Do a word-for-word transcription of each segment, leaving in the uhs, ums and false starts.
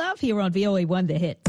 Love here on V O A one The Hit.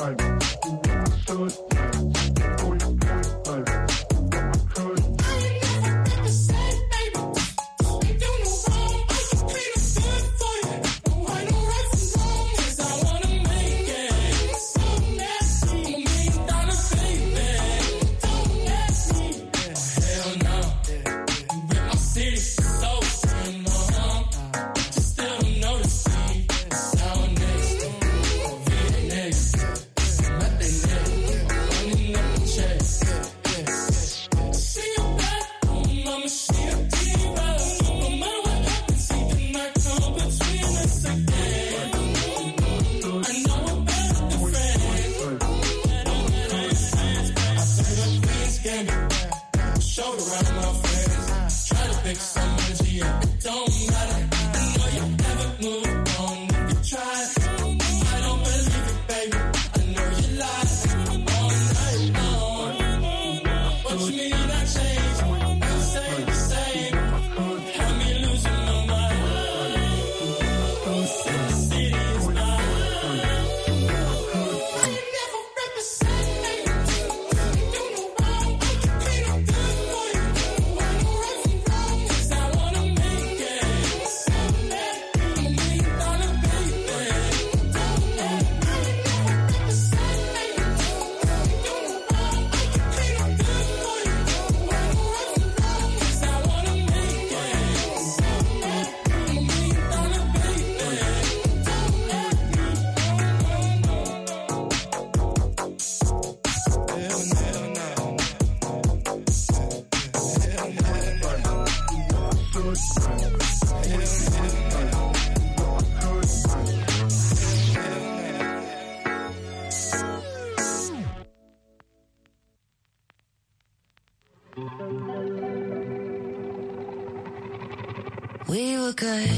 We were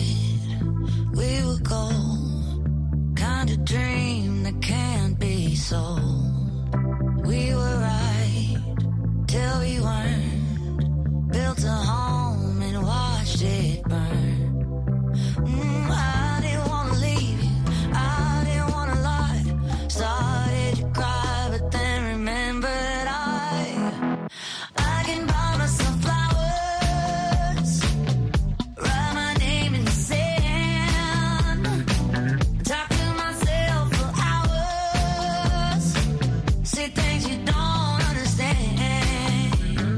good, we were gold, kind of dream that can't be sold. We were right till we weren't, built a home and watched it burn. Mm, I didn't want to leave you, I didn't want to lie, started to cry but then remembered I, I can buy myself flowers, write my name in the sand, talk to myself for hours, say things you don't understand.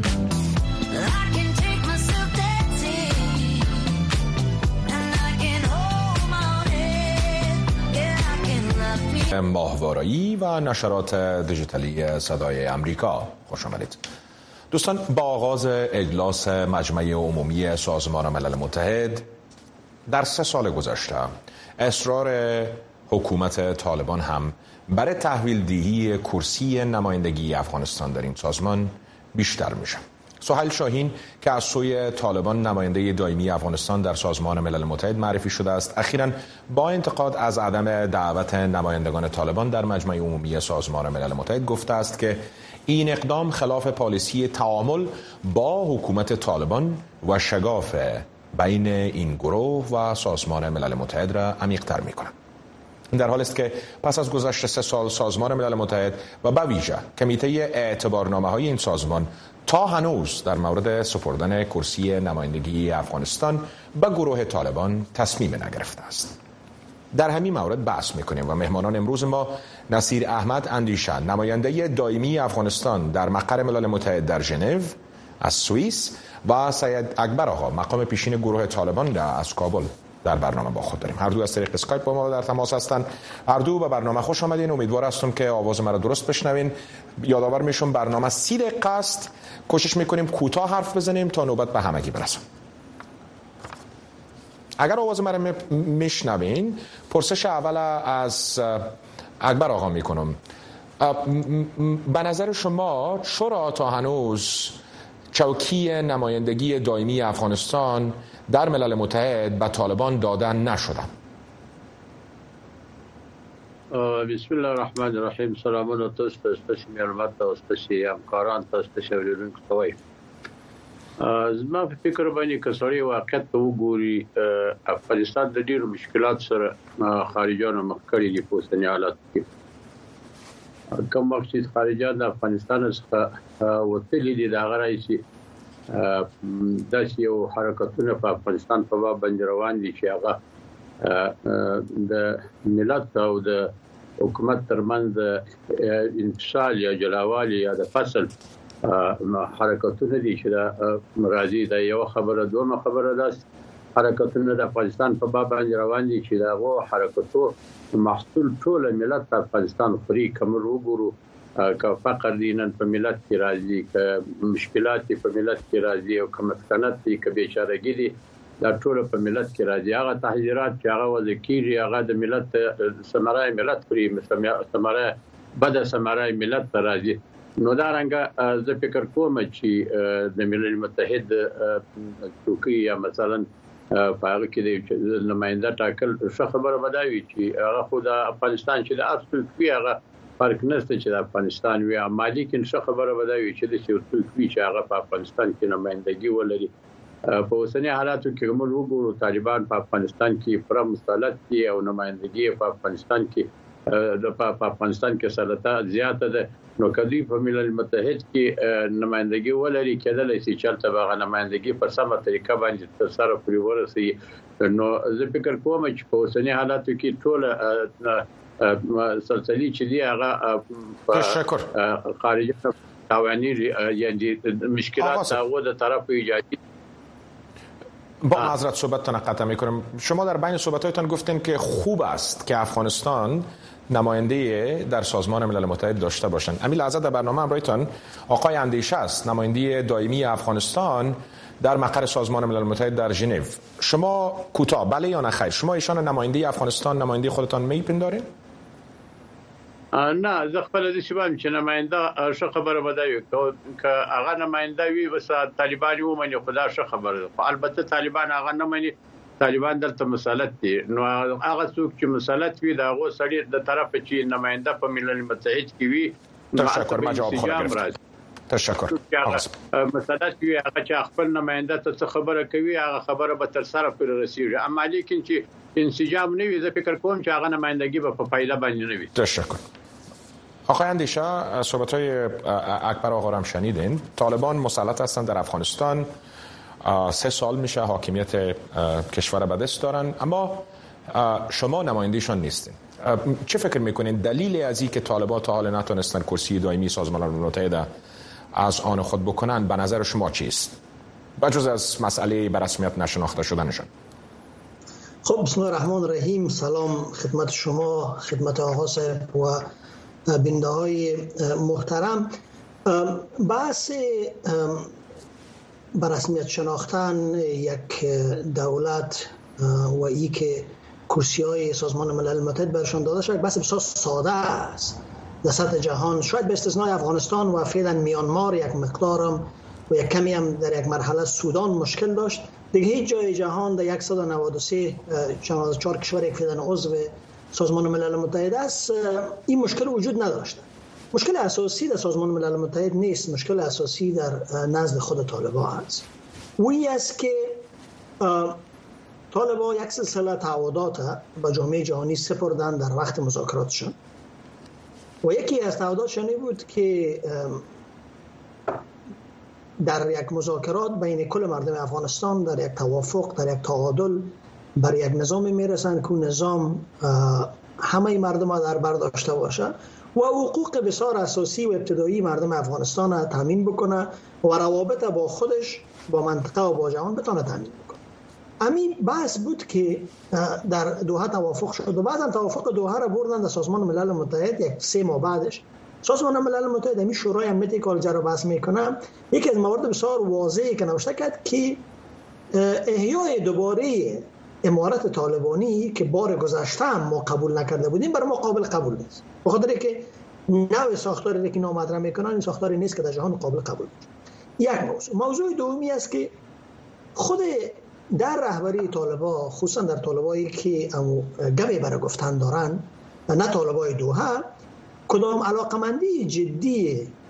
I can take myself dancing, and I can hold my own head, yeah, I can love me. ماهوارایی و نشرات دیجیتالی صدای امریکا، خوش آمدید. دوستان، با آغاز اجلاس مجمع عمومی سازمان ملل متحد در سه سال گذشته، اصرار حکومت طالبان هم برای تحویل دهی کرسی نمایندگی افغانستان در این سازمان بیشتر میشه. سهیل شاهین که از سوی طالبان نماینده دائمی افغانستان در سازمان ملل متحد معرفی شده است، اخیراً با انتقاد از عدم دعوت نمایندگان طالبان در مجمع عمومی سازمان ملل متحد گفته است که این اقدام خلاف پالیسی تعامل با حکومت طالبان و شگاف بین این گروه و سازمان ملل متحد را عمیق‌تر می‌کند. این در حالی است که پس از گذشت سه سال سازمان ملل متحد و به ویژه کمیته اعتبارنامه‌های این سازمان تا هنوز در مورد سپردن کرسی نمایندگی افغانستان به گروه طالبان تصمیم نگرفته است. در همین مورد بحث می‌کنیم و مهمانان امروز ما نصیر احمد اندیشه، نماینده دائمی افغانستان در مقر ملل متحد در ژنو از سوئیس، و سید اکبر آقا، مقام پیشین گروه طالبان را از کابل در برنامه با خود داریم. هر دو از طریق اسکایپ با ما در تماس هستند. هر دو به برنامه خوش آمدین. امیدوار هستم که آواز مرا درست بشنوین. یادآور میشم برنامه سی دقیقه است. کوشش میکنیم کوتاه حرف بزنیم تا نوبت به همگی برسیم. اگر آواز مرا میشنوین، پرسش اول از اکبر آقا میکنم. به نظر شما چرا تا هنوز چوکی نمایندگی دائمی افغانستان در ملل متحد به طالبان دادن نشده؟ بسم الله الرحمن الرحیم. سلامونه تاسو ته، ستاسو مهربانه تاسو ته همکاران، تاسو ته شوریدونکو ته. زما په فکر باندې کسړی واقعیت ته وګوري افغانستان د ډیرو مشکلات سره خارجانو مخ کړي دي په اوسني حالت کې کوم وخت چې خارجان د افغانستان څخه وتلي دي دا غراي چې د یو حرکتونه په افغانستان په باب باندې روان دي چې هغه د ملت او د حکومت ترمنځ انفصال یا جلاوالي یا د فصل حرکتونه دي چې دا مرادي د یو خبره دوه خبره ده حرکتونه د افغانستان په باب باندې روان دي چې دا غو حرکتو محصول ټول ملت د افغانستان خوري کوم وګورو که فقر دینن په ملت کې راځي که مشکلات په ملت کې راځي او کوم مسکنات دي که بیچارهګي دي دا ټول په ملت کې راځي هغه تحذيرات چې هغه وذکيري هغه د ملت سمرای ملت خوري سمرای بد سمرای ملت راځي نو دا رنګه زه فکر کوم چې د ملل متحد څوکۍ یا مثلا په هغه کې د نماینده ټاکل څه خبره بداوي چې هغه خو د افغانستان چې د اصل کې هغه فرق نشته چې د افغانستان وي مالکین څه خبره بداوي چې د څوکۍ چې هغه په افغانستان کې نمائندګي ولري په اوسنی حالاتو کې موږ وګورو طالبان په افغانستان کې پر مسلط دي او نمائندګي په افغانستان کې د په افغانستان کې سلطه زیاته ده نو کدی په ملل متحد کې نمائندګي ولري کېدل چې چلته به نمائندګي په سمه طریقه باندې تر سره پوری ورسي نو زه فکر کوم چې په اوسنی حالاتو کې ټول سلسلي چې دی هغه تشکر خارجي تاوانی یعنی مشکلات او د طرف ایجادی با معذرت صحبتتان قطع میکنم شما در بین صحبتاتتان گفتین که خوب است که افغانستان نماینده در سازمان ملل متحد داشته باشند. امیل لحظه در برنامه همراهتان آقای اندیشه است نماینده دائمی افغانستان در مقر سازمان ملل متحد در ژنو. شما کوتاه بله یا نه خیر شما ایشان نماینده افغانستان نماینده خودتان میپندارین؟ نه زه خپل د شباب چې نماینده ش خبره بدایو که هغه نماینده وي وس طالبان ومني خدا ش خبره البته طالبان هغه نه مني طالبان دلته مسلط دي نو هغه څوک چې مسلط وي دا غو سړي د طرف چې نماینده په ملل متحد کې وي تشکر ما جواب خورم تشکر مسلط وي هغه چې خپل نماینده ته خبره کوي هغه خبره به تر سره پر رسیږي اما لیکن چې انسجام نه وي زه فکر کوم چې هغه نمایندګي به په فایده باندې نه وي تشکر آقای اندیشه صحبت‌های اکبر آقا هم شنیدین طالبان مسلط هستند در افغانستان سه سال میشه حاکمیت کشور به دست دارن اما شما نمایندهشان نیستین چه فکر میکنین دلیل از این که طالبان تا حال نتونستن کرسی دائمی سازمان ملل متحد از آن خود بکنن به نظر شما چیست بجز از مسئله به رسمیت نشناخته شدنشان؟ خب بسم الله الرحمن الرحیم سلام خدمت شما خدمت آقا صاحب و بیننده های محترم بحث به رسمیت شناختن یک دولت و ای که کرسی های سازمان ملل متحد برشان داده شد بحث بسیار ساده است در سطح جهان شاید به استثنای افغانستان و فعلا میانمار یک مقدارم و یک کمی هم در یک مرحله سودان مشکل داشت دیگه هیچ جای جهان در صد و نود و سه چهار کشور یک فعلا عضو سازمان ملل متحد است این مشکل وجود نداشته مشکل اساسی در سازمان ملل متحد نیست مشکل اساسی در نزد خود طالبان است و این است که طالبان یک سلسله تعهدات به جامعه جهانی سپردن در وقت مذاکراتشان و یکی از تعهداتشان بود که در یک مذاکرات بین کل مردم افغانستان در یک توافق در یک تعادل بر یک نظام میرسند که نظام همه مردم در بر داشته باشه و حقوق بسیار اساسی و ابتدایی مردم افغانستان را تامین بکنه و روابط با خودش با منطقه و با جهان بتونه تامین بکنه همین بحث بود که در دوحه توافق شد و بعدم توافق دوحه را بردن در سازمان ملل متحد یک سه ماه بعدش سازمان ملل متحد همین شورای امنیت کالجه را بحث میکنه یکی از موارد بسیار واضحی که نوشته کرد که احیای دوباره امارت طالبانی که بار گذشته هم ما قبول نکرده بودیم برای ما قابل قبول نیست به خاطر که نوع ساختاری که نامطرح میکنن این ساختاری نیست که در جهان قابل قبول باشه یک موضوع موضوع دومی است که خود در رهبری طالبان خصوصا در طالبایی که گمی برای گفتن دارن و نه طالبای دوحه کدام علاقمندی جدی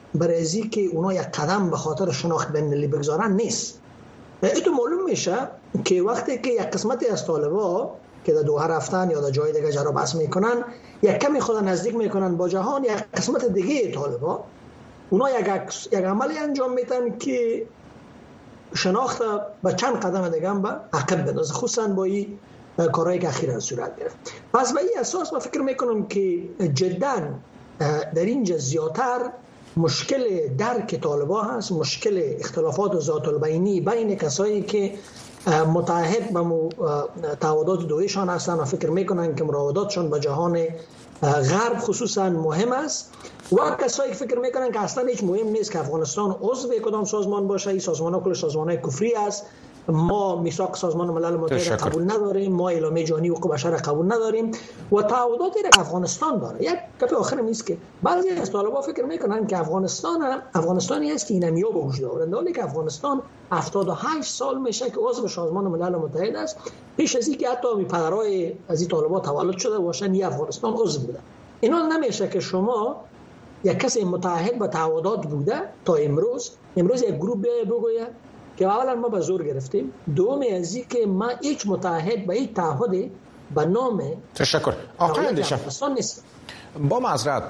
برای ازی که اونا یک قدم به خاطر شناخت بین المللی بگذارن نیست. اینو معلوم میشه که وقتی که یک قسمتی از طالبا که در دوحه رفتن یا در جای دیگه جا بحث میکنن یک کمی خود نزدیک میکنن با جهان، یک قسمت دیگه طالبا اونا یک یک عملی انجام میدن که شناخت به چند قدم دیگه هم به عقب بندازه، خصوصا با این کارهایی که اخیراً صورت گرفت. پس به این اساس من فکر میکنم که جدا در اینجا زیادتر مشکل درک طالبا هست، مشکل اختلافات ذات البینی بین کسایی که متعهد به تعهدات دویشان هستن و فکر میکنن که مراوداتشون با جهان غرب خصوصا مهم است، و کسایی که فکر میکنن که اصلا هیچ مهم نیست که افغانستان عضو کدام سازمان باشه. این سازمان‌ها کل سازمان‌های کفری است، ما میثاق سازمان ملل متحد قبول نداریم، ما اعلامیه جهانی حقوق بشر قبول نداریم و تعهداتی که افغانستان داره. یک کپی آخر نیست که بعضی از طالبا فکر میکنن که افغانستان افغانستانی است که اینمیا به وجود آورند، ولی که افغانستان هفتاد و هشت سال میشه که عضو سازمان ملل متحد است. پیش از اینکه حتی می پدرای از این طالبا تولد شده باشن این افغانستان عضو بوده. اینا نمیشه که شما یک کسی متعهد به تعهدات بوده تا امروز امروز یک گروه بیای بگویه که اولا ما به زور گرفتیم، دوم از این که ما هیچ متعهد به این تعهد به نام تشکر آقای اندیشه نیست. با معذرت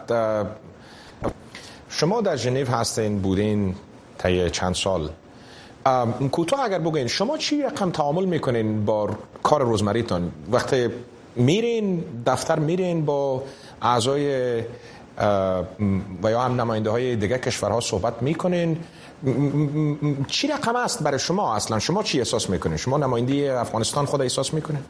شما در ژنو هستین بودین طی چند سال، کوتاه اگر بگین شما چی رقم تعامل میکنین با کار روزمریتون؟ وقتی میرین دفتر میرین با اعضای و یا هم نماینده های دیگه کشورها صحبت میکنین؟ چی رقم است برای شما اصلا؟ شما چی احساس میکنین؟ شما نماینده افغانستان خود احساس میکنین؟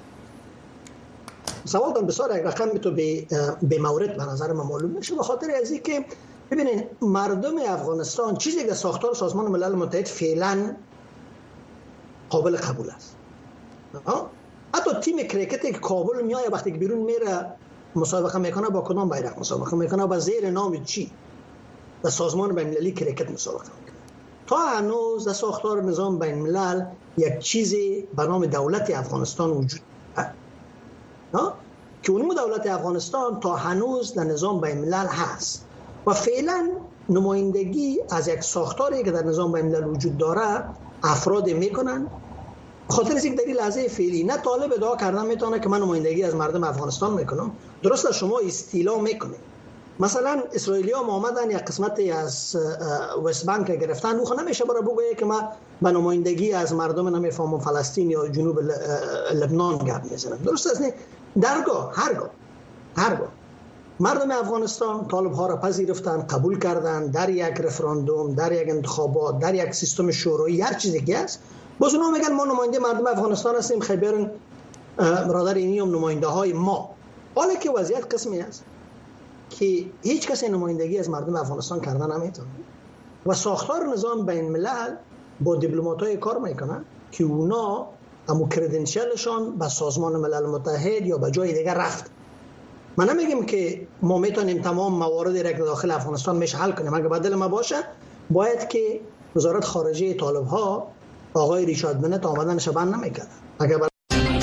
سوال بسیار یک رقم تو به به مورد به نظر من معلوم میشه، به خاطر از اینکه ببینید مردم افغانستان چیزی که ساختار سازمان ملل متحد فعلا قابل قبول است. حتی تیم کریکتی که کابل میاد وقتی که بیرون میره مسابقه میکنه با کدام بیرق مسابقه میکنه؟ با زیر نام چی؟ در سازمان بین المللی کریکت مسابقه میکنه. تا هنوز در ساختار نظام بین الملل یک چیزی به نام دولت افغانستان وجود دارد که اون دولت افغانستان تا هنوز در نظام بین الملل هست و فعلا نمایندگی از یک ساختاری که در نظام بین الملل وجود داره افراد میکنن. خاطر از اینکه در این لحظه فعلی نه طالب ادعا کردن میتونه که من نمایندگی از مردم افغانستان میکنم، درست شما استیلا میکنید. مثلا اسرائیلیا آمدن یک قسمتی از وست بانک گرفتن، او نمیشه برای بگویه که من به نمایندگی از مردم نمیفهمم فلسطین یا جنوب لبنان گپ میزنم. درست است؟ نه درگاه هرگاه هرگاه مردم افغانستان طالب ها را پذیرفتن، قبول کردن در یک رفراندوم، در یک انتخابات، در یک سیستم شورایی، هر چیزی که است. باز اونا میگن ما نماینده مردم افغانستان هستیم، خیبرن برادر اینی هم نماینده های ما. حالا که وضعیت قسمی است که هیچ کسی نمایندگی از مردم افغانستان کردن نمیتونه و ساختار نظام بین الملل با دیپلمات‌های کار میکنن که اونا همو کردنشلشان به سازمان ملل متحد یا به جای دیگر رفت. من نمیگم که ما میتونیم تمام مواردی را که داخل افغانستان میشه حل کنیم، اگه بدل ما باشه باید که وزارت خارجه طالب ها آقای ریچارد بنت آمدنش بند نمیکرد. اگه بل...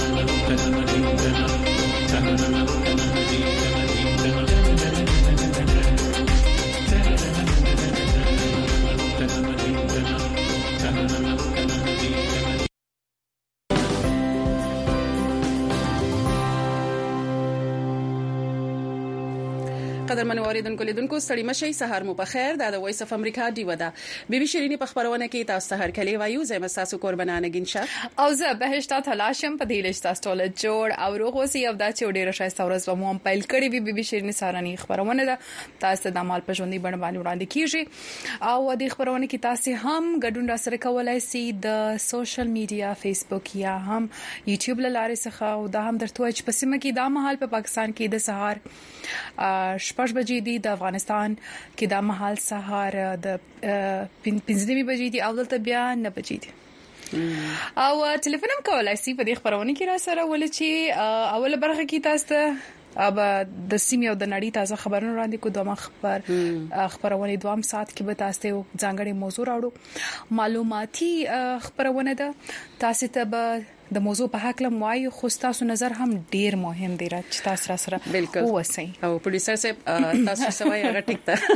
قدرمن اوریدونکو لیدونکو ستړي مشي سهار مو بخیر. دا د وایس اف امریکا دیو ده بي بي شيريني په خبرونه کې تاسو ته هر کلی وایو زم تاسو قربانانه ګنشه او زه بهشته تلاشم په دې لښت تاسو جوړ او روغوسي او دا چې ډیره شایسته ورځ به مو پیل کړی وي بي بي شيريني سارني خبرونه ده تاسو د مال په ژوندۍ بڼه باندې وړاندې کیږي او د خبرونه کې تاسو هم ګډون را سره کولای شئ د سوشل میډیا فیسبوک یا هم یوټیوب لاره څخه او دا هم درته چې په سیمه کې د مهال په پاکستان کې د سهار شپږ بجې دي، د افغانستان کې د مهال سهار د پنځه بجې دي او دلته بیا نه بجې دي. او ټلیفون هم کولای شئ په دې خبرونه کې را سره ولې چې اوله برخه کې تاسو ته اب د سیمې او د نړۍ تازه خبرونه وړاندې کوو. دوه خبر خبرونه دوام سات کې به تاسو ته ځانګړي موضوع راوړو. معلوماتي خبرونه ده تاسو ته به د موضوع په حق لم وایو خو تاسو نظر هم ډیر مهم دی چې تاسو سره بالکل وسی او پروډوسر صاحب تاسو سوای هغه ټیک ته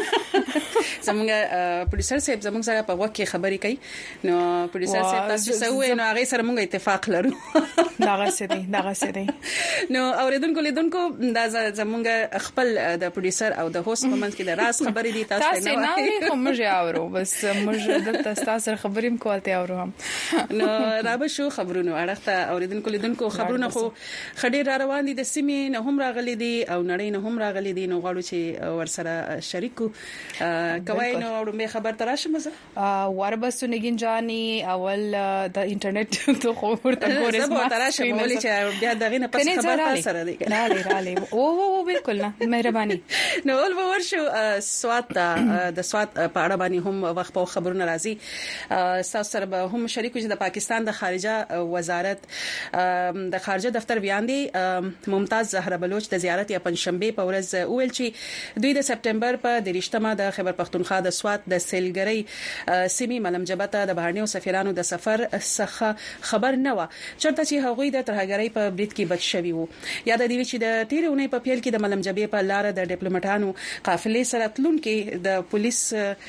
زمونږ پروډوسر صاحب زمونږ سره په وخت کې خبرې کوي نو پروډوسر صاحب تاسو سوای نو هغه سره موږ اتفاق لرو داغه څه دی داغه څه دی نو اوریدونکو لیدونکو دا زمونږ خپل د پروډوسر او د هوست په منځ کې د راز خبرې دي تاسو تاسو نه وایي خو موږ اورو بس موږ د تاسو سره خبرې کولته اورو هم نو رابه شو خبرونه اړه اوریدونکو لیدونکو خبرونه خو خډیر را روان دي د سیمې نه هم راغلي دي او نړۍ نه هم راغلي دي نو غواړو چې ورسره شریکو کوي نو اورمه خبر تراشه مزه وربسو نگین جانی اول د انټرنیټ ته خو ورته ګورې زه تراشه مولې چې بیا دغه نه پس خبر تاسو سره دی نه لري او او بالکل نه مهرباني نو ول ورشو سوات د سوات په اړه باندې هم وخت په خبرونه راځي تاسو سره به هم شریکو چې د پاکستان د خارجه وزارت د خارجه دفتر بیان دی ممتاز زهره بلوچ د زیارت یا پنځشنبه په ورځ اول چې دوی د سپټمبر په دریشتمه د خیبر پختونخوا د سوات د سیلګری سیمې ملمجبته د بهرنیو سفیرانو د سفر څخه خبر نه و چرته چې هغوی د ترهګری په بریټ کې بچ شوی وو یا د دې چې د تیرونې په پیل کې د ملمجبې په لار د ډیپلوماټانو قافلې سره تلون کې د پولیس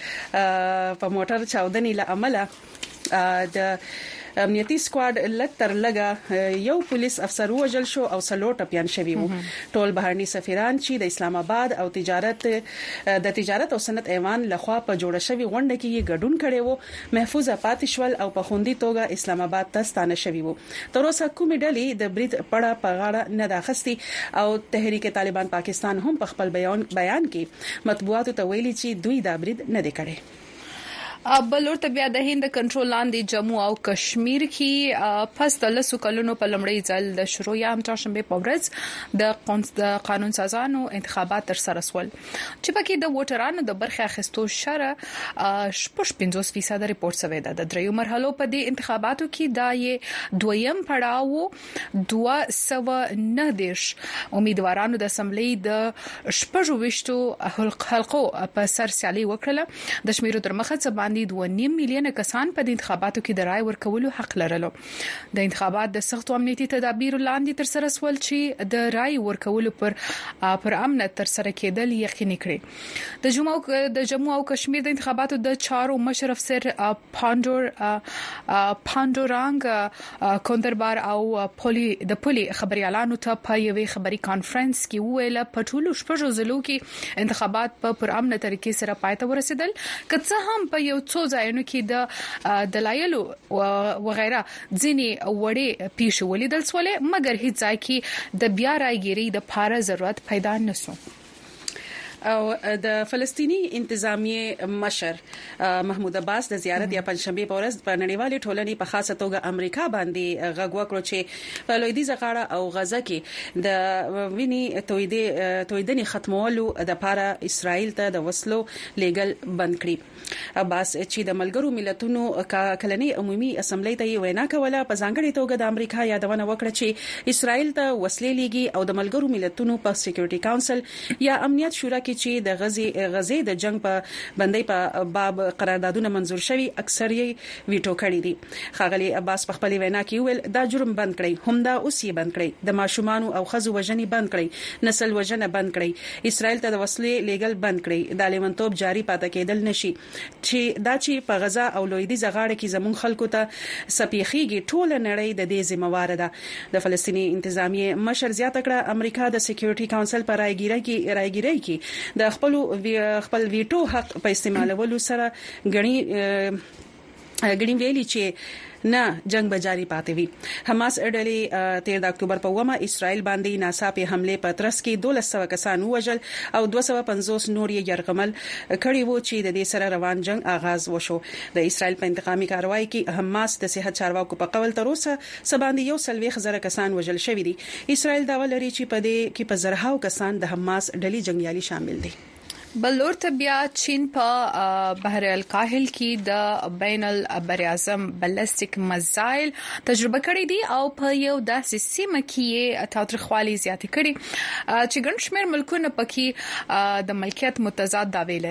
په موټر چاودنې له عمله د امنیتي سکواډ لکتر لګا یو پولیس افسر وژل شو او سلو ټپيان شوی وو ټول بهرني سفیران چې د اسلام آباد او تجارت د تجارت او صنعت ایوان لخوا په جوړه شوی غونډه کې ګډون کړي وو محفوظ پاتې شول او په خوندي توګه اسلام آباد ته ستانه شوی وو تر اوسه کومې ډلې د بریټ پړه په غاړه نه داخستي او تحریک طالبان پاکستان هم په خپل بیان بیان کې مطبوعاتو ته ویلي چې دوی دا بریټ نه دی کړی بلور ته بیا د هند کنټرول لاندې جموں او کشمیر کې پس د لسو کلونو په لمړی ځل د شروع یا هم چاشنبه په ورځ د قانون سازانو انتخابات تر سره سول چې پکې د ووټرانو د برخه اخیستو شره شپږ پنځوس فیصد ریپورت شوی ده د دریو مرحلو په دې انتخاباتو کې دا یې دویم پړاو دوه سوه نه دیش امیدوارانو د اسمبلی د شپږ وشتو حلقو په سر سیالي وکړه د شمیرو تر مخه باندې دوه نیم میلیون کسان په انتخاباتو کې د رائے ورکولو حق لرلو د انتخابات د سختو امنیتي تدابیر لاندې تر سره سول چې د رائے ورکولو پر پر امن تر سره کېدل یقیني کړي د جمعو د جموں او کشمیر د انتخاباتو د چارو مشر افسر پاندور پاندورانګ کوندربار او پولی د پولی خبريالانو ته په یوې خبري کانفرنس کې ویل په ټولو شپږو ضلعو کې انتخابات په پر امن طریقې سره پای ته ورسېدل کڅه هم په یو څو ځایونو کې د دلایلو وغیرہ ځینې وړې پیښې ولیدل سولې مګر هیڅ ځای کې د بیا راګيري د پاره ضرورت پیدا نشو او د فلسطینی انتظامیه مشر محمود عباس د زیارت یا پنځشنبه په ورځ په نړیوالې ټولنې په خاصه توګه امریکا باندې غږ وکړ چې په لویدیځ غاړه او غزه کې د ویني تویدې تویدنې ختمولو د لپاره اسرائیل ته د وسلو لیګل بند کړی عباس چې د ملګرو ملتونو کلنۍ عمومي اسمبلی ته وینا کوله په ځانګړي توګه د امریکا یادونه وکړه چې اسرائیل ته وسلې لیږي او د ملګرو ملتونو په سکیورټي کونسل یا امنیت شورا کې چې د غزي غزي د جنگ په بندۍ په باب قراردادونه منزور شوي اکثر یې ویټو کړی دي خاغلی عباس په خپل وینا کې ویل دا جرم بند کړی هم دا اوس یې بند کړی د ماشومان او خزو وژنې بند کړی نسل وژنه بند کړی اسرائیل ته د وسلې لیګل بند کړی د لیمنتوب جاری پاتې کېدل نشي چې دا چې په غزا او لویدیځ غاړه کې زمون خلکو ته سپیخيږي ټول نړۍ د دې ذمہوار ده د فلسطینی انتظامیه مشر زیاته کړه امریکا د سکیورټي کونسل پر راګیره کې راګیره کې د خپل خپل ویټو حق په استعمالولو سره غني غني ویلي چې نه جنگ به جاری پاتې وي حماس اډلې تیر د اکتوبر په ومه اسرائیل باندې ناڅاپي حمله په ترڅ کې دولس سوه کسان وژل او دوه سوه پنځوس نور یې يرغمل کړي وو چې د دې سره روان جنگ آغاز وشو د اسرائیل په انتقامي کاروایی کې حماس د صحت چارواکو په قول تر اوسه سباندې یو سلويخ زره کسان وژل شوی دي اسرائیل دا ولري چې په دې کې په زرهاو کسان د حماس ډلې جنگیالي شامل دي بلور ته بیا چین په بحر الکاهل کې د بین البراعظم بلستیک میزایل تجربه کړې دي او په یو داسې سیمه کې تاوتریخوالي زیاتې کړي چې ګڼ شمېر ملکونه پکې د ملکیت متضاد دعوی لري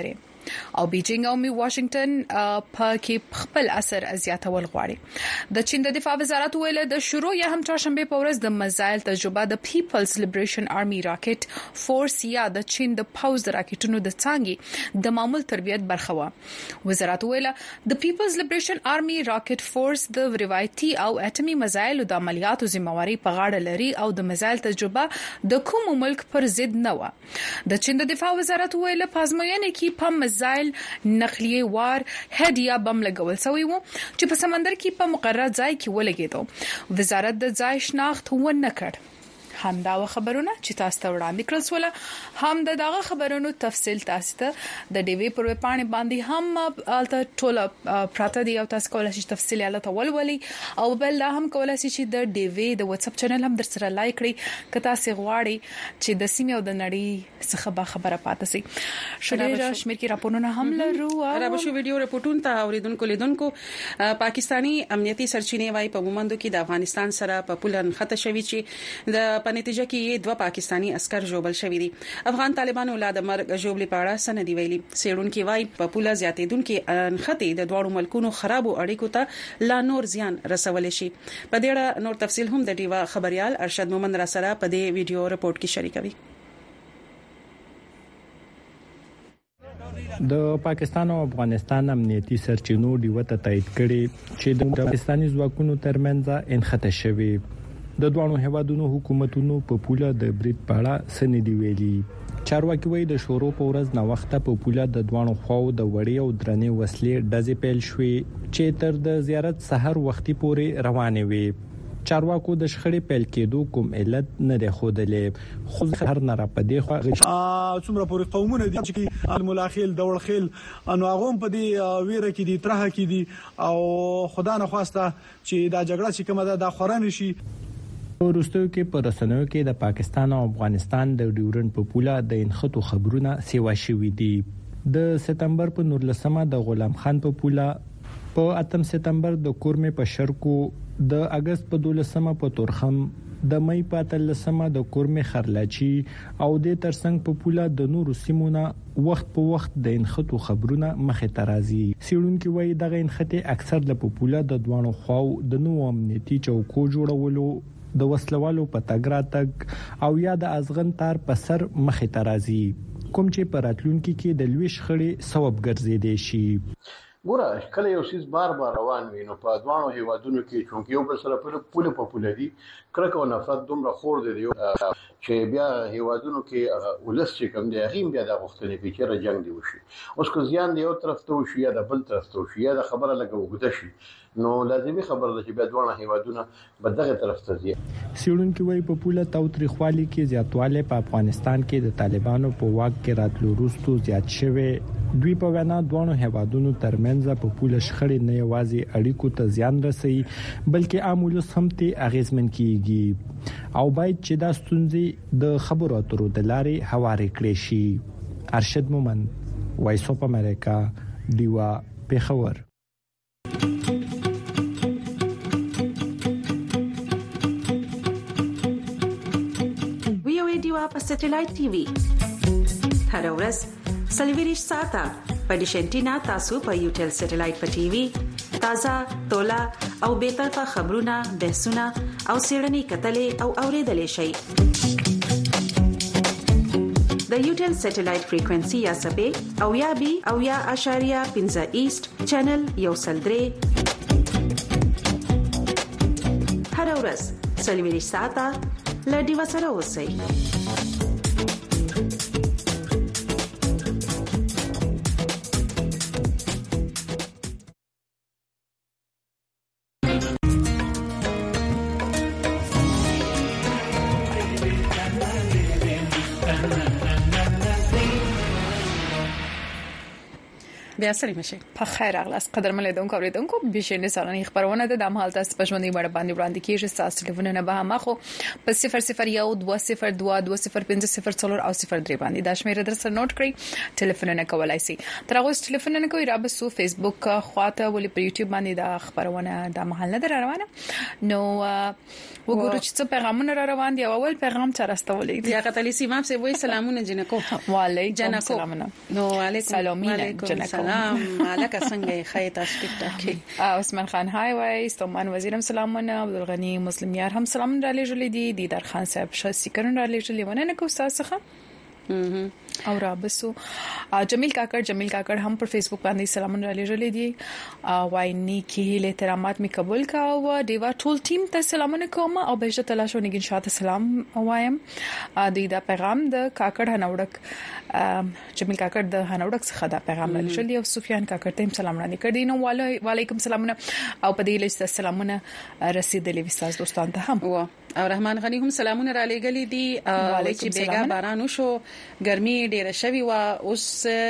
او بیجینګ او می واشنگټن په کې خپل اثر زیاتول غواړي د چین د دفاع وزارت ویل د شروع یا هم چهارشنبه په ورځ د مزایل تجربه د پیپلز لیبریشن آرمي راکټ فورس یا د چین د پاوز راکټونو د څانګې د معمول تربیت برخه و وزارت ویل د پیپلز لیبریشن آرمي راکټ فورس د روایتي او اټمي مزایل د عملیاتو ذمہواری په غاړه لري او د مزایل تجربه د کوم ملک پر ضد نه و د چین د دفاع وزارت ویل پازموینه کې په مزایل نقلیه وار هدیه بم لګول شوی و چې په سمندر کې په مقرره ځای کې ولګیدو وزارت د ځای شناخت و نه کړ هم دا خبرونه چې تاسو ته وړاندې کړل سول هم د دغه خبرونو تفصیل تاسو ته د ډي وی پر پاڼې باندې هم الته ټول پراته دی او تاسو کولای شئ تفصیل الته ولولي او بل دا هم کولای شئ چې د ډي وی د واتس اپ چینل هم در سره لایک کړئ که تاسو غواړئ چې د سیمې او د نړۍ څخه به خبره پاتې شي شریره شمیر کې راپورونه هم لرو او راوښو ویډیو رپورټون ته اوریدونکو لیدونکو پاکستانی امنیتي سرچینې وايي په مومندو کې د افغانستان سره په پولن خطه شوی چې د په نتیجه کې دوه پاکستانی عسكر جوړل شوی دي افغان طالبانو ولادت مرګ جوړلې پاړه سندې ویلي سیړون کې وای په پوله زیاتېدونکو انخته د دوړو ملکونو خرابو اړیکو ته لا نور زیان رسول شي په دې اړه نور تفصيل هم د ډیوا خبريال ارشد مومند را سره په دې ویډیو رپورت کې شریکوي د پاکستان او افغانستان امنیتي سرچینو ډیوته تایید کړي چې د پاکستاني ځواکونو ترمنځ انخته شوی د دوانو هوادونو حکومتونو په پوله د بریټ پاړه سندې ویلي چارواکي وایي د شورو په ورځ نو وخت په پوله د دوانو خواو د وړي او درنې وسلې ډزې پیل شوې چې تر د زیارت سحر وختي پورې روانې وي چارواکو د شخړې پیل کېدو کوم علت نه دی خودلې خو هر نه را پدې خو څومره پورې قومونه دي چې الملاخیل دول خیل انو هغه په دې ویره کې دي ترخه کې دي او خدا نه خواسته چې دا جګړه چې کومه ده د خوران شي وروستو کې پر رسنیو کې د پاکستان او افغانستان د ډیورن په پوله د انخته خبرونه سیوا شوې دي د سپتمبر په نولسمه د غلام خان په پوله په اتم سپتمبر د کورمه په شرکو د اگست په دولسمه په تورخم د مې په تلسمه د کورمه خرلاچی او د ترڅنګ په پوله د نورو سیمونه وخت په وخت د انخته خبرونه مخه ترازی سیړونکو وایي دغه انخته اکثر د پوله د دوانو خواو د نو امنیتي چوکو جوړولو د وسلوالو په تګرا تک او یا د ازغن تار په سر مخه ترازی کوم چې په راتلونکو کې د لوي شخړې سبب ګرځیدي شي ګوره کله یو سیس بار بار روان وي نو په دوانو هیوادونو کې چونکی یو بل سره په پوله په پوله دي کرکه او نفرت دومره خور دي چې بیا هیوادونو کې ولس چې کوم دی هغه بیا د غوښتنې کې چې جنگ دی وشي اوس کو زیان دی یو طرف ته وشي یا د بل طرف ته وشي یا د خبره لګو وګد شي نو لازمي خبره ده چې بیا دوه هیوادونه په دغه طرف ته ځي سیړونکو وای په پوله تاوتریخوالي کې زیاتواله په افغانستان کې د طالبانو په واک کې راتلو وروسته زیات شوه دوی په وینا دوه هیوادونو ترمنځ په پوله شخړې نه یوازې اړیکو ته زیان رسي بلکې عامل سمتي اغیزمن کیږي او باید چې دا ستونزې د خبرو اترو د لارې هوارې کړې شي ارشد مومند وایس اف امریکا دیوا پیښور په سټلایټ ټي وي هر ورځ سلویریش ساته په ډیشنټینا تاسو په یوټل سټلایټ په ټي وي تازه تولا او به طرفه خبرونه بحثونه او سیړنی کتلې او اوریدلې شي د یوټل سټلایټ فریکوئنسي یا سبې او یا بي او یا اشاریه پنځه ایست چینل یو سلدري هر ورځ سلویریش ساته لډي وسره اوسئ بیا سړی مشه په خیر اغلاس قدر ملي دونکو اوریدونکو بشینه سالاني خبرونه د دم حالت اس پښمنۍ مړ باندې وړاندې کیږي تاسو ټلیفونونه به مخو په صفر صفر یو دوه صفر دوه دوه صفر پنځه صفر څلور او صفر درې باندې د شمیره در سره نوٹ کړئ ټلیفونونه کولای شي تر هغه ټلیفونونه کوي را به سو فیسبوک خواته ولې په یوټیوب باندې د خبرونه د محل نه روانه نو وګورئ چې څه پیغامونه را روان دي اول پیغام چا راستولې یا قتلی سیمام سه وای سلامونه جنکو وعلیکم السلام نو علیکم سلامونه جنکو سلام علیکم څنګه خیر تاسو ټیک ټاک عثمان خان هاي وای استومان وزیرم سلامونه عبدالغنی مسلم یار هم سلام را لېږلې دي دیدار خان صاحب شاسي کړن را لېږلې ونه نه کو تاسو څخه او رابسو جمیل کاکړ جمیل کاکړ هم پر فیسبوک باندې سلامونه را لېږلې دي وای نیکی له احترامات می قبول کا او دیوا ټول ټیم ته سلامونه کوم او به شته لاشو نګین شاته سلام وایم د دا پیغام د کاکړ هنوړک جمیل کاکړ د هنوړک څخه دا پیغام را لېږلی او سفیان کاکړ ته سلام را نکړی نو وعلیکم سلامونه او په دې لږ سلامونه رسیدلې وستاس دوستان ته هم او رحمان غنی هم سلامونه را لېږلي دي چې بیګا باران وشو ګرمي ډیره شوی و اوس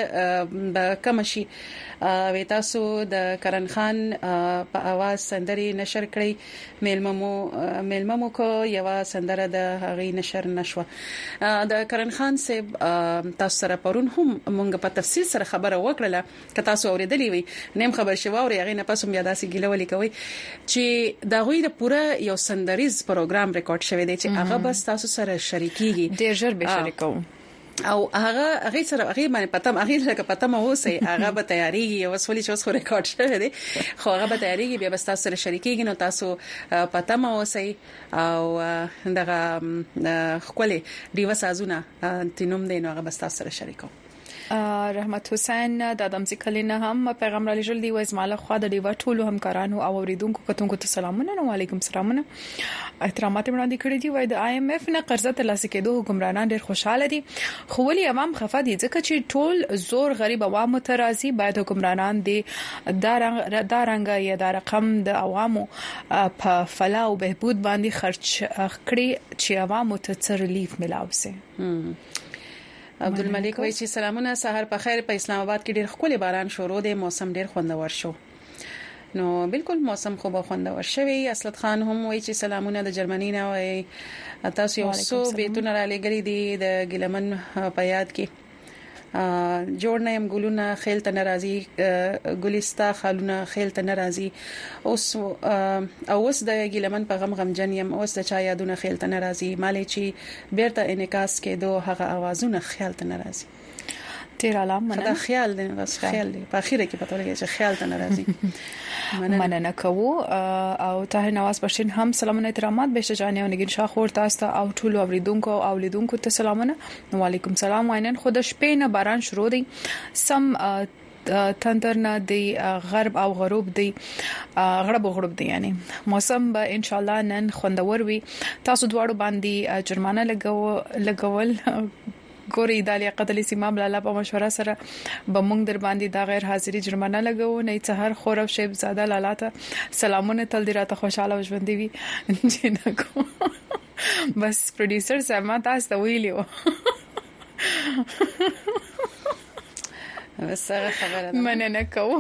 د کمشي وې تاسو د کرن خان په आवाज سندري نشر کړی میلممو میلممو کو یو سندره د هغې نشر نشو د کرن خان صاحب تاسو سره پرون هم مونږ په تفصیل سره خبره وکړه که تاسو اوریدلې وي نیم خبر شوه او هغه نه پسوم یاد اسي ګلولې کوي چې دا غوي د پوره یو سندریز پروګرام ریکارډ شوی دی چې هغه بس تاسو سره شریکيږي ډیر ژر به شریکو او هغه هغه سره هغه باندې پته هغه لکه پته مو وسی هغه به تیاریږي او وسولي چې اوس خو ریکارډ شوی دی خو هغه به تیاریږي بیا به تاسو سره شریکیږي نو تاسو پته مو وسی او دغه خپل دیو سازونه تینوم دی نو هغه به تاسو سره شریکو رحمت حسین د ادمزي کلینه هم پیغام را لېږل دی و اسماعیل خو د دیوا ټولو همکارانو او اوریدونکو کتونکو ته سلامونه نو علیکم سلامونه احترامات وړاندې کړی دی و د آی ایم ایف نه قرضه ترلاسه کېدو حکمرانان ډېر خوشاله دي خو ولې عوام خفه دي ځکه چې ټول زور غریب عوام ته راځي باید حکمرانان دي دا رنګ یا دا رقم د عوامو په فلاح او بهبود باندې خرج کړي چې عوامو ته ریلیف ملاوي سي عبدالملک وایي چې سلامونه سحر په خیر په اسلام آباد کې ډېر خولي باران شروع دی موسم ډېر خوندور شو نو بالکل موسم خو به خوندور شوی اسلط خان هم وایي چې سلامونه د جرمني نه وایي تاسو یو څو بیتونه را لګري دي د ګلمن په یاد کې جوړ نه يم ګلونه خیل ته ناراضي ګلستا خالونه خیل ته ناراضي اوس او اوس د ګلمن په غم غم جن يم اوس د چا یادونه خیل ته ناراضي مالې چې بیرته انعکاس کېدو هغه اوازونه خیال ته ناراضي تیر علام مننه دا خیال دی بس خیال دی په اخیره کې پته لګی چې خیال ته ناراضي مننه کوو او طاهر نواز پښتون هم سلامونه احترامات بهشته جاني او نګین شاه خور تاسو او ټول اوریدونکو او اولیدونکو ته سلامونه وعلیکم سلام واینن خود شپې نه باران شروع دی سم تندر نه دی غرب او غروب دی غرب او غروب دی یعنی موسم به ان شاء الله نن خوندور وي تاسو دواړو باندې جرمانه لګو لګول ګوري د قتل سیمه بلاله په مشوره سره به موږ در باندې دا غیر حاضری جرمانه لګو نه سحر خورب شیب زاده لالاته سلامونه تل دې راته خوشاله ژوند دی جنکو بس پروډوسر سما تاسو ویلیو وسره خبره مننه کوو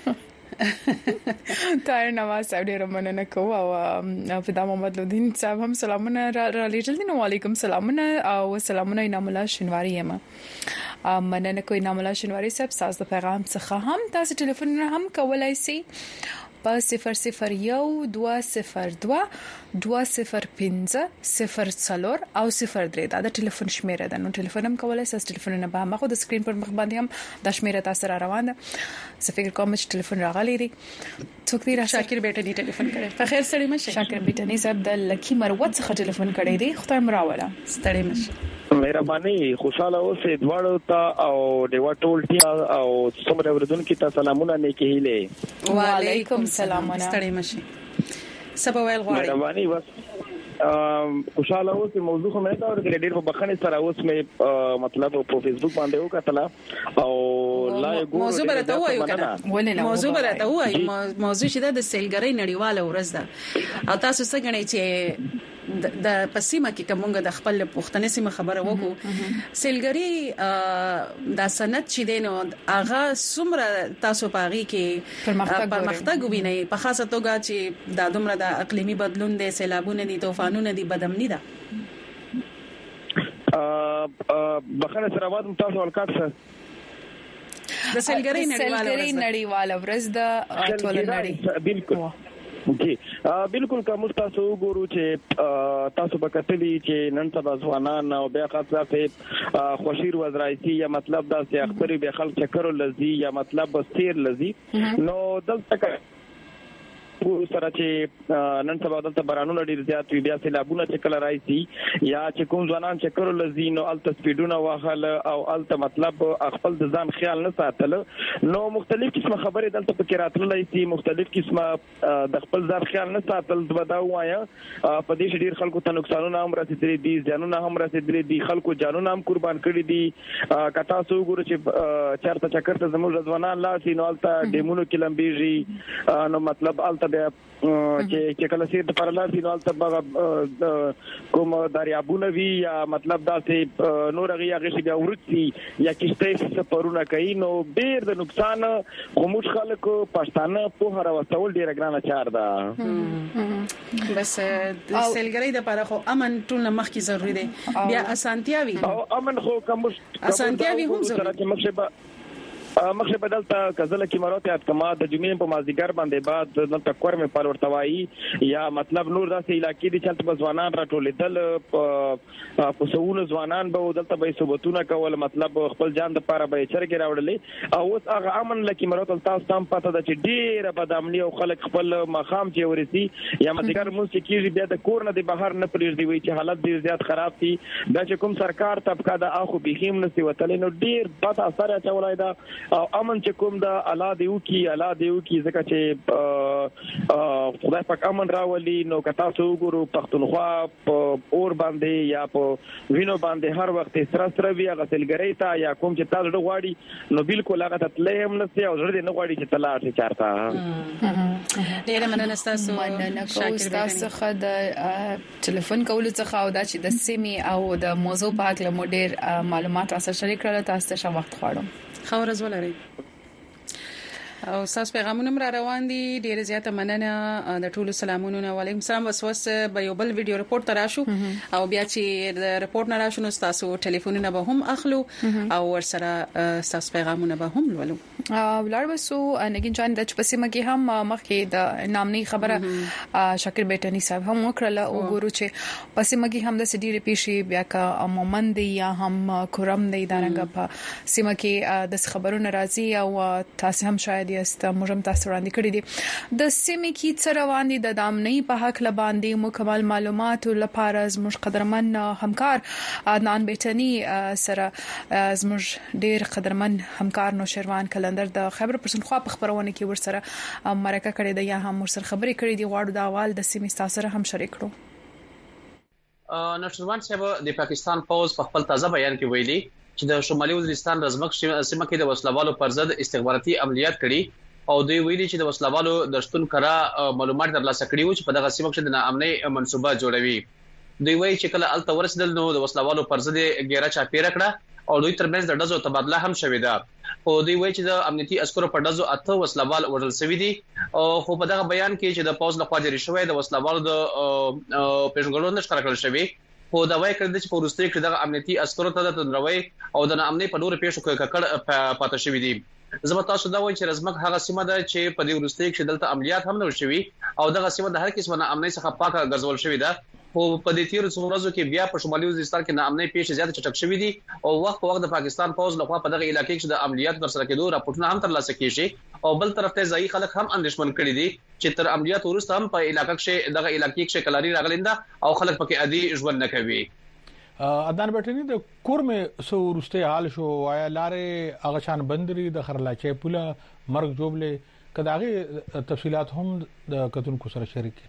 طاهر نواز صاحب ډیر مننه کوو او فدا محمد لودین صاحب هم سلامونه را لېږل دي نو علیکم سلامونه او سلامونه انعام الله شنواری یم مننه کوي انعام الله شنواری صاحب تاسو د پیغام څخه هم تاسو ټلیفون هم کولای شئ په صفر صفر یو دوه صفر دوه دوه صفر پنځه صفر څلور او صفر درې دا د ټلیفون شمیره ده نو ټلیفون هم کولای شئ ټلیفون نه به مخه د سکرین پر مخ باندې هم د شمیره تاسو را روان ده زه فکر کوم چې ټلیفون راغلی دی څوک دی شاکر بیٹنی ټلیفون کړي په خیر سړی مشه شاکر بیٹنی صاحب د لکی مروت څخه ټلیفون کړي دی خدای مراوله ستړي مشه مهرباني خوشاله اوسې دواړو ته او دیوا ټول ټیم او څومره ورودونکو ته سلامونه نیکی هیله وعلیکم السلام ستړي مشه سبا ویل غواړي مهرباني بس خوشاله اوسې موضوع خو مې دا ورته ډېر په بخښنې سره اوس مې مطلب په فیسبوک باندې وکړه او لا یو موضوع برته وایو کنه موضوع برته وایو موضوع چې د سیلګری نړیواله ورځ ده او تاسو څنګه غنئ چې د پسیمه کې کومه د خپل پښتنې سیمه خبره وکړو سیلګری د سند چې دینو اغه سمره تاسو پاغي کې پرمختګ ویني په خاصه توګه چې د دومره د اقليمي بدلون دي سیلابونه دي طوفانونه دي بدامني ده بخنه سره وادم تاسو ولکات د سیلګری نړیواله ورځ د ټول نړۍ بالکل جی بالکل کوم تاسو ګورو چې تاسو به کتلی چې نن سبا ځوانان او بیا خاصه په خوشیر وزرایتي یا مطلب دا چې اخباري به خلک چکر لذي یا مطلب سیر لذي نو دلته سره چې نن سبا دلته بارانونه ډیر زیات وي بیا سیلابونه چې کله راځي یا چې کوم ځوانان چې کړو لزینو الته سپیډونه واخل او الته مطلب خپل د ځان خیال نه ساتل نو مختلف قسمه خبرې دلته پکې راتللې سي مختلف قسمه د خپل ځان خیال نه ساتل دا وایا په دې ډیر خلکو ته نقصانونه هم رسیدلي دي ځانونه هم رسیدلي دي خلکو جانونه هم قربان کړي دي کتا سو ګورو چې چارته چکر ته زموږ ځوانان لا سي نو الته ډیمونو کې لمبيږي نو مطلب الته چې چې کله سیر د پرلاسي نو البته کوم دریابونه وی یا مطلب دا چې نور غي هغه شي بیا ورتي یا کیسته سفرونه کوي نو ډیر د نقصان کوموش خلکو پښتانه په هر وسول ډیر ګرانه چار ده بس د سیلګری د لپاره خو امن ټول مخ کی ضروری دی بیا اسانتیاوي او امن خو کوموش اسانتیاوي هم ضروری مخه بدلته کزله کې مراتب اتکما د جمعې په مازیګر باندې بعد د تکور مې پال ورتوي یا مطلب نور داسې علاقې دي چې تل ځوانان راټولېدل په سوونه ځوانان به دلته به ثبوتونه کول مطلب خپل جان د پاره به چرګ راوړلې او اوس هغه امن لکه مراتب تاسو تام پته ده چې ډیره بدامنی او خلک خپل مخام چې ورسي یا مازیګر مو چې کیږي بیا د کور نه د بهر نه پریږدي وي چې حالت ډیر زیات خراب دي دا چې کوم سرکار طبقه د اخو بخیم نسی وتلې نو ډیر بد اثر اچولای دا او امن چې کوم د الله دیو کی الله دیو کی ځکه چې خدای پاک امن راولي نو کتا څو ګورو پښتونخوا په اور باندې یا په وینو باندې هر وخت سره سره وی غسلګری تا یا کوم چې تاسو غواړي نو بالکل هغه تلې هم نسي او زړه نه غواړي چې تلا شي چارتا ډیره مننه تاسو مننه کوم تاسو څخه د ټلیفون کولو څخه او دا چې د سیمي او د موضوع په اړه مو ډیر معلومات تاسو شریک کړل تاسو ته وخت غواړم خبر ولرئ او تاسو پیغامونه را روان دي ډیره زیاته مننه د ټولو سلامونه وعلیکم السلام وسوس به یو بل ویډیو رپورت تراشو او بیا چې د رپورت نه راشو نو تاسو ټلیفونونه به هم اخلو او ورسره تاسو پیغامونه به هم ولولو ولر وسو انګین جان د چپسیمه کې هم مخکې د نامني خبره شاکر بیٹنی صاحب هم وکړه او ګورو چې پسیمه کې هم د سډيري پیشي بیا کا مومند یا هم کورم دی دارنګ په سیمه کې د خبرونو راځي او تاسو هم شاید است موږ تاسو وړاندې کړی دي د سیمه کې څه روان دي د دامنۍ په حق لباندې مکمل معلومات لپاره زموږ قدرمن همکار عدنان بیٹنی سره زموږ ډیر قدرمن همکار نوشروان کلندر د خبر پښتونخوا په خبرونه کې ورسره مرکه کړې ده یا هم ورسره خبرې کړې دي غواړو د اول د سیمه تاسو سره هم شریک کړو نوشروان صاحب د پاکستان پوز په خپل تازه بیان کې ویلي چې د شمالي وزیرستان رزمک سیمه کې د وسلوالو پر ضد استخباراتي عملیات کړي او دوی ویلي چې د وسلوالو د شتون کرا معلومات ترلاسه کړي و چې په دغه سیمه کې د ناامنۍ منصوبه جوړوي دوی وایي چې کله الته ورسېدل نو د وسلوالو پر ضد ګیره چاپیره کړه او دوی ترمنځ د ډزو تبادله هم شوې ده او دوی وایي چې د امنیتي عسکرو په ډزو اته وسلوال وژل شوي دي او خو په دغه بیان کې چې د پوز لخوا جری شوی د وسلوالو د پیژنګړو نشکره کړل شوی خو دا وایي کړل چې په وروستي کې دغه امنیتي عسکرو ته د تندروي او د ناامنۍ په ډور پیښو کې ککړ پاتې شوی دي زما تاسو دا وایي چې رزمک هغه سیمه ده چې په دې وروستي کې دلته عملیات هم نه شوي او دغه سیمه د هر قسمه ناامنۍ څخه پاکه ګرځول شوی ده خو په دې تیر څو ورځو کې بیا په شمالي وزیرستان کې ناامنۍ پیښې زیات چټک شوې دي او وخت په وخت د پاکستان پوز لخوا په دغه علاقې کې د عملیات تر سره کېدو راپورټونه هم ترلاسه کیږي او بل طرف ته ځای خلک هم اندېښمن کړي دي چې تر عملیات وروسته هم په علاقې کې دغه علاقې کې کلاري راغلینده او خلک پکې عادي ژوند نه کوي عدنان بیٹنی د کورمه سو ورسته حال شو آیا لارې هغه شان بندري د خرلاچې پوله مرګ جوړلې کداغه تفصيلات هم د کتونکو سره شریک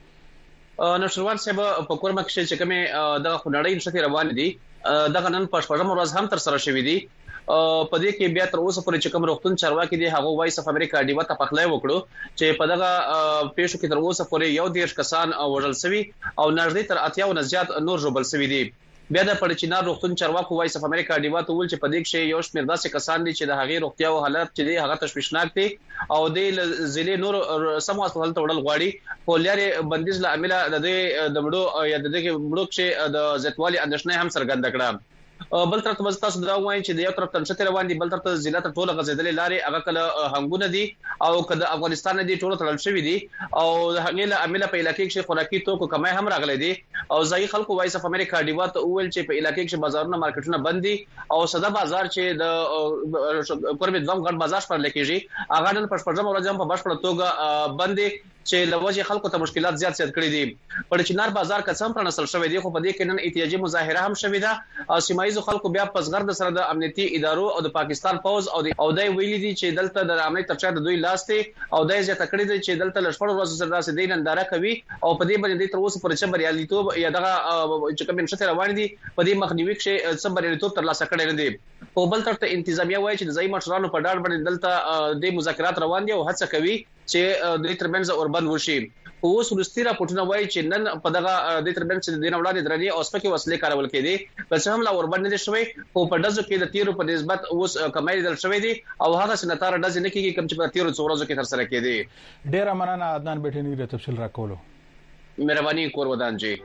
نشروان صاحب په کورمه کې چې کومه دغه خنړې نشته روان دي دغه نن په شپږم ورځ هم تر سره شوې دي په دې کې بیا تر اوسه پورې چې کوم روغتون چارواکي دي هغه وایس اف امریکا ډیوا ته پخلای وکړو چې په دغه پیښو کې تر اوسه پورې یو دیرش کسان وژل شوي او نږدې تر اتیا و نه زیات نور ژوبل شوي دي بیا د پړچینار روغتون چارواکو وایس اف امریکا ډیوا ته ویل چې په دې کې یو شمېر داسې کسان دي چې د هغې روغتیا او حالت چې دی هغه تشویشناک دي او د ضلع نور سم هسپتال ته وړل غواړي خو لارې بندیز له امله د دې د مړو یا د دې مړو چې د زیاتوالي اندېښنه هم څرګنده کړه بل تر څه تاسو دا وایي چې د یو طرف تنشته روان دي بل تر څه ضلع ته ټوله غزیدلې لارې هغه کله هنګونه دي او کله افغانستان دي ټوله تړل شوی دي او هغه له عمله په علاقې کې خوراکي توکو کمای هم راغلي دي او ځای خلکو وایس اف امریکا ډیوا ته ویل چې په علاقې کې بازارونه مارکیټونه بند دي او صدا بازار چې د قرب دوم غټ بازار پر لکېږي هغه نن پښپړم ورځ هم په بشپړ توګه بند دي چې لوجه خلکو ته مشکلات زیات زیات کړی دي پړچینار بازار قسم پر نسل شوی دی خو په دې کې نن احتجاجي مظاهره هم شوې ده او سیمایي خلکو بیا پسغر د سره د امنیتي ادارو او د پاکستان فوج او د او دای ویلي دي چې دلته د امنیت ترچا د دوی لاس ته او دای زیاته کړی دي چې دلته لښپړ ورځ سره داسې دیننداره کوي او په دې باندې تر اوسه پر چې بریالیتوب یا دغه چې کوم نشته روان دي په دې مخنیوي کې څه بریالیتوب تر لاسه کړی نه دي په بل طرف ته انتظامیه وایي چې د ځای مشرانو په ډاډ باندې دلته د مذاکرات روان دي او هڅه کوي چې د ترمنځ اوربند وشي اوس ولستي راپورټونه وایي چې نن په دغه د ترمنځ د دین وړاندې درنې او سپکه وسلې کارول کېدي بس هم لا اوربند نه شوي او په دزو کې د تیرو په نسبت اوس کمای دل شوی دي او هغه سنتار دز نه کېږي کوم چې په تیرو څورزو کې تر سره کېدي ډیر مننه عدنان بیٹنی ر تفصیل راکولو مهرباني کور ودان جی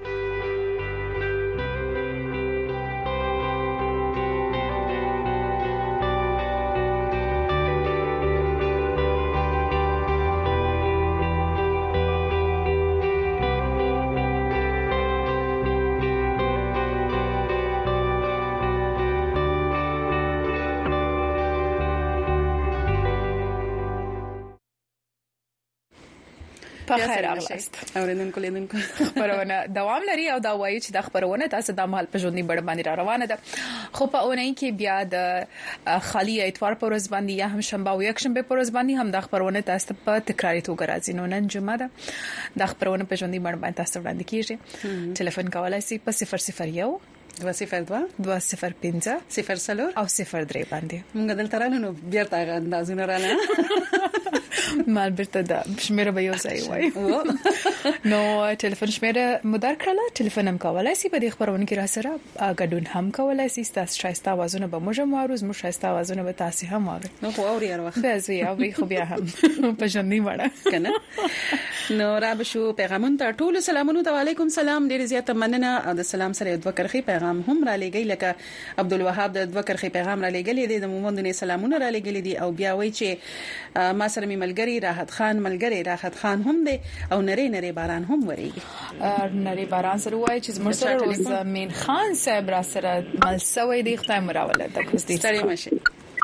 په خیر اغلاست اوریدونکو لیدونکو خبرونه دوام لري او دا وایي چې د خبرونه تاسو د مهال په ژوندۍ بڼه باندې را روانه ده خو په اونۍ کې بیا د خالی اتوار پر ورځ باندې یا هم شنبه او یک شنبه پر ورځ باندې هم د خبرونه تاسو په تکراری توګه راځي نو نن جمعه ده د خبرونه په ژوندۍ بڼه باندې تاسو وړاندې کیږي ټلیفون کولای شئ په صفر صفر یو دو صفر دو دو صفر پنځه صفر سلور او صفر درې باندې موږ دلته رانو نو بیرته اندازونه رانه مال برته د شمیره به یو ځای وای نو ټلیفون شمیره مدار کړل ټلیفون هم کولای شي په دې خبرونه کې را سره غډون هم کولای شي تاسو شایسته आवाजونه به موږ ماروز مو شایسته आवाजونه به تاسو هم اوري نو خو اوري هر وخت به زوی اوري خو بیا هم په ژوندۍ وړه کنه نو را به شو پیغامون ته ټول سلامونه علیکم سلام ډیر زیات مننه او د سلام سره د وکرخي پیغام هم را لګی لکه عبدالوهاب د وکرخي پیغام را لګلی دی د مومندونی سلامونه را لګلی دي او بیا وای چې ما سره ملګری راحت خان ملګری راحت خان هم دی او نری نری باران هم وریږي نری باران سره وای چې زموږ سره روز مين خان صاحب را سره ملسوي دی خدای مراوله تک دې ستړي مشه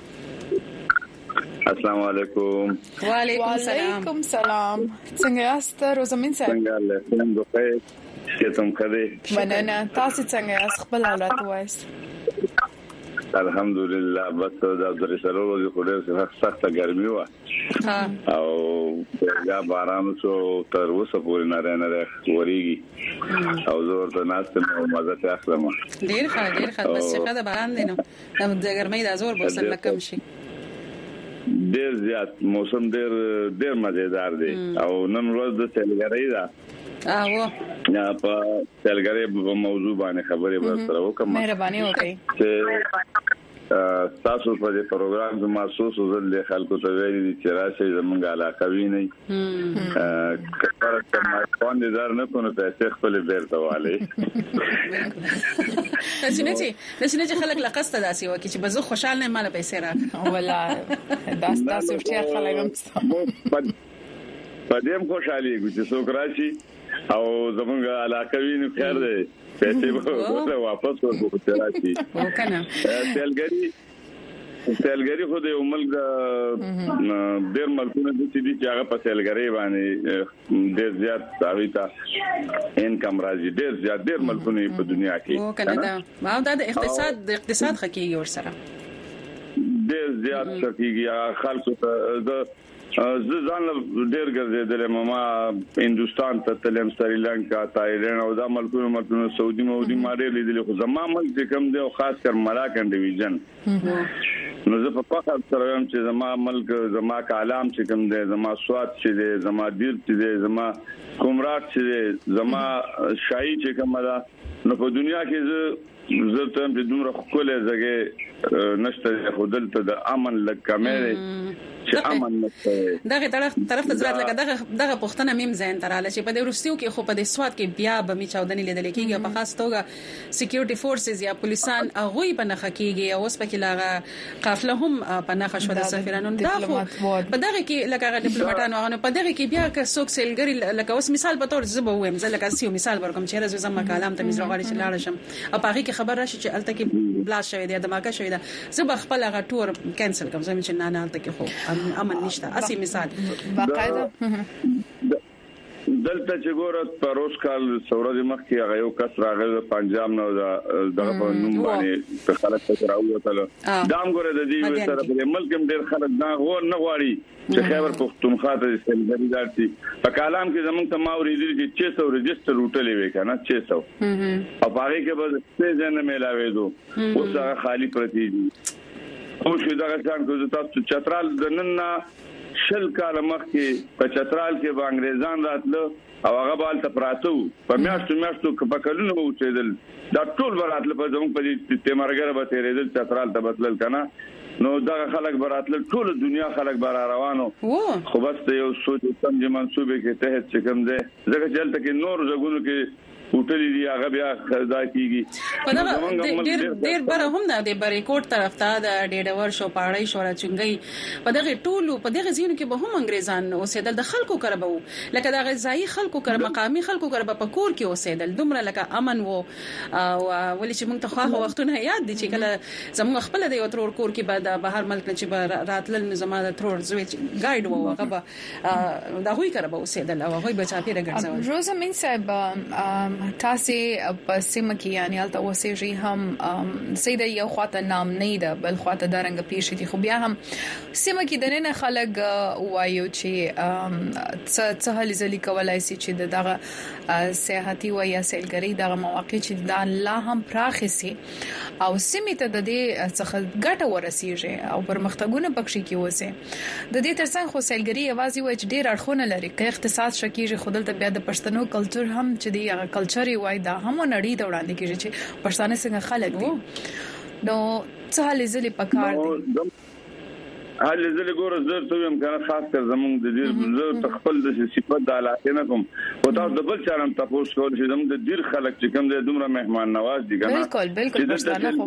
السلام علیکم وعلیکم السلام وعلیکم السلام څنګه یاست روزمین صاحب څنګه له څنګه بخیر چې تم کړی مننه تاسو څنګه یاست خپل حالت وایست الحمدلله بس د عبدالرسول ورځ خو ډېر سخت ګرمي و او یا باران شو تر اوسه پورې نه نه وريږي او زور ته ناست نو مزه ته اخلم ډېر ښه ډېر ښه بس چې دا باران دی نو د ګرمۍ د زور بوسل کم شي ډېر زیات موسم ډېر ډېر مزیدار دی او نن ورځ د سیلګرۍ ده او یا په سیلګرۍ په موضوع باندې خبرې ورسره وکم مهرباني وکړئ چې تاسو په دې پروګرام کې محسوس وزل خلکو ته ویلي چې راشي زمونږ علاقه وی نه کړه چې ما باندې دار نه کوو پیسې خپل بیرته والي نشي نشي نشي نشي خلک لقسته داسي وکي چې بزو خوشاله نه مال پیسې را ولا داس تاسو چې خلک هم په دې خوشالي چې څوک راشي او زمونږ علاقه وی نه خیر دی پیسې به واپس ورکړو راشي وکنه سیلګری سیلګری خو د ملک د ډېر ملکونو د چې دي چې هغه په سیلګری باندې ډېر زیات ساویتا انکم راځي ډېر زیات ډېر ملکونه په دنیا کې وکنه دا ما دا د اقتصاد د اقتصاد خکېږي ور سره ډېر زیات خکېږي خلکو ته د زه ځان ډېر ګرځېدل ما هندستان ته تلم سریلانکا تایلند او دا ملکونو ملکونو سعودي مودي ما ډېر لیدل خو زما ملک کوم دی او خاص کر مراکن ډیویژن نو زه په فخر سره وایم چې زما ملک زما کلام چې کوم دی زما سواد چې دی زما دیر چې دی زما کومرات چې دی زما شاعري چې کوم ده نو په دنیا کې زه زه ته په دومره خپل ځای نشته خودل ته د امن لکمه چې امن نشته دغه طرف طرف ته ځات لکه دغه دغه پښتنه مم زین تراله چې په دې روسیو کې خو په دې سواد کې بیا به می چاودنې لیدل کېږي په خاص توګه سکیورټي فورسز یا پولیسان هغه په نخ کېږي او اوس په کې لاغه قافله هم په نخ شو د سفیرانو دا خو په دغه کې لکه ډیپلوماټانو هغه په دغه کې بیا که څوک سیلګری لکه اوس مثال په تور زبو ویم زلکه سیو مثال ورکوم چې راز زما کلام ته مزرغړی چې لاړ شم او هغه کې خبر راشي چې الته کې بلاس شوی دی دماکه شوی دی زه به خپل هغه ټور کینسل کوم زموږ چې نه نه الته کې خو امن نشته اسی مثال باقاعده دلته چې ګورت پروس کال سورج مخ کې هغه یو کس راغی د پنجاب نو دغه په نوم باندې په خلک ته راووتل دام ګوره د دې سره په ملک هم ډېر خلک نه غوړ نه غواړي چې خیبر پختونخوا ته سیلګری دارتي په کلام کې زمونږ ته ما ورېدل چې چھ سو رجستر وټلې وې کنه چھ سو او هغه کې به څه ځنه ملاوي دو اوس هغه خالی پرتی دي او شو دا څنګه چې تاسو چترال دننه شل کال مخکې په چترال کې به انګريزان راتله او هغه بال ته پراتو په میاشتو میاشتو په کلونو وچېدل دا ټول براتله په زموږ په دې تیمارګر به تیرېدل چترال ته بدلل کنه نو دا خلک براتله ټول دنیا خلک بار روانو خو بس یو سوچ سم چې منسوبه کې تحت چې کوم ده ځکه چې تل کې نور ځګونو کې وټلې دی هغه بیا خزا کیږي په دا ډېر ډېر بر هم نه دی بریکوټ طرف ته د ډېډور شو پاړای شو راچنګي په دغه ټولو په دغه ځینو کې به هم انګريزان اوسېدل د خلکو کربو لکه د غذایی خلکو کر مقامي خلکو کر په کور کې اوسېدل دومره لکه امن وو او ولې چې موږ ته خو وختونه یاد دي چې کله زموږ خپل د یو ترور کور کې به د بهر ملک چې راتلل نظام د ترور زوی ګایډ وو هغه به دا هوی کربو اوسېدل او هغه به چا پیره ګرځول روزه من صاحب تاسو په سیمه کې یعنی البته اوسېږي هم سیده یو خواته نام نه ده بل خواته درنګ پیښ دي خو بیا هم سیمه کې د نه خلک وایو چې څه هلي ځلې کولای شي چې دغه سیاحتي و یا سیلګری دغه مواقع چې د الله هم پراخسي او سیمه ته د دې څخه ګټه ورسیږي او پرمختګونه پکې کې وسه د دې ترڅنګ خو سیلګری یوازې وایي چې ډېر اړخونه لري که اقتصاد شکیږي خودل ته بیا د پښتنو کلچر هم چې دی هغه کلچر وای دا هم نړۍ ته وړاندې کیږي چې پښتانه څنګه خلک دي نو څه حل زلي پکار دي حل زلي ګور زر ته هم کنه خاص کر زمونږ د دې زر تخپل د صفات د علاقه نه کوم او تاسو د بل چارم تاسو کول چې زموږ د ډیر خلک چې کوم د دومره مهمان نواز دي کنه بالکل بالکل پښتانه خو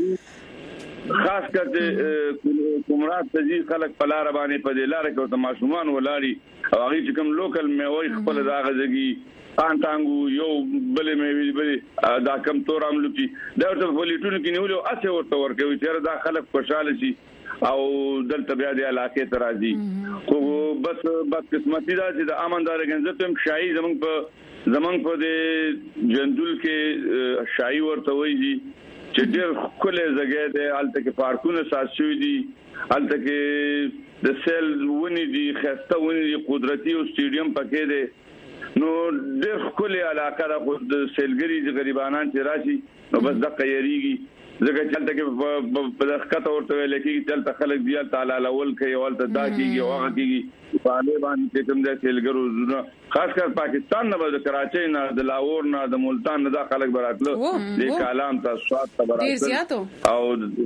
خاص کر د کومرات تجي خلک په لار باندې په دې لار کې د ماشومان ولاړی او هغه چې کوم لوکل میوي خپل داغه ځګي انټانګو یو بلې مې ویل بلې دا کم تور عملو کی دا ورته پولیټونو کې نیولو اته ورته ورکوي چې دا خلک خوشاله شي او دلته بیا د علاقې ته راځي خو بس بس قسمتي دا چې د امندار غنځت هم شایي زمونږ په زمونږ په د جندول کې شایي ورته وایي چې ډېر کله ځای دی الته کې پارکونه ساتشوي دي الته کې د سیل ونی دي خسته ونی دي قدرتي او سټیډیم پکې دی نو ډېر کله علاقه د سیلګری د غریبانان چې راشي نو بس د قیریږي ځکه چې تل کې په دغه ورته لیکي چې تل خلک دی تعالی اول کوي او تل دا کیږي او هغه کیږي په اړه باندې چې کوم د سیلګرو زونه خاص کر پاکستان نه د کراچۍ نه د لاهور نه د ملتان نه د خلک براتلو د کلام تاسو سواد ته براتلو او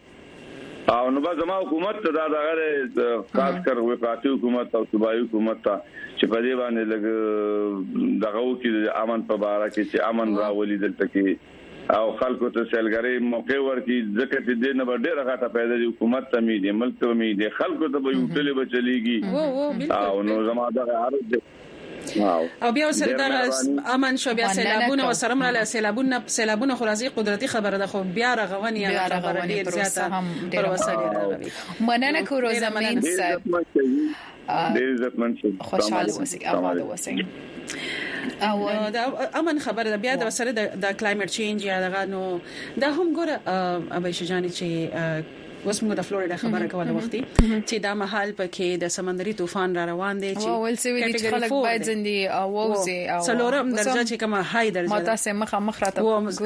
او نو به زموږ حکومت ته دا دغه خاص کر وفاقي حکومت او صوبایي حکومت ته چې په دې باندې لګ دغه وکړي د امن په اړه کې چې امن راولي دلته کې او خلکو ته سیلګری موقع ورکړي ځکه چې د نه ډېر غاټه پیدا دي حکومت ته می دي ملک ته می دي خلکو ته به یو ټلې بچلېږي او نو زموږ دغه عرض او بیا سره دا امن شو بیا سیلابونه او سره مله سیلابونه سیلابونه خو راځي قدرتي خبره ده خو بیا رغونی هغه خبره ډیر زیاته پر وسایل راغلي مننه کو روزمین صاحب ډیر عزتمن شه خوشاله اوسئ آباد اوسئ او دا امن خبره ده بیا د سره د کلایمټ چینج یا دغه نو دا هم ګوره ابي شجانی چې اوس موږ د فلوریدا خبره کوله وختي چې دا محل پکې د سمندري طوفان را روان دی چې ول سی ویل چې خلک باید زندي او ووزي او څلورم درجه چې کومه های درجه ماته مخه مخ راته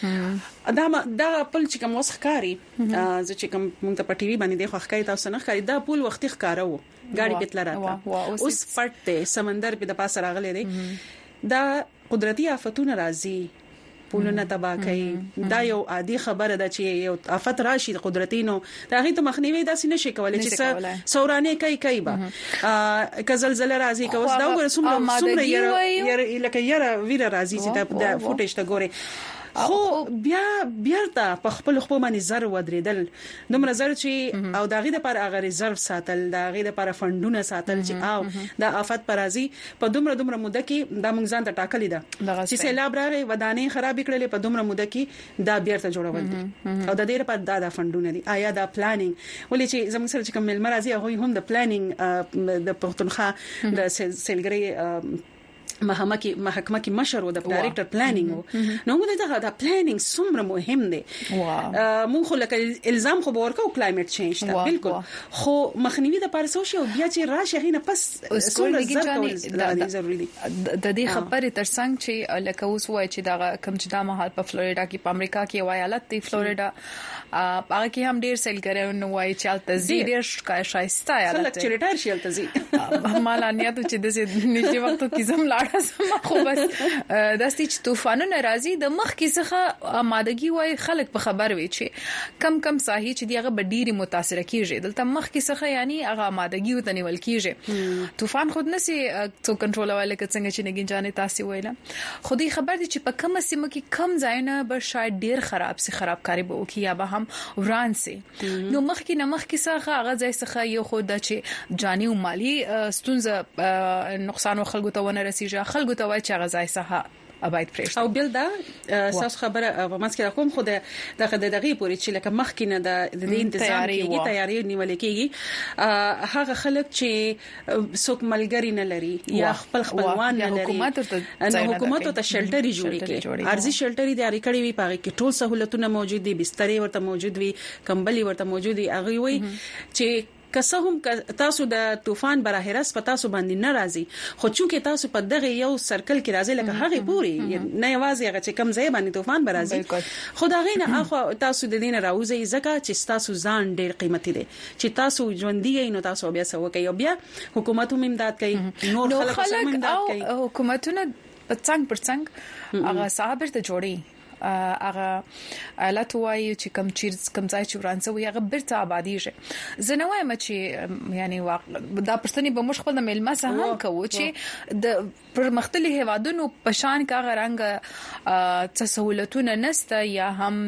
دا دا پل چې کوم وسخ کاری چې کوم موږ ته په ټي وي باندې د خوخکای تاسو نه خري دا پل وختي ښکارو ګاډي پتل راته اوس پټ سمندر په د پاسه راغلي دی دا قدرتي آفتونه راځي پولونه تباہ کوي دا یو عادي خبره ده چې یو آفت راشي قدرتي نو دا هیڅ مخنیوي داسې نشي کولای چې سورانه کوي کوي با ک زلزلہ راځي کوس دا وګوره څومره څومره یره لکه یره ویره راځي چې دا فوټیج ته ګوره خو بیا بیا ته په خپل خپل باندې زر ودرېدل دومره زر چې او داغه د پر اغه ریزرو ساتل داغه د پر فندونه ساتل چې او د آفت پرازي په دومره دومره موده کې د مونږ ځان ته ټاکلې ده چې سیلاب راغی ودانې خراب کړلې په دومره موده کې دا بیرته جوړول دي او د دې لپاره دا د فندونه دي آیا دا پلانینګ ولې چې زموږ سره چې کوم مل مرزي هغه هم د پلانینګ د پښتونخوا د سیلګری محکمه کې محکمه کې مشر و د ډایرکټر پلانینګ نو موږ دا د پلانینګ څومره مهم دی مونږ خو لکه الزام خو ورکو کلایمټ چینج ته بالکل خو مخنیوي د پارسو شو بیا چې راشي هینه پس څومره زر ضروري دي د دې خبرې ترڅنګ چې لکه اوس وای چې دا کم چې دا مهال په فلوریدا کې په امریکا کې وایالت دی فلوریدا هغه کې هم ډیر سیلګریان وای چې تلزی ډیر شایسته یا خلک چې ریټایر شي تلزی مالانیت چې د نږدې وخت کې زم لاړ خو بس د ستې طوفانونو راځي د مخ کې څخه آمادګي وای خلک په خبر وي چې کم کم ساحي چې دیغه بډيري متاثر کیږي دلته مخ کې څخه یعنی هغه آمادګي وتنیول کیږي طوفان خود نسي تو کنټرول والے څنګه چې نګین جانې تاسو ویله خودي خبر دي چې په کومه سیمه کې کم ځایونه به شاید ډیر خراب سي خرابکاری به وکي یا به هم وران سي نو مخ کې نه مخ کې څخه هغه ځای څخه یو خود چې جاني او مالی ستونزه نقصان خلکو ته ونه رسیږي خلکو ته وای چې غزای سه اباید پرېښ او بل دا اساس خبره په مسکه کوم خو د دغه دغه پوری چې لکه مخکینه د د انتظام کېږي تیاری نیول کېږي هغه خلک چې څوک ملګری نه لري یا خپل خپلوان نه لري نو حکومت ته شلټري جوړي کړي ارزي شلټري د اړ کړي وي پاره کې ټول سہولتونه موجود دي بسترې ورته موجود وي کمبلي ورته موجود دي هغه وي چې که هم تاسو د طوفان براهرس په تاسو باندې ناراضي خو چې تاسو په دغه یو سرکل کې راځي لکه هغه پوری نه یوازې هغه چې کم ځای باندې طوفان برازي خدای نه اخو تاسو د دین راوځي زکه چې تاسو ځان ډېر قیمتي دي چې تاسو ژوندۍ نو تاسو بیا سو کوي بیا حکومت هم امداد کوي نور خلک هم امداد کوي حکومتونه په څنګه پر څنګه هغه صاحب ته جوړي هغه الات وایي چې کم چیز کم ځای چې ورانڅه وي هغه بیرته آبادی شي زه نه وایم چې یعنی دا پښتني به مشخص د ملما سره هم کوو چې د پر مختلفو هوادونو په شان کا غرنګ څه سہولتونه نسته یا هم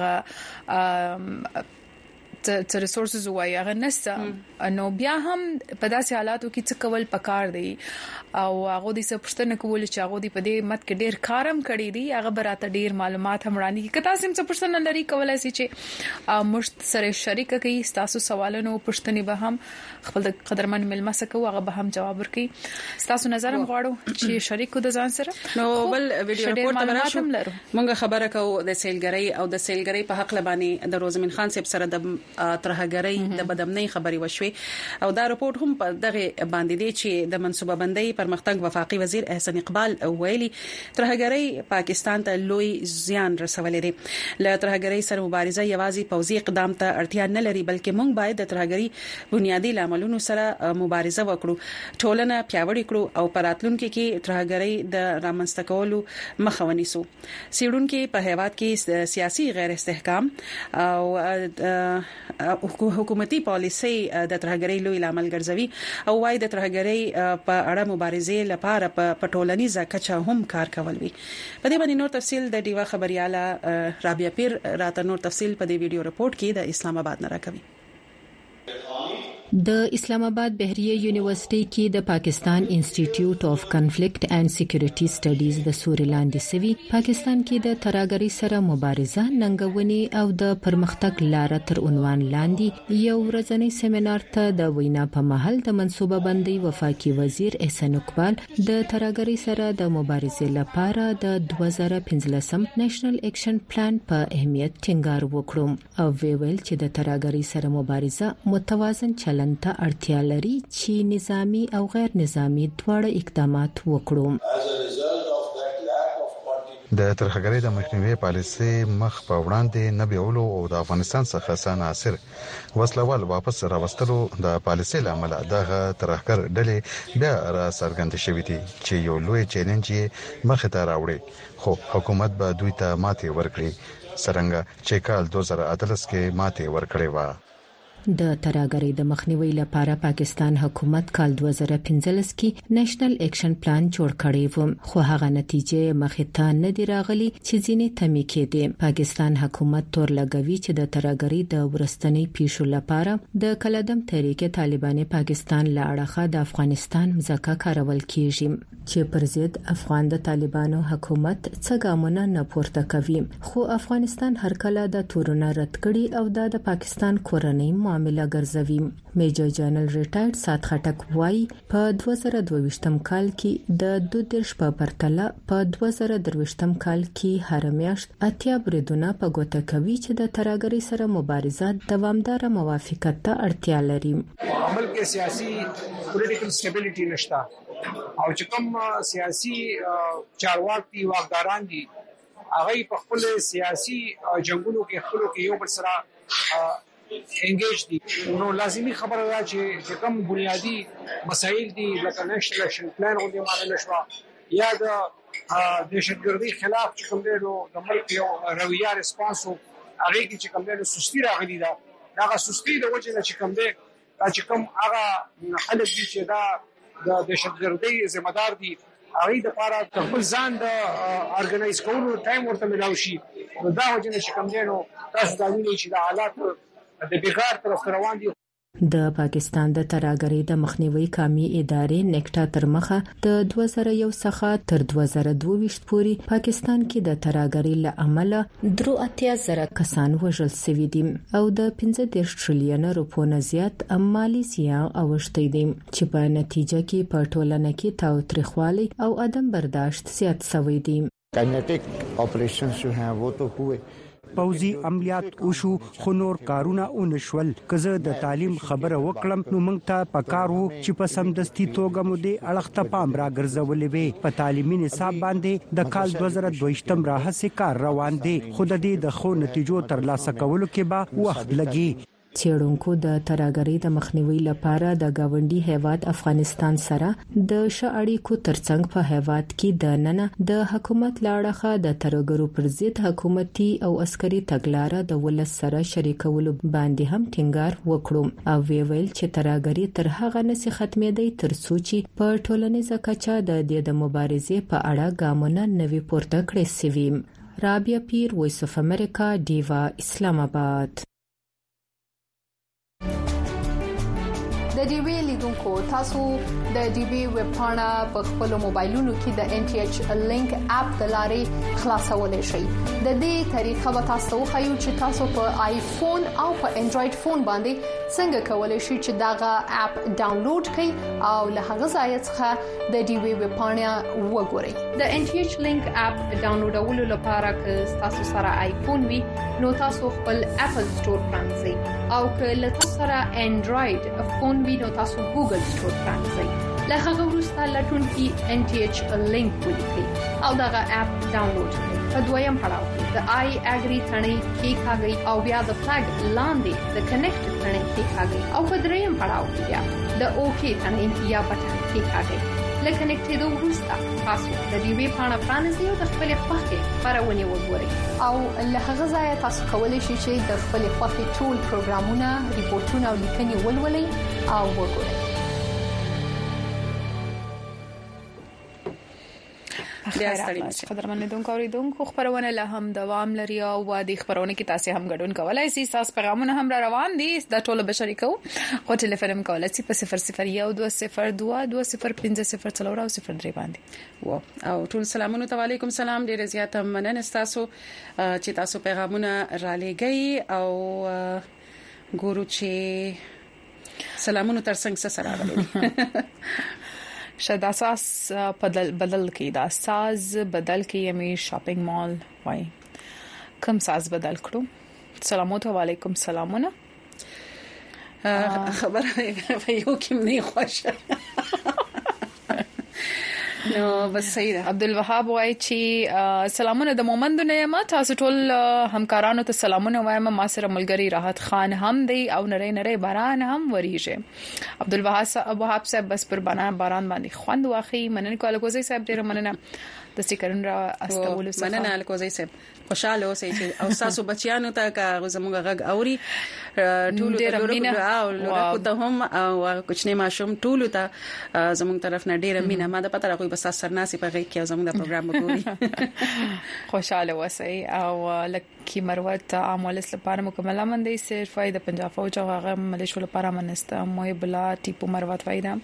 هغه ته ریسورسز وایي هغه نسته نو بیا هم په داسې حالاتو کې څه کول پکار دی او هغه د څه پښتنه کول چې هغه د په دې مت کې ډیر کارم کړی دی هغه براته ډیر معلومات هم وړاندې کی کته سم څه پښتنه لري کولای شي چې مشت سره شریک کوي تاسو سوالونو پښتني به هم خپل قدرمن ملما سکو هغه به هم جواب ورکړي تاسو نظر هم غواړو چې شریک د ځان سره نو بل ویډیو ریپورت تراشو مونږه خبره کوو د سیلګری او د سیلګری په حق لبانې د روزمن خان صاحب سره د ترهګری د بدامنۍ خبري وشوي او دا رپورت هم په دغه باندې دی چې د منصوبه بندۍ پرمختګ وفاقي وزیر احسان اقبال ویلي ترهګری پاکستان ته لوی زیان رسولې دي ل ترهګری سره مبارزه یوازې پوځي اقدام ته اړتیا نه لري بلکې موږ باید د ترهګری بنیادی لاملونو سره مبارزه وکړو ټولنه پیاوړې کړو او پراتلونکو کې ترهګری د رامنځته کولو مخه ونیسو سیډونکو په هیواد کې سیاسي غیر استحکام او حکومتي پالیسي د ترهګری لوی لامل ګرځوي او وايي د ترهګری په اړه مبارزې لپاره په ټولنیزه کچه هم کار کول وي په دې باندې نور تفصيل د دیوا خبرياله رابعه پیر راته نور تفصيل په دې ویډیو رپورت کې د اسلام آباد نه راکوي د اسلام آباد بهریه یونیورسيټي کې د پاکستان انسټیټیوټ اف کنفلیکټ اینڈ سکیورټي سټډیز د سورلاندې سوي پاکستان کې د ترهګرۍ سره مبارزه ننګونی او د پرمختګ لار تر عنوان لاندې یو ورځنی سیمینار ته د وینا په محل د منصوبه بندي وفاقي وزیر احسان اقبال د ترهګرۍ سره د مبارزې لپاره د دوه زره پنځلسم نېشنل اکشن پلان په اهمیت ټینګار وکړ او ویل چې د ترهګرۍ سره مبارزه متوازن چلند ته اړتیا لري چې نظامی او غیر نظامی دواړه اقدامات وکړو. د ترهګرۍ د مخنیوي پالیسي مخ په وړاندې نه بیولو او د افغانستان څخه سناسر وسلوال واپس راوستلو د پالیسي لامل دغه ترهګر ډلې بیا را څرګند شوې دي چې یو لوی چیلنج مخ ته راوړي خو حکومت به دوی ته ماتې ورکړي څنګه چې کال دوه زره اتلس کې ماتې ورکړې و. د ترهګرۍ د مخنیوي لپاره پاکستان حکومت کال دوه زره پنځلس کې نېشنل اکشن پلان جوړ کړی و خو هغه نتیجې مخې ته نه دی راغلي چې ځینې تمې کېدې. پاکستان حکومت تور لګوي چې د ترهګرۍ د ورستنۍ پیښو لپاره د کلدم تحریک طالبان پاکستان لاړه د افغانستان ځکه کارول کیږي چې پر ضد افغان د طالبانو حکومت څه ګامونه نه پورته کوي خو افغانستان هر کله د تورونه رد کړي او د پاکستان کورنۍ معاملې ګرځوي. میجر جنرال ریټایرډ سات خټک وایي په دوه زره دوه کال کې د دوه دیرش په پرتله په دوه زره درویشتم کال کې هر میاشت اتیا بریدونه په ګوته کوي چې د ترهګرۍ سره مبارزه دوامدار موافقت ته اړتیا لري. عمل کې سیاسي پولیټیکل سټیبিলিټي نشته او چې کوم سیاسي چارواکي واکداران دي هغه په خپل سیاسي جنگونو کې خپل کې یو بل سره انګیج دي نو لازمي خبره ده چې کوم بنیادی مسایل دي لکه نېشنل اکشن پلان او د معاملې شوا یا د دهشتګردۍ خلاف چې کوم دی د ملک یو رویه ریسپانس او هغه کې چې کوم دی سستی راغلي ده دا سستی د وجه نه چې کوم دی چې کوم هغه خلک دي چې دا د دهشتګردۍ ذمہ دار دي هغه د لپاره خپل ځان د ارګنایز کولو ټایم ورته ملاوي شي نو دا وجه نه چې کوم دی نو تاسو دا وینئ چې د حالات د بغیر طرف روان دي. د پاکستان د ترهګرۍ د مخنیوي قومي ادارې نیکټا تر مخه د دوه زره یو څخه تر دوه زره دوه پورې پاکستان کې د ترهګرۍ له امله درو اتیا زره کسان وژل شوي دي او د پنځه دیرش ټریلیون روپو نه زیات مالی زیان اوښتی دي چې په نتیجه کې په ټولنه کې تاوتریخوالی او عدم برداشت زیات شوی دي. کاینټیک اپریشنز جو ہیں وہ تو ہوئے پوزي عملیات وشو خو نور کارونه اونشول کزه د تعلیم خبره وکړم نو موږ ته پکارو چې په سمدستي توګه مو دې اړخته پام را ګرځولې وي په تعلیمي نصاب باندې د کال دوه زره دوه راهسي کار روان دي خو د دې د خو نتیجو تر لاسه کولو کې به وخت لګي. چېرونکو د ترهګرۍ د مخنیوي لپاره د گاونډي هیواد افغانستان سره د شاړیکو ترڅنګ په هیواد کې د نن د حکومت لاړه د ترهګرو پر ضد حکومتي او عسکري تګلارې د ولس سره شریکولو باندې هم ټینګار وکړو او ویل چې ترهګرۍ تر هغه نسي ختمېدای تر څو چې په ټولنیزه کچه د دې د مبارزې په اړه ګامونه نوي پورته کړي سوي. رابعه پیر، وایس اف امریکا، ډیوا، اسلام آباد. د ډي وی لیدونکو تاسو د ډي وی ویب پاڼه په خپل موبایلونو کې د ان ټي ایچ لینک اپ د لارې خلاصولای شئ. د دې طریقه به تاسو خو چې تاسو په آیفون او په انډراید فون باندې څنګه کولای شئ چې داغه اپ ډاونلوډ کړئ او له هغه ځای څخه د ډي وی ویب پاڼه وګورئ. د ان ټي ایچ لینک اپ ډاونلوډولو لپاره که تاسو سره آیفون وي نو تاسو خپل اپل سٹور پرانځئ او که له تاسو سره انډراید فون وي نو تاسو ګوګل سٹور پرانځئ. له هغه وروسته لټون کې ان ټي ایچ لینک ولیکئ او دغه اپ ډاونلوډ کړئ. په دویم پړاو کې د آی اګری ثنې کې کاږئ او بیا د فلګ لاندې د کنیکټ ثنې کې کاږئ او په دریم پړاو کې بیا د اوکی ثنې یا بټن کې کاږئ. لکه نکټېدو وروسته تاسو د دې وی پاڼه پرانیزئ او د خپل خوښې خبرونه وګورئ او له هغه ځای تاسو کولی شئ چې د خپل خوښې ټول پروګرامونه، ریپورتونه او لیکنې ولولئ او وګورئ. بیا ستړي مشه. قدرمن دونکو اوریدونکو خبرونه له هم دوام لري او د خبرونه کې تاسو هم ګډون کولای شئ. تاسو پیغامونه هم را روان دي د ټولو بشری کو او ټلیفون کولای شئ په صفر صفر یو دوه صفر دوه دوه صفر پنځه صفر څلور او صفر درې باندې. و او ټول سلامونه ته وعلیکم سلام. ډیر زیات مننه تاسو چې تاسو پیغامونه را لګي او ګورو چې سلامونه تر څنګه سره راغلي. شاید اساس بدل بدل کی دا ساز بدل کی یمي شاپینګ مال وای کوم ساز بدل کړو. سلامات علیکم سلامونه. خبره یو کوم نه خوښه نو بس صحیح ده. عبدالوهاب وای چې سلامونه د مومند نه تاسو ټول همکارانو ته سلامونه وایم. ما سره ملګری راحت خان هم دی او نری نری باران هم وریږي. عبدالوهاب صاحب بس پر باران باران باندې خوند واخی. مننه کوله کوزي صاحب ډیر مننه د سټیکرن را استول سره. مننه کوزي صاحب خوشاله اوسئ چې او تاسو بچیانو ته کا زموږ غږ اوري ټول ته او لورکو ته هم او کوچنی ماشوم ټول ته زموږ طرف نه ډیره مینه. ما د پته راغوي بس سرناسي په غږ کې زموږ د پروګرام وګوري. خوشاله اوسئ او لکه مروت عاملس لپاره مکمله مندي صرف د پنجاب فوج او هغه ملیشو لپاره منسته مو بلا ټیپو مروت فائدہ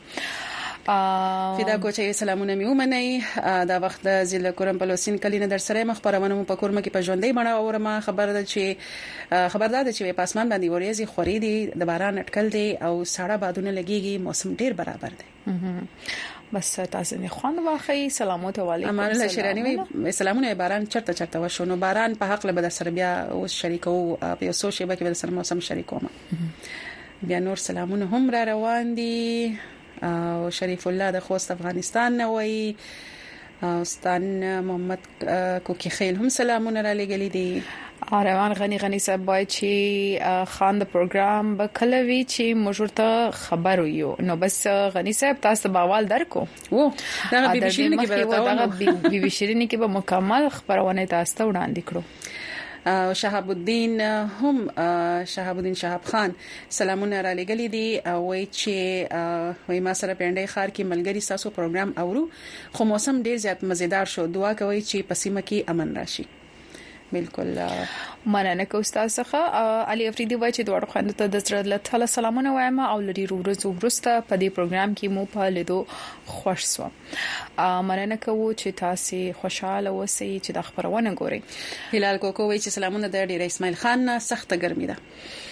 فدا کوچې سلامونه مې ومنئ. دا وخت د ضلع کورم پلوسین کلینه در سره مخبرونه مو په کورم کې په ژوندۍ بڼه اورم. خبر ده چې خبردار ده چې په اسمان باندې وریځي خوري دي د باران اٹکل دي او ساړه بادونه لګيږي. موسم ډیر برابر دی. بس تاسو نه خوان واخی. سلامات علیکم. امان الله شیرانی وی سلامونه. باران چرته چرته وشو نو باران په حق له بد سره بیا اوس شریکو په یو سوشي به کې بل سره موسم شریکوم. بیا نور سلامونه هم را روان دي. او شریف الله د خوست افغانستان نه وای. استاد محمد کوکی خیل هم سلامونه را لګلې دي. روان غنی غنی صاحب وای چې خان د پروګرام به کلوي چې مشورته خبر یو نو بس غنی صاحب تاسو باوال درکو وو دا بي بي شيرين کې به دا بي بي شيرين کې به مکمل خبرونه تاسو ته وړاندې کړو. شهاب الدین هم شهاب الدین شهاب خان سلامونه را لګلې دي او وای چې وای ما سره پندای خار کې ملګری تاسو پروګرام اورو خو موسم ډیر زیات مزیدار شو. دعا کوي چې پسیمه کې امن راشي. بالکل مننه کو استاد څخه. علي افریدي وای چې دوړ خوند ته د زړه له تعالی سلامونه وایم او لري ورځو ورسته په دې پروګرام کې مو په لیدو خوش سو. مننه کوو چې تاسو خوشاله اوسئ چې د خبرونه ګورئ. هلال کوکو وای چې سلامونه د ډیر اسماعیل خان نه سخته ګرمي ده.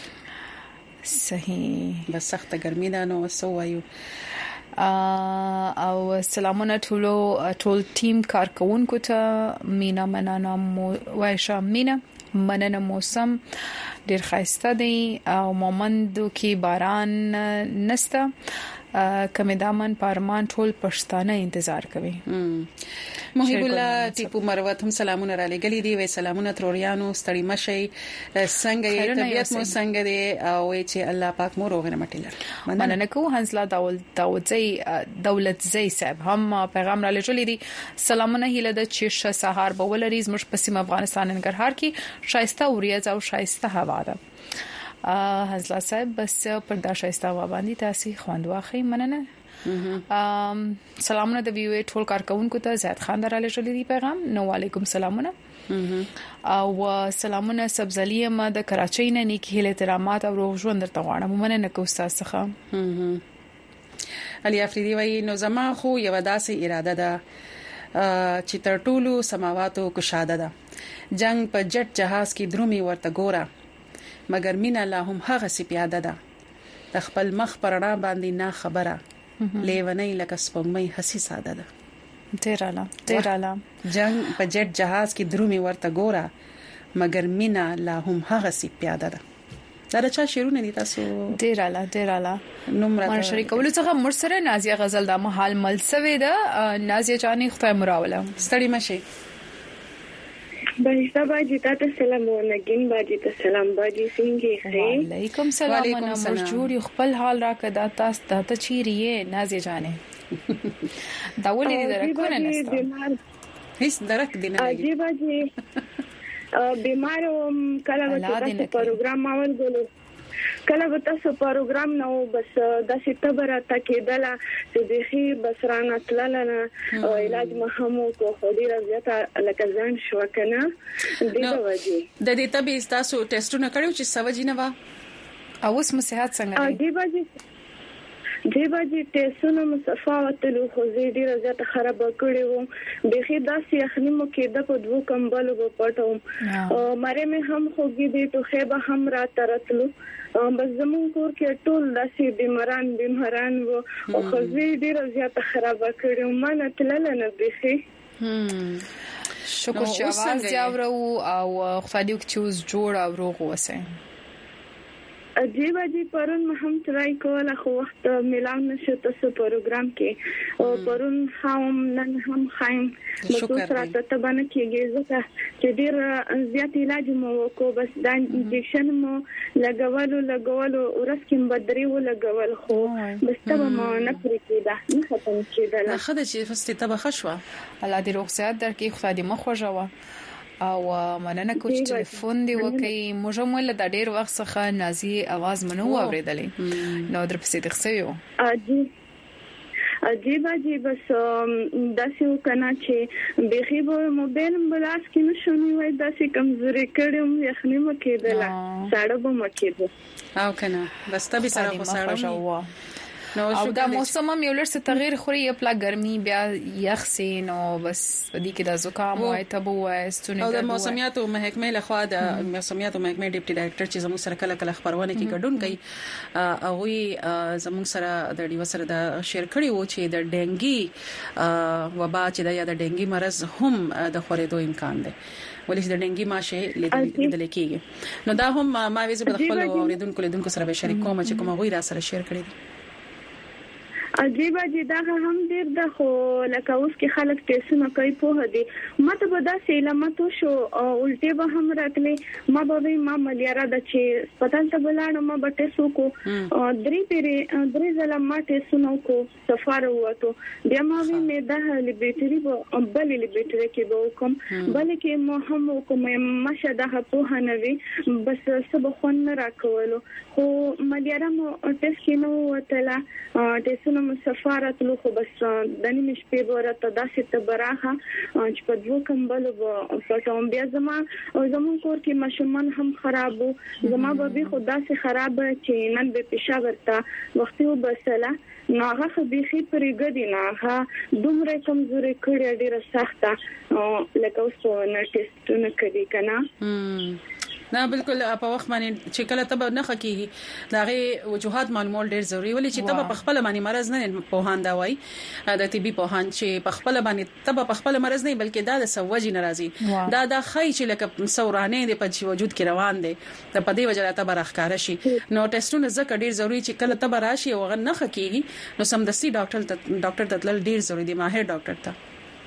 صحیح بس سخته ګرمي ده نو وسو وایو. او سلامونه ټولو ټول ټیم کارکونکو ته مینا مننه مو وایشه. مینا مننه. موسم ډیر خاسته دی او مومندو کې باران نسته. کمه دامن پارمان ټول پښتانه انتظار کوي. محب الله ټیپو مروت هم سلامونه را لګلې دي. وې سلامونه تروریانو ستړي مشي څنګه یې طبيعت مو څنګه دی او چې الله پاک مو روغ نه مټیلر. مننه کو هنزلا داول داوځي دولت زئی صاحب هم پیغام را لګولې دي. سلامونه هیله د چې سهار به ولري زموږ پسیم افغانستان ننګرهار کې شایسته اوریځ او شایسته هوا ده. حضرت صاحب بس پر دا شایسته هوا باندې تاسو خوند واخی. مننه. ام سلامونه د ویو ټول کارکونکو ته زید خان دراله جوړی پیغام. نو علیکم سلامونه. او سلامونه سبزلی ما د کراچۍ نه نیک هیله احترامات او روغ ژوند درته غواړم. مننه کو استاد څخه. علي افریدي وای نو زما خو یو داسې اراده ده چې تر ټولو سماواتو کوشاده ده. جنگ په جټ جهاز کې درومي ورته ګوره مګر مینا لا هم هغه سی پیاده ده. د خپل مخ پرړه باندې نه خبره لیونی لکه سپوږمۍ هسي ساده ده. ډیر اعلی ډیر اعلی. جنگ په جټ جهاز کې درومي ورته ګوره مګر مینا لا هم هغه سی پیاده ده. دا د چا شعرونه دي تاسو؟ ډیر اعلی ډیر اعلی. نمبر ما شریکول څنګه مرسره نازیه غزل د محل ملسوي ده. نازیه جاني خدای مراوله ستړي مشي. بایستا باجی ته سلام ونګین باجی ته سلام باجی څنګه یې؟ وعلیکم سلام. انا مرجوړي خپل حال راکدا تاسو ته چیرې نازیه جانې. دا ولې دې درکونه نشته؟ هیڅ درک دی نه. اجي باجی بیمار کله چې تاسو پروګرام اول غلو کله به تاسو پروګرام نو بس د سپتمبر ته کېدله چې د خي بسرانه تللنه او علاج مهمو کو خوري راځه لکه ځان شو کنه د وجه د دې تبي تاسو ټیسټونه کړو چې سوجینه وا او اوس مو صحت څنګه دی دی وجه دی باجی ټیسټونه مصفاوتلو خو زه ډیره زیاته خراب کړې وم بخي داسې اخنی مو کې د په دوه کمبلو په پټوم او ماره مې هم خوګې دي ته خېبه هم را ترتلو بس زمون کور کې ټول داسې بیماران بیماران وو او خو زه ډیره زیاته خراب کړې وم نه تلل نه بخي شکر چې आवाज جوړو او خدای دې چې اوس جوړ او روغ وسه عجیب عجیب پرون هم ترای کوله خو وخت ملان نشو تاسو پروګرام کې او پرون هم نن هم خاين مو سره ته باندې کېږي ځکه چې ډیر زیات علاج مو کو بس دا انجکشن مو لګولو لګولو ورسکم بدري و لګول خو بس ته مو نه پرې کېده نه ختم کېده لا خدای چې فستې ته بخښوا الله دې روغ صحت درکې خدای دې مخ خوژوا او مننه کوم چې ټلیفون دی وکي موږ مول د ډیر وخت څخه نازي आवाज منو اوریدلې نو در پسې تخسيو اجي عجیب عجیب بس داسې وکنه چې بخي به موبایل بلاس کې نشونی وای داسې کمزوري کړم یخنی مکه دلا ساړه به مکه ده او کنه بس تبي سره خو ساړه او دا موسم هم یو لړ څه تغیر خوري خپل ګرمي بیا یخ سي نو بس ودی کې د زکام وای تبو وای ستونی او د موسمیاتو محکمې لخوا د موسمیاتو محکمې ډیپټي ډایرکټر چې زموږ سره کله کله خبرونه کې ګډون کوي او وی زموږ سره د ډیو سره د شیر کړي وو چې د ډنګي وبا چې د یا د ډنګي مرز هم د خورېدو امکان دی ولې چې د ډنګي ماشه لیدل کېږي نو دا هم ما ویزه په خپل اوریدونکو لیدونکو سره به شریک کوم چې کوم غوي را سره شیر کړي دي عجیب عجیب دا هم ډیر د خو لکه اوس کې خلک ټیسټونه کوي په هدي ماته به دا سیلماتو شو الټه به هم راتلې ما به ما ملياره د چې هسپتال ته بلاړم ما به ټیسټو کو درې پیری درې ځله ما ټیسټونه کو سفر وته بیا ما وی مې د لیبټری په بل لیبټری کې به کوم بلکې مو هم کوم ماشه د په هنوي بس سبا خون نه راکولو خو ملياره مو ټیسټ کې نو وتلا ټیسټونه مسافرت لو خو بس د نیمه شپې ورته داسې ته براخه چې په دوه کمبلو په کوم بیا زما او زمون کور کې مشمن هم خرابو زما به خو داسې خراب چې نن به پیشا ورته وختي وبسله ناغه خبيخي پرېګدي ناغه دومره کمزوري کړي ډیره سخته لکه اوس نه ټیسټونه کوي کنه نه بالکل په وخت باندې چې کله تب نه خکېږي داغه وجوهات معلومول ډیر ضروری ولې چې تب په خپل باندې مرز نه په هان دا وای د طبي په هان چې په خپل باندې تب په خپل مرز نه بلکې دا د سوجي ناراضي دا د خای چې لکه سورانه د په وجود کې روان دي د پدې وجه ته برخکار شي نو ټیسټونه زکه ډیر ضروری چې کله تب راشي او غن نه خکېږي نو سمدستي ډاکټر ته ډاکټر ته تل ډیر ضروری دی ماهر ډاکټر ته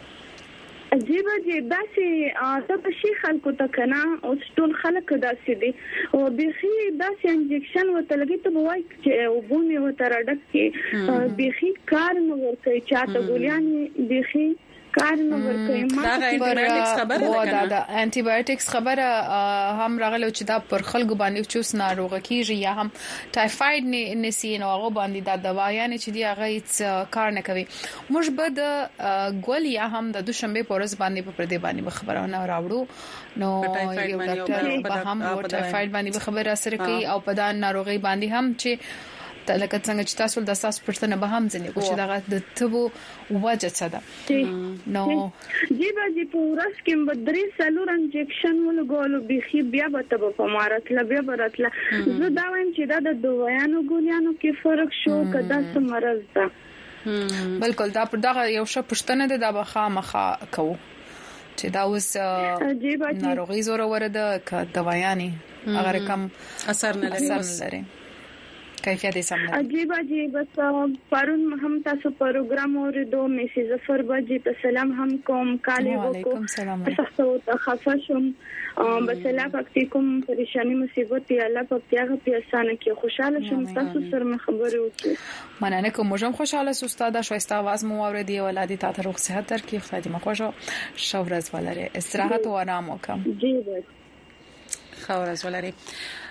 عجیب عجیب داسې ته شي خلکو ته کنه او ټول خلک داسې دي او بيخي داسې انجکشن وته لګي ته وای چې وبونی وته راډک کې بيخي کار نو ورته چاته ګولیان بيخي کار نو ورکوي ما دا انټي خبره ده دا انټي بایوټکس خبره هم راغله چې دا پر خلکو باندې چوس ناروغه کیږي یا هم ټایفاید نه نسی نو هغه باندې دا دوايانې چې دی هغه هیڅ کار نه کوي موږ به د ګول یا هم د دوشنبه پورز باندې په پردي باندې خبرونه راوړو نو یو ډاکټر په هم ټایفاید باندې خبره سره کوي او په دا ناروغي باندې هم چې لکه څنګه چې تاسو د اساس پرتنه به هم ځنی کو چې دا د تبو وجه څه ده نو جیبا جی پورس کې بدري سلور انجکشن ولګولو بيخي بیا به تب په مارت لا بیا براتله زه دا وایم چې دا د دوایانو ګولیانو کې فرق شو کدا څه مرز ده بالکل دا پر دا یو څه پښتنه ده د بخامخه کو چې دا اوس ناروغي زوره ورده ک دوایانی اگر کم اثر نه لري کیفیت یې سم نه عجیب عجیب بس پرون هم تاسو پروګرام اوریدو میسي ظفر باجی ته سلام هم کوم کالی وکړو تاسو ته خفه شوم بس الله پکې کوم پریشانی مصیبت یې الله په پیغه په اسانه کې خوشاله شوم تاسو سره خبرې وکړو مننه کوم موږ هم خوشاله سو استاد شويستا आवाज مو اوریدي ولادي ته روغ صحت در کې خدای دې مخوشو شورز ولري استراحت او آرام وکم جی خورز ولري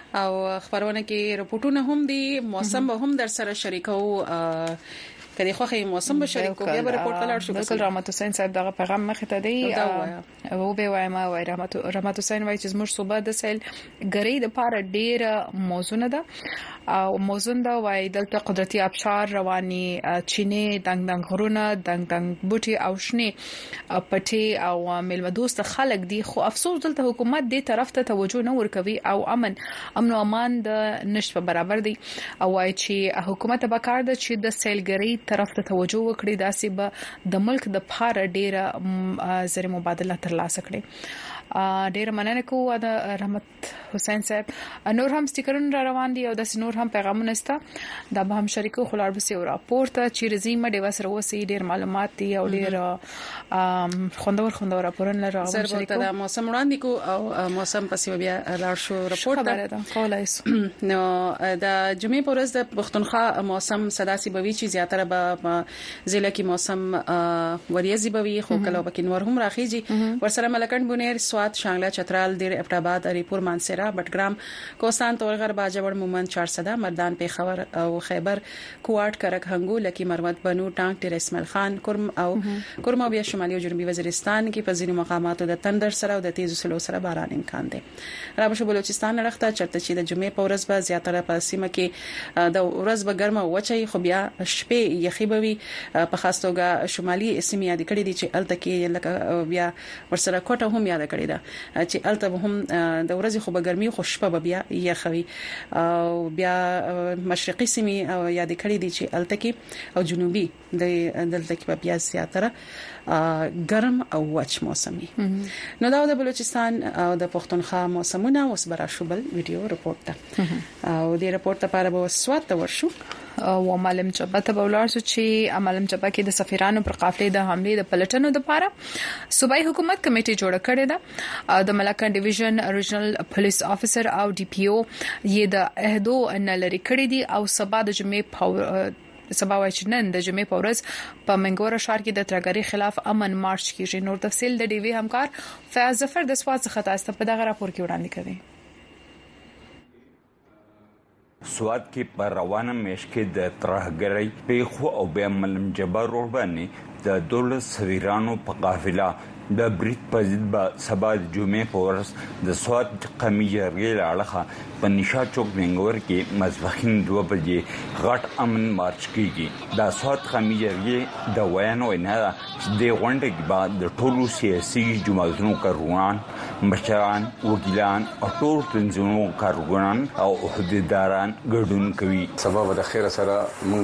او خبرونه کې رپورټونه هم دي موسم به هم در سره شریکو کله خو هي موسم به شریکو بیا به رپورټ کولای شو. بالکل رحمت حسین صاحب دغه پیغام مخه ته دی او به وایم او رحمت رحمت حسین وایي چې موږ صوبه د سیل غری د پاره ډیر موزونه ده او موزون دا وایي دلته قدرتي ابشار رواني چینه دنګ دنګ غرونه دنګ دنګ بوټي او شنه پټي او ملمه دوست خلک دي خو افسوس دلته حکومت دې طرف ته توجه نه ورکوي او امن امن او امان د نشو برابر دي او وایي چې حکومت به کار د چې د سیلګری طرف ته توجه وکړي داسې به د ملک د پاره ډیره زر مبادله ترلاسه کړي. ډیره مننه کوم د رحمت حسین صاحب. نور هم سټیکرونه را روان دي او د نور هم پیغامونه ستا د به هم شریکو خلار به سي او راپورټ چې رزيمه د وسره وسی ډیر معلومات دي او ډیر خوندور خوندور راپورونه را روان شریکو د موسم وړاندې کو او موسم پسې بیا لار شو راپورټ ده کولای نو د جمعې په ورځ د پښتونخوا موسم سداسي بوي چې زیاتره به ضلع کې موسم وریځي بوي خو کله به کینور هم راخیږي ورسره ملکن بونیر سوات شانګله چترال دیر ابټاباد اریپور مانسرا بټګرام کوستان تورغر باجوړ مومن چارسده مردان پیښور او خیبر کوارټ کرک هنګو لکی مرمت بنو ټانک ډیر اسماعیل خان کرم او کرم بیا شمالي او جنوبي وزیرستان کې په ځینو مقاماتو د تندر سره او د تیزو سلو سره باران امکان دی. رابشه بلوچستان لرخته چرته چې د جمعې په ورځ به زیاتره په سیمه کې د ورځ به ګرمه وچی خو بیا شپې یخي بوي په خاص توګه شمالي سیمې یاد کړې دي چې الته کې لکه بیا ورسره کوټه هم یاد کړې ده چې الته هم د ورځې خو به ګرمي خو شپه به بیا یخوي او بیا مشرقي سیمې یاد کړې دي چې الته کې او جنوبي د دلته کې بیا زیاتره ګرم او وچ موسمي. نو دا د بلوچستان او د پښتونخوا موسمونه اوس برا شوبل ویډیو رپورټ ته او د رپورټ لپاره به سوات ته ورشو او معلم جبه ته ولر سو چې معلم جبه کې د سفیرانو پر قافلې د حمله د پلټنو لپاره صوبایي حکومت کمیټه جوړ کړې ده. د ملکن ډیویژن اوریجنل پولیس افیسر او ډي پی او یې د اهدو ان لري کړې دي او سبا د جمعې سبا وایي چې نن د جمعې په ورځ په منګور ښار کې د ترګری خلاف امن مارچ کیږي. نور تفصیل د ډي وی همکار فیاض ظفر د سواد څخه تاسو په دغه راپور کې وړاندې کوي. سواد کې پر روانه مېش کې د ترګری پیخو او بیا ملم جبر ور باندې د دولت سفیرانو په قافله د بریټ په ضد به سبا د جمعې په ورځ د سواد قومي جرګې لاړه په نشا چوک منګور کې ماسپښین دوه بجې غټ امن مارچ کیږي. د سواد قومي جرګې د ویان وینا د غونډې کې بعد د ټولو سیاسي جماعتونو کارګران مشران وکیلان او ټول تنظیمونو کارګران او عہدیداران ګډون کوي. سبا د خیر سره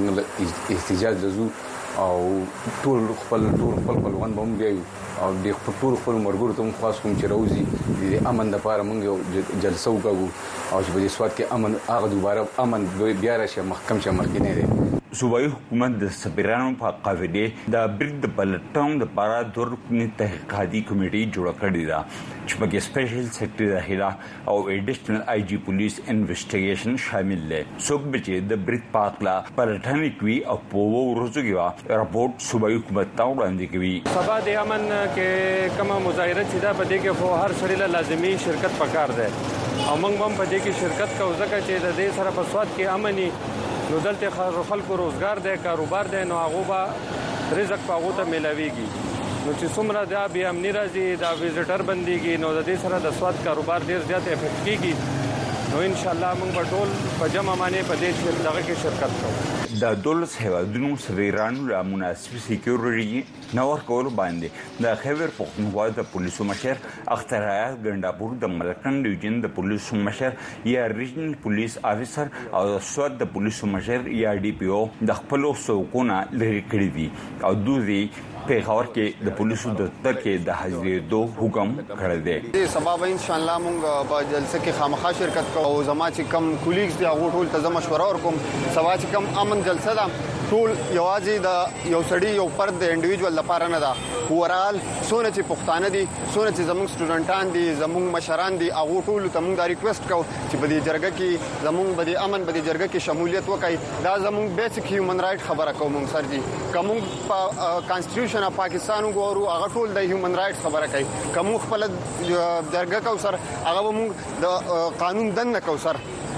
موږ احتجاج دزو او ټول خپل ټول خپل خپلوان به هم بیاو او د ټول خپل مرګورو ته خاص کوم چې راوځي د امن لپاره موږ جلسه وکړو او چې په سواد کې امن هغه دوباره امن بیا راشي محکم چې مخکې نه دی. صوبایي حکومت د سفیرانو په قافلې د بریټ د پلټون د پارا د رکني تحقیقاتي کمیټې جوړ کړې ده چې په کې سپیشل سیکرټری داخله او ایډیشنل آی جی پولیس انویسټیګیشن شامل دي. څوک به د بریټ پاکلا پلټنې کوي او په ورځو کې راپورټ صوبایي حکومت ته وړاندې کوي. سبا د امن کې کومه مظاهره چې دا په دې کې خو هر سړی له لازمي شرکت پکار دی او موږ هم په دې کې شرکت کوو ځکه چې د دې سره په سواد کې امني نو دلته خلکو روزګار دی کاروبار دی نو هغه به رزق په هغه ته ملاويږي نو چې څومره دا به امني راځي دا ویزټر بنديږي نو د دې سره د سواد کاروبار ډیر زیات افیکټ کیږي نو ان شاء الله موږ په ټول په جمع باندې په دې شرکت کې شرکت کوو. د دولت هیوادونو سفیرانو لا مناسب سکیورټي نور کول باندې د خیبر پختونخوا د پولیسو مشر اخترعات ګنداپور د ملکن ډیویژن د پولیسو مشر یا ریجنل پولیس افیسر او د سواد د پولیسو مشر یا ډي پی او د خپل سوقونه لري کړی دي او دوی پیښور کې د پولیسو د تکې د حاضرېدو حکم کړی دی. د سبب ان شاء الله موږ په جلسه کې خامخا شرکت کوو او زما چې کم کولیګز دي هغه ټول ته مشوره ورکوم. سبا چې کم امن جلسه ده ټول یوازې د یو سړی یو فرد د انډیویډوال لپاره نه ده ورال سونه چې پښتانه دي سونه چې زموږ سټوډنټان دي زموږ مشران دي هغه ټول ته موږ دا ریکوست کوو چې په دې جرګه کې زموږ په دې امن په دې جرګه کې شمولیت وکړي. دا زموږ بیسیک هیومن رائټ خبره کوم سر جی کوم په کانسټیټیوشن اف پاکستان وګورو هغه ټول د هیومن رائټس خبره کوي کوم خپل جرګه کو سر هغه موږ د قانون دنه کو سر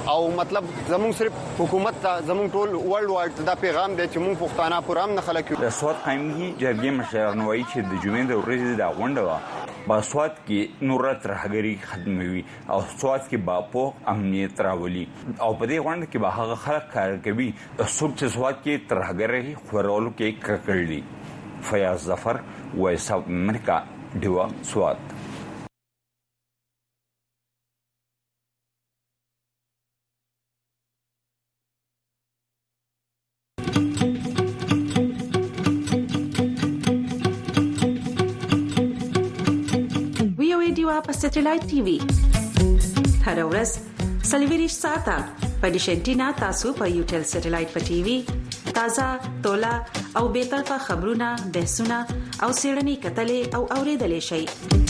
او مطلب زموږ صرف حکومت ته زموږ ټول ورلد وایډ دا پیغام دی چې موږ پښتانه پرام نه خلک د سواد قائمي جرګې مشران وایي چې د جمعې د ورځې د غونډه وا په سواد کې نورت راهګری ختموي او سواد کې با په امنیت راولي او په دې غونډه کې به هغه خلک کار کوي څوک چې سواد کې ترهګری خورولو کې کړکړي فیاض ظفر وایس اف امریکا دیوا سواد په سټلایټ ټي وي هر ورځ سلویریش ساته په ډیشنټینا تاسو په یوټل سټلایټ په ټي وي تازه تولا او به طرفه خبرونه بحثونه او سیړنی کتلې او اوریدلې شي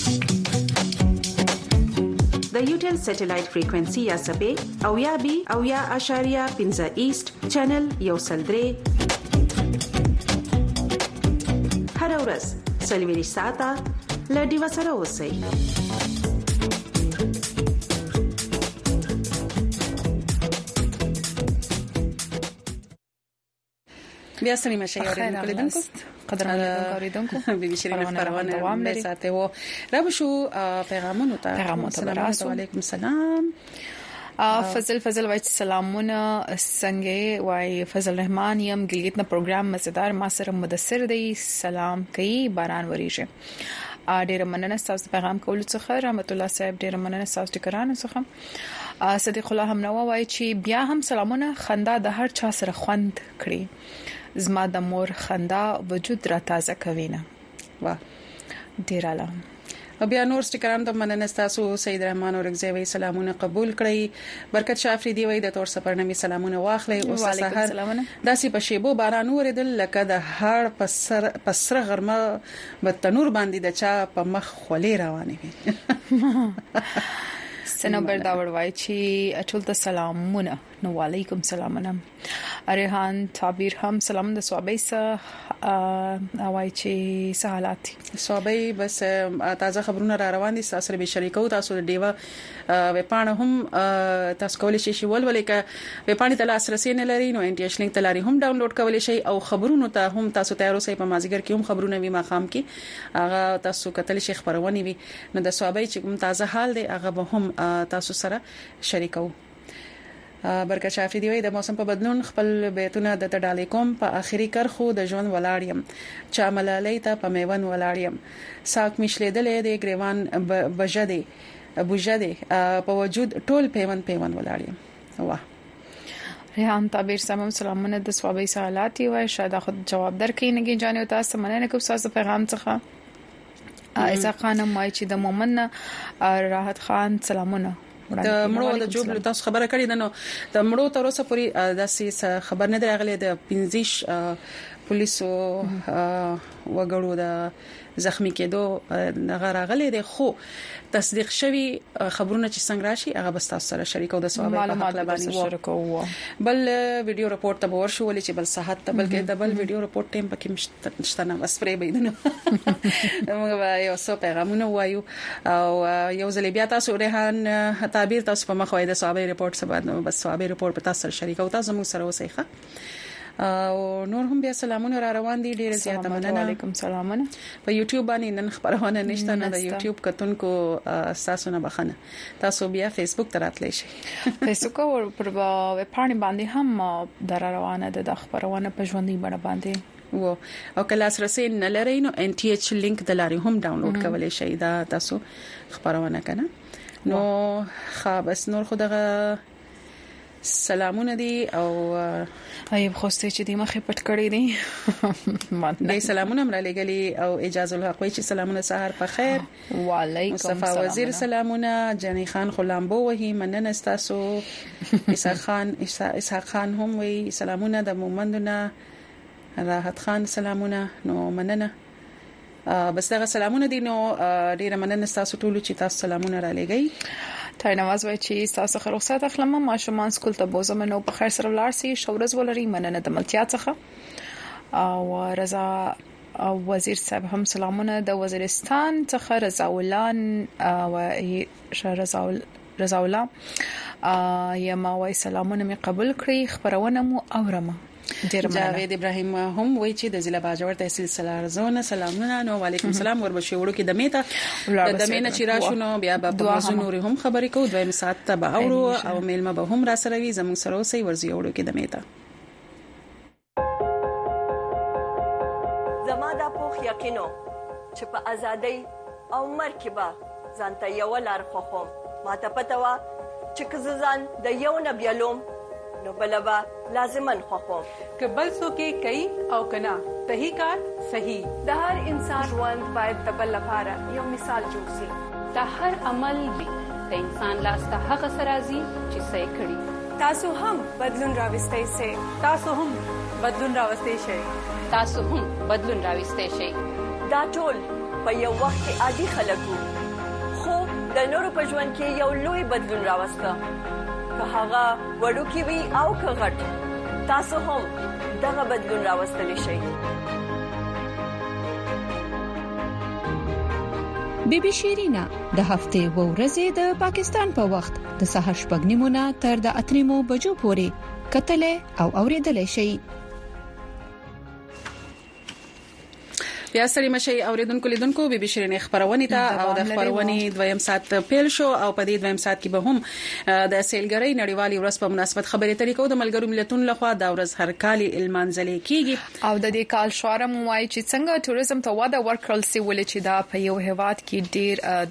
د یوټل سټلایټ فریکوئنسي یا سبې او یا بي او یا اشاریه پنځه ایست چینل یو سلدري هر ورځ سلویریش ساته لډي وسره اوسئ بیا سلام شي اورېدونکو لیدونکو قدرمن اوریدونکو بي بي شيرين خبرونه دوام ساتي وو را بشو پیغامونه ته السلام علیکم سلام فضل فضل وای سلامونه څنګه وای فضل رحمان یم ګلګیت نه پروګرام مزیدار ما سره مدثر دی سلام کوي باران وریږي ډیر مننه تاسو پیغام کول څخه رحمت الله صاحب ډیر مننه تاسو ټکرانو څخه صدیق الله هم نو وای چې بیا هم سلامونه خندا د هر چا سره خوند کړی زما د مور خندا وجود را تازه کوي نه وا ډیر اعلی بیا نور سټیکران ته مننه تاسو سید رحمان اورګزی وی سلامونه قبول کړئ برکت شافریدی وی د تور سفر نمی سلامونه واخلئ او سحر داسې په شیبو باران وریدل لکه د هړ پسر پسره غرمه په تنور باندې د چا په مخ خولې روانې وي سنوبر دا وړوي چې ټول ته سلامونه نو وعلیکم سلامونه ارهان تعبیر هم سلام د صوبې سره اوای چې سہالات صوبې بس تازه خبرونه را روان دي تاسو به شریکو تاسو د دیوا وپانه هم تاسو کولای شئ ول ولکه وپانه د لاسرسي نه لري نو ان ټي ایچ لینک تلاري هم ډاونلوډ کولای شئ او خبرونه ته هم تاسو تیار اوسئ په مازیګر کې هم خبرونه وي ما خام کې هغه تاسو کتل شي خبرونه وي نو د صوبې چې کوم تازه حال دی هغه به هم تاسو سره شریکو برکت شافی دی د موسم په بدلون خپل بیتونه د تډالې کوم په اخیری کرخو د ژوند ولاړیم چا ملالۍ ته په میوان ولاړیم ساک مشلیدلې د ګریوان بجدي بوجدي په وجود ټول پیوند پیوند ولاړیم واه ریحان تعبیر سمم سلامونه د صوابي سوالات وي شاید خود جواب درکې نه جانو تاسو مننه کوم تاسو پیغام څخه ایزا خانم وای چې د مومن راحت خان سلامونه د مړو د جوب له تاسو خبره کړې ده نو د مړو تر اوسه پورې داسې خبر نه درغلي د پنځیش پولیسو وګړو د زخمی کېدو نه راغلي دي خو تصدیق شوی خبرونه چې څنګه راشي هغه بس تاسو سره شریکو د سوابق معلومات باندې شریکو بل ویډیو رپورت ته ورشو ولې چې بل صحت ته بلکې د بل ویډیو رپورت ټیم پکې مشته نه بس پرې بيدنه موږ یو څو پیغامونه وایو او یو ځل بیا تاسو ریحان تعبیر تاسو په مخوي د سوابق رپورت څخه بعد بس سوابق رپورت په تاسو سره شریکو تاسو موږ سره وسیخه او نور هم بیا سلامونه را روان دي ډیر زیاته مننه علیکم سلامونه په یوټیوب باندې نن خبرونه نشته نه د یوټیوب کتونکو تاسو نه بخنه تاسو بیا فیسبوک ته راتلی شئ فیسبوک او پر وب پاڼې باندې هم در روانه ده د خبرونه په ژوندۍ بڼه باندې وو او کله سره نه لري نو ان ټي ایچ لینک د لاري هم ډاونلوډ کولای شئ دا تاسو خبرونه کنه نو خا بس نور خدغه سلامونه دي او ایب خوسته چې د مخه پټ کړی دي ماته سلامونه مر لګلی او اجازه الحق وی چې سلامونه سحر په خیر وعلیکم مصطفی وزیر سلامونه جنی خان غلامبو وهی مننه تاسو اسحاق خان اسحاق خان هم وی سلامونه د مومندونه راحت خان سلامونه نو مننه بس دا سلامونه دي نو ډیره مننه تاسو ټول چې تاسو سلامونه را لګی تای نواز وای چې تاسو خو رخصت اخلم ما شومان سکول ته بوزم نو په خیر سره ولار سي شورز ولري مننه د ملتیا څخه او رضا او وزیر صاحب هم سلامونه د وزیرستان څخه رضا ولان او رضا رضا الله یم او سلامونه می قبول کړی خبرونه مو اورم جاوید ابراهیم هم وایي چې د ضلع باجوړ تحصیل سلارزونه سلامونه نو وعلیکم السلام وربشي وړو کې د میته د دمینه چې راشونو بیا به په نوري هم خبرې کوو دویم ساعت ته به اورو او میلمه به هم را سره وي زموږ سره اوسې ورزي وړو کې د میته زما د پوخ یقینو چې په ازادۍ او مرکبه ځانته یو لار خوخم ماته پته وا چې کززان د یو نه بیلوم نو بلبا لازمن خوخم که بل څوک کوي او کنا صحیح کار صحیح د هر انسان ژوند باید د بل لپاره یو مثال جوړ شي د هر عمل د انسان لاس ته هغه سرازي چې صحیح کړي تاسو هم بدلون راوستئ سي تاسو هم بدلون راوستئ شئ تاسو هم بدلون راوستئ شئ دا ټول په یو وخت کې عادي خلکو خو د نورو په ژوند کې یو لوی بدلون راوسته که هغه وړو کې وي او که غټ تاسو هم دغه بدلون راوستلی شئ بی بی شیرینا د هفته و ورځې د پاکستان په وخت د سهار شپږ نیمو تر د اتریمو بجو پورې کتلې او اوریدلې شي بیا سړي مشي اوریدونکو لیدونکو بي بي شيرين خبرونه ته او د خبرونه دویم سات پیل شو او په دې دویم سات کې به هم د سیلګرۍ نړیوالي ورځ په مناسبت خبرې طریقو د ملګرو ملتونو لخوا د ورځ هر کال المنځلې کیږي او د دې کال شواره موای چې څنګه ټوریزم ته واده ورکړل سی ولې چې دا په یو هواد کې ډیر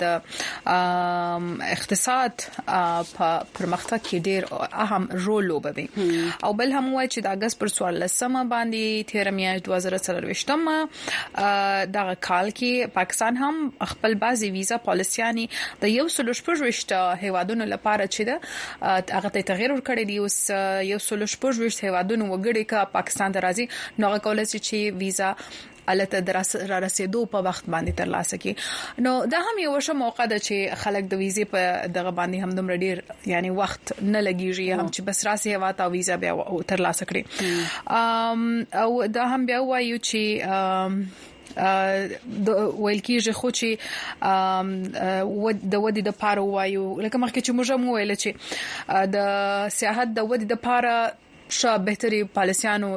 د اقتصاد په پرمختګ کې ډیر اهم رول لوبوي او بل هم وای چې د اگست پر څوارلسمه باندې تیر میاشت دوه زره څلورويشتمه دغه کال کې پاکستان هم خپل بازي ویزا پالیسياني د یو سلوش پروژشت هیوادونو لپاره چې د هغه ته تغیر ورکړی دی اوس یو سلوش پروژشت هیوادونو وګړي کا پاکستان ته راځي نو هغه کولای شي چې ویزا الته درس را رسیدو په وخت باندې ترلاسه کی نو دا هم یو ښه موقع ده چې خلک د ویزې په دغه باندې هم دومره ډیر یعنی وخت نه لګیږي هم چې بس راسي هوا ته ویزا بیا ترلاسه کړي او دا هم بیا وایو چې د ویل کېږي خو چې د ودی د پاره وایو لکه مخکې چې موږ مو ویل چې د سیاحت د ودی د پاره شابه بهتري پالیسيانو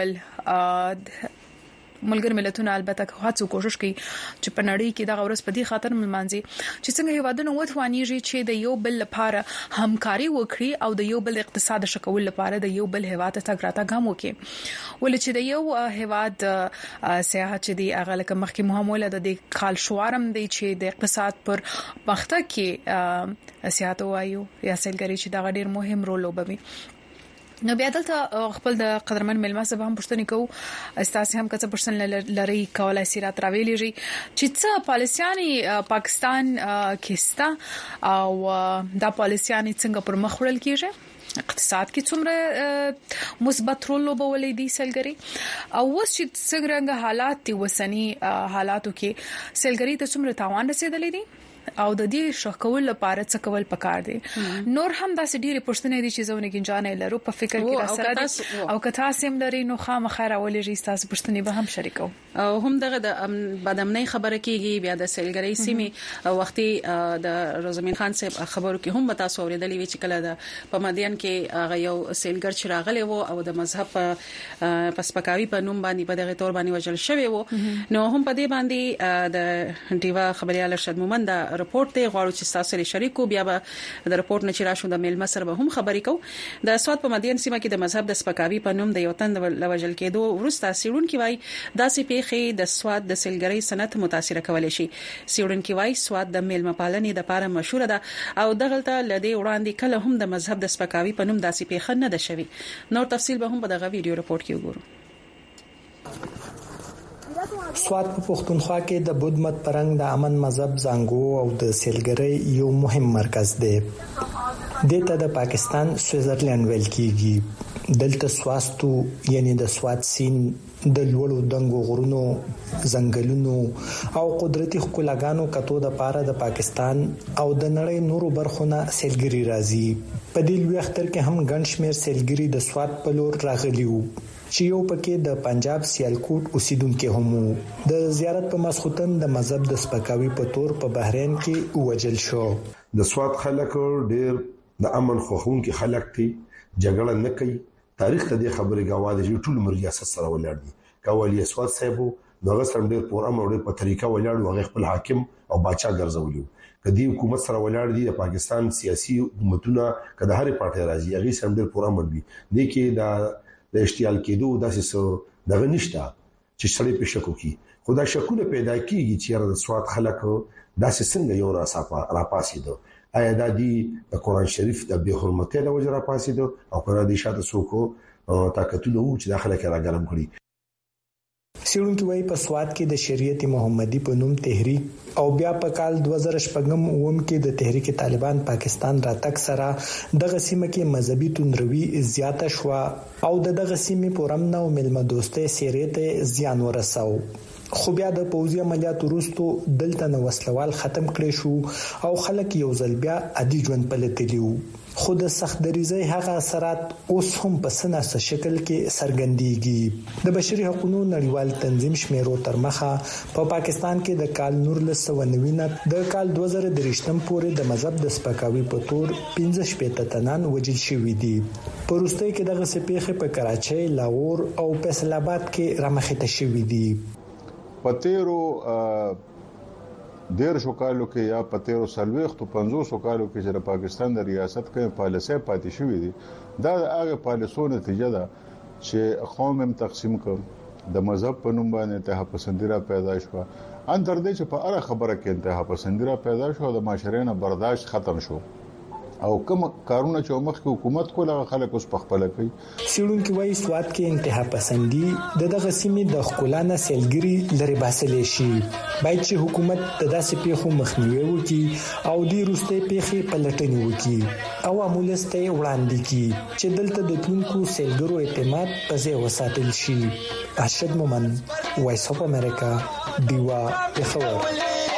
جوړول ملګر ملتونه البته هڅه کوشش کوي چې په نړۍ کې د غورس په دې خاطر ملمانځي چې څنګه هیوادونه وټوانیږي چې د یو بل لپاره همکاري وکړي او د یو بل اقتصاد شکول لپاره د یو بل هیواد ته تګراته ګام وکړي ولې چې د یو هیواد سیاحت چې دی هغه لکه مخکې مهموله د دې کال شوارم دی چې د اقتصاد پر مخته کې سیاحت وایو یا سیلګری چې دا ډیر مهم رول لوبوي نو بیا دلته خپل د قدرمن ملما سبا هم پښتني کو استاسي هم کڅ پرسن لری کولای سیرات راویلی جی چې څه پالیسياني پاکستان کېستا او دا پالیسياني څنګه پر مخ وړل کیږي اقتصاد کې څومره مثبت رول لوبولې دي سیلګری او اوس چې څنګه حالات دي وسني حالاتو کې سیلګری ته څومره تاوان رسیدلې دي او د دې شکول لپاره څه کول پکار دي نور هم د سډيري پښتنې دي چې زونه کې جانې لرو په فکر کې را سره دي او کته سیم لري نو خامخا راولې ري تاسو پښتنې به هم شریکو او هم دغه د بدامنۍ خبره کیږي بیا د سیلګری سیمه وختي د روزمین خان صاحب خبرو کې هم تاسو اوریدلې وی چې کله د پمدین کې هغه یو سیلګر چې راغلی وو او د مذهب پسپکاوي په نوم باندې په دغه تور باندې وجل شوی وو نو هم په دې باندې د ډیوا خبريال ارشد مومند رپورت دی غواړو چې تاسو سره شریکو بیا به د رپورت نه چې راشو د میل مصر به هم خبرې کو د سواد په مدین سیمه کې د مذهب د سپکاوي په نوم د یو تند لوجل کېدو ورسته سیرون کې وای داسې پیخي د سواد د سیلګری صنعت متاثر کولای شي سیرون کې وای سواد د میل مپالنې د لپاره مشهور ده او دغلطه لدی وړاندې کله هم د مذهب د سپکاوي په نوم داسې پیخه نه ده شوی نور تفصیل به هم په دغه ویډیو رپورت کې وګورو سواد په پښتونخوا کې د بودھ مت پرنګ د امن مذهب زنګو او د سیلګری یو مهم مرکز دی دته د پاکستان سویزرلند ویل کیږي دلته سواستو یعنی د سواد سین د لوړو دنګو غرونو ځنګلونو او قدرتي ښکلاګانو کتو د پاره د پاکستان او د نړۍ نورو برخونه سیلګری راځي په دې لوی اختر کې هم ګنشمیر سیلګری د سواد په لور راغلی وو چې یو پکې د پنجاب سیالکوټ اوسیدونکو هم د زیارت په مسخوتن د مذهب د سپکاوي په تور په بحرین کې وجل شو د سواد خلک ډېر د امن خوښونکي خلک دي، جګړه نه کوي. تاریخ ته د خبرې غواړي چې ټول مریاست سره ولاړ دي. کاوالي اسواد صاحب دغه سم ډېر پور امر ډېر په طریقه ولاړ او خپل حاکم او بادشاہ ګرځولیو. کدی حکومت سره ولاړ دي د پاکستان سیاسي حکومتونه کله هر پارټي راځي هغه سم ډېر پور امر دي. د کې د د اشتعال کېدو داسې دغه نشته چې سړی په شکو کې خدا شکونه پیدا کیږي چې د سواد خلک داسې څنګه یو را صفه را پاسې دو. آیا د دې د قران شریف د به حرمت له وجه را پاسې دو او پر دې شاته څوک طاقتونه و چې داخله کې راګرم کړي. سیړونکو وايي په سواد کې د شریعت محمدي په نوم تحریک او بیا په کال دوه زره شپږم اوم کې د تحریک طالبان پاکستان راتګ سره دغه سیمه کې مذهبي توندروي زیاته شو او دغه سیمه پورم نه او ملما دوستۍ سیریت زیان ورساو. خو بیا د پوځي عملیاتو وروسته دلته نو وسلوال ختم کړي شو او خلک یو ځل بیا عادي ژوند پلتلیو. خو د سخت دریزي هغه اثرات اوس هم په سناسه شکل کې سرګندېږي. د بشري حقوقو نړیوال تنظیم شمیرو تر مخه په پا پاکستان کې د کال نور لسونوي نه د کال دوه زره درشتم پورې د مذهب د سپکاوي په تور پنځه شپږ تنان وجل شوې دي. پروستۍ کې دغه سپېخه په کراچۍ، لاهور او فیصل آباد کې رامخته شوې دي. پتیرو ډیر شو کالو کې یا پتیرو سلويخت پنځوس کالو کې چې پاکستان د ریاست کې پالیسي پاتې شوې دي. دا د هغه پالیسو نتیجه ده چې قوم هم تقسیم کړ، د مذهب په نوم باندې انتها پسندي را پیدا شو. ان تر دې چې په اړه خبره کې انتها پسندي را پیدا شو د معاشره نه برداشت ختم شو او کوم کارونه چې مخکې حکومت کوله خلک اوس په خپل کوي. سیړونکو وايي سواد کې انتها پسندي د دغه سیمې د خلانه سیلګری لري باسلې شي. باید چې حکومت د داسې پیښو مخنیوي وکړي او د روسته پیښې پلټنې وکړي او امولسته وړاندې کړي چې دلته د تونکو سیلګرو اعتماد په ځای وساتل شي. ارشد مومن، وایس اف امریکا، دیوا پېښور.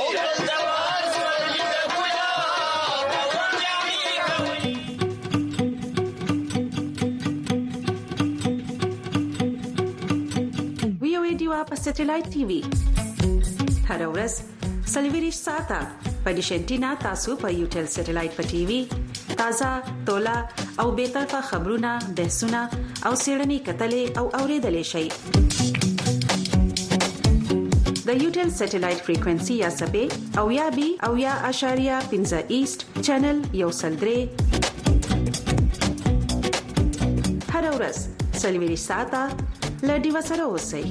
په سټلایټ ټي وي هر ورځ سلویریش ساته په ډیشنټینا تاسو په یوټل سټلایټ په ټي وي تازه تولا او به طرفه خبرونه بحثونه او سیړنی کتلې او اوریدلې شي. د یوټل سټلایټ فریکوئنسي یا سبې او یا بي او یا اشاریه پنځه ایست چینل یو سلدري هر ورځ سلویریش ساته لډي وسره اوسئ.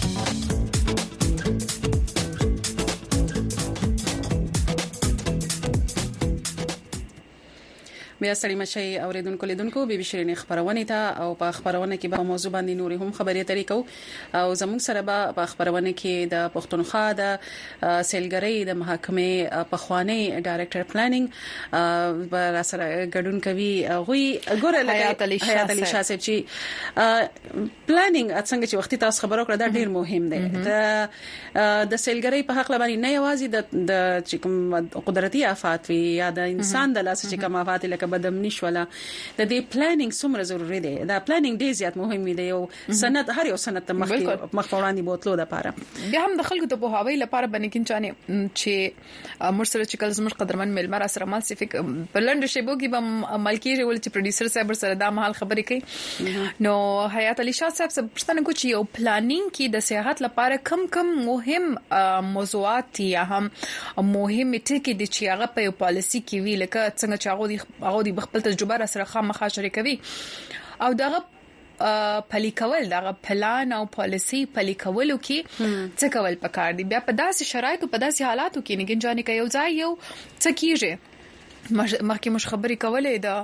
بیا ستړي مشي اوریدونکو لیدونکو بي بي شيرين خبرونه ته او په خبرونه کې به موضوع باندې نوري هم خبرې ترې کو او زموږ سره به په خبرونه کې د پښتونخوا د سیلګری د محکمې پخوانی ډایریکټر پلانینګ بر سره ګډون کوي. غوي ګوره حیات علي شاه صاحب چې پلانینګ څنګه چې وختي تاسو خبرو کړه دا ډیر مهم دی. د د سیلګری په حق لبانې نه یوازې د قدرتي آفات وي یا د انسان د لاس چې کوم آفات لکه بدمنی شوله د دې پلانینګ څومره ضروری دی. دا پلانینګ ډیر زیات مهم دی. یو سند هر یو سند مخ مخ وړاندې بوتلو د پاره بیا هم د خلکو ته په هواوی لپاره باندې کینچانه چې مرسل چې کله زموږ قدرمن ملمر سره مال صفیک بلند شیبو کې به ملکی ول چې پروډوسر صاحب سره دا مهال خبرې کوي. نو حیات علي شاه صاحب څه پښتنه کو چې یو پلانینګ کې د سیاحت لپاره کم کم مهم موضوعات یا هم مهم ټکي دي چې هغه په پالیسي کې وی لکه څنګه چې هغه هغه د خپل تجربه سره خامخا شریکوي او دغه پلي کول دغه پلان او پالیسي پلي کولو کې څه کول پکار دي. بیا په داسې شرایطو په داسې حالاتو کې نه ګنجانې کوي یو ځای یو څه کیږي. مخکې مش خبرې کولې د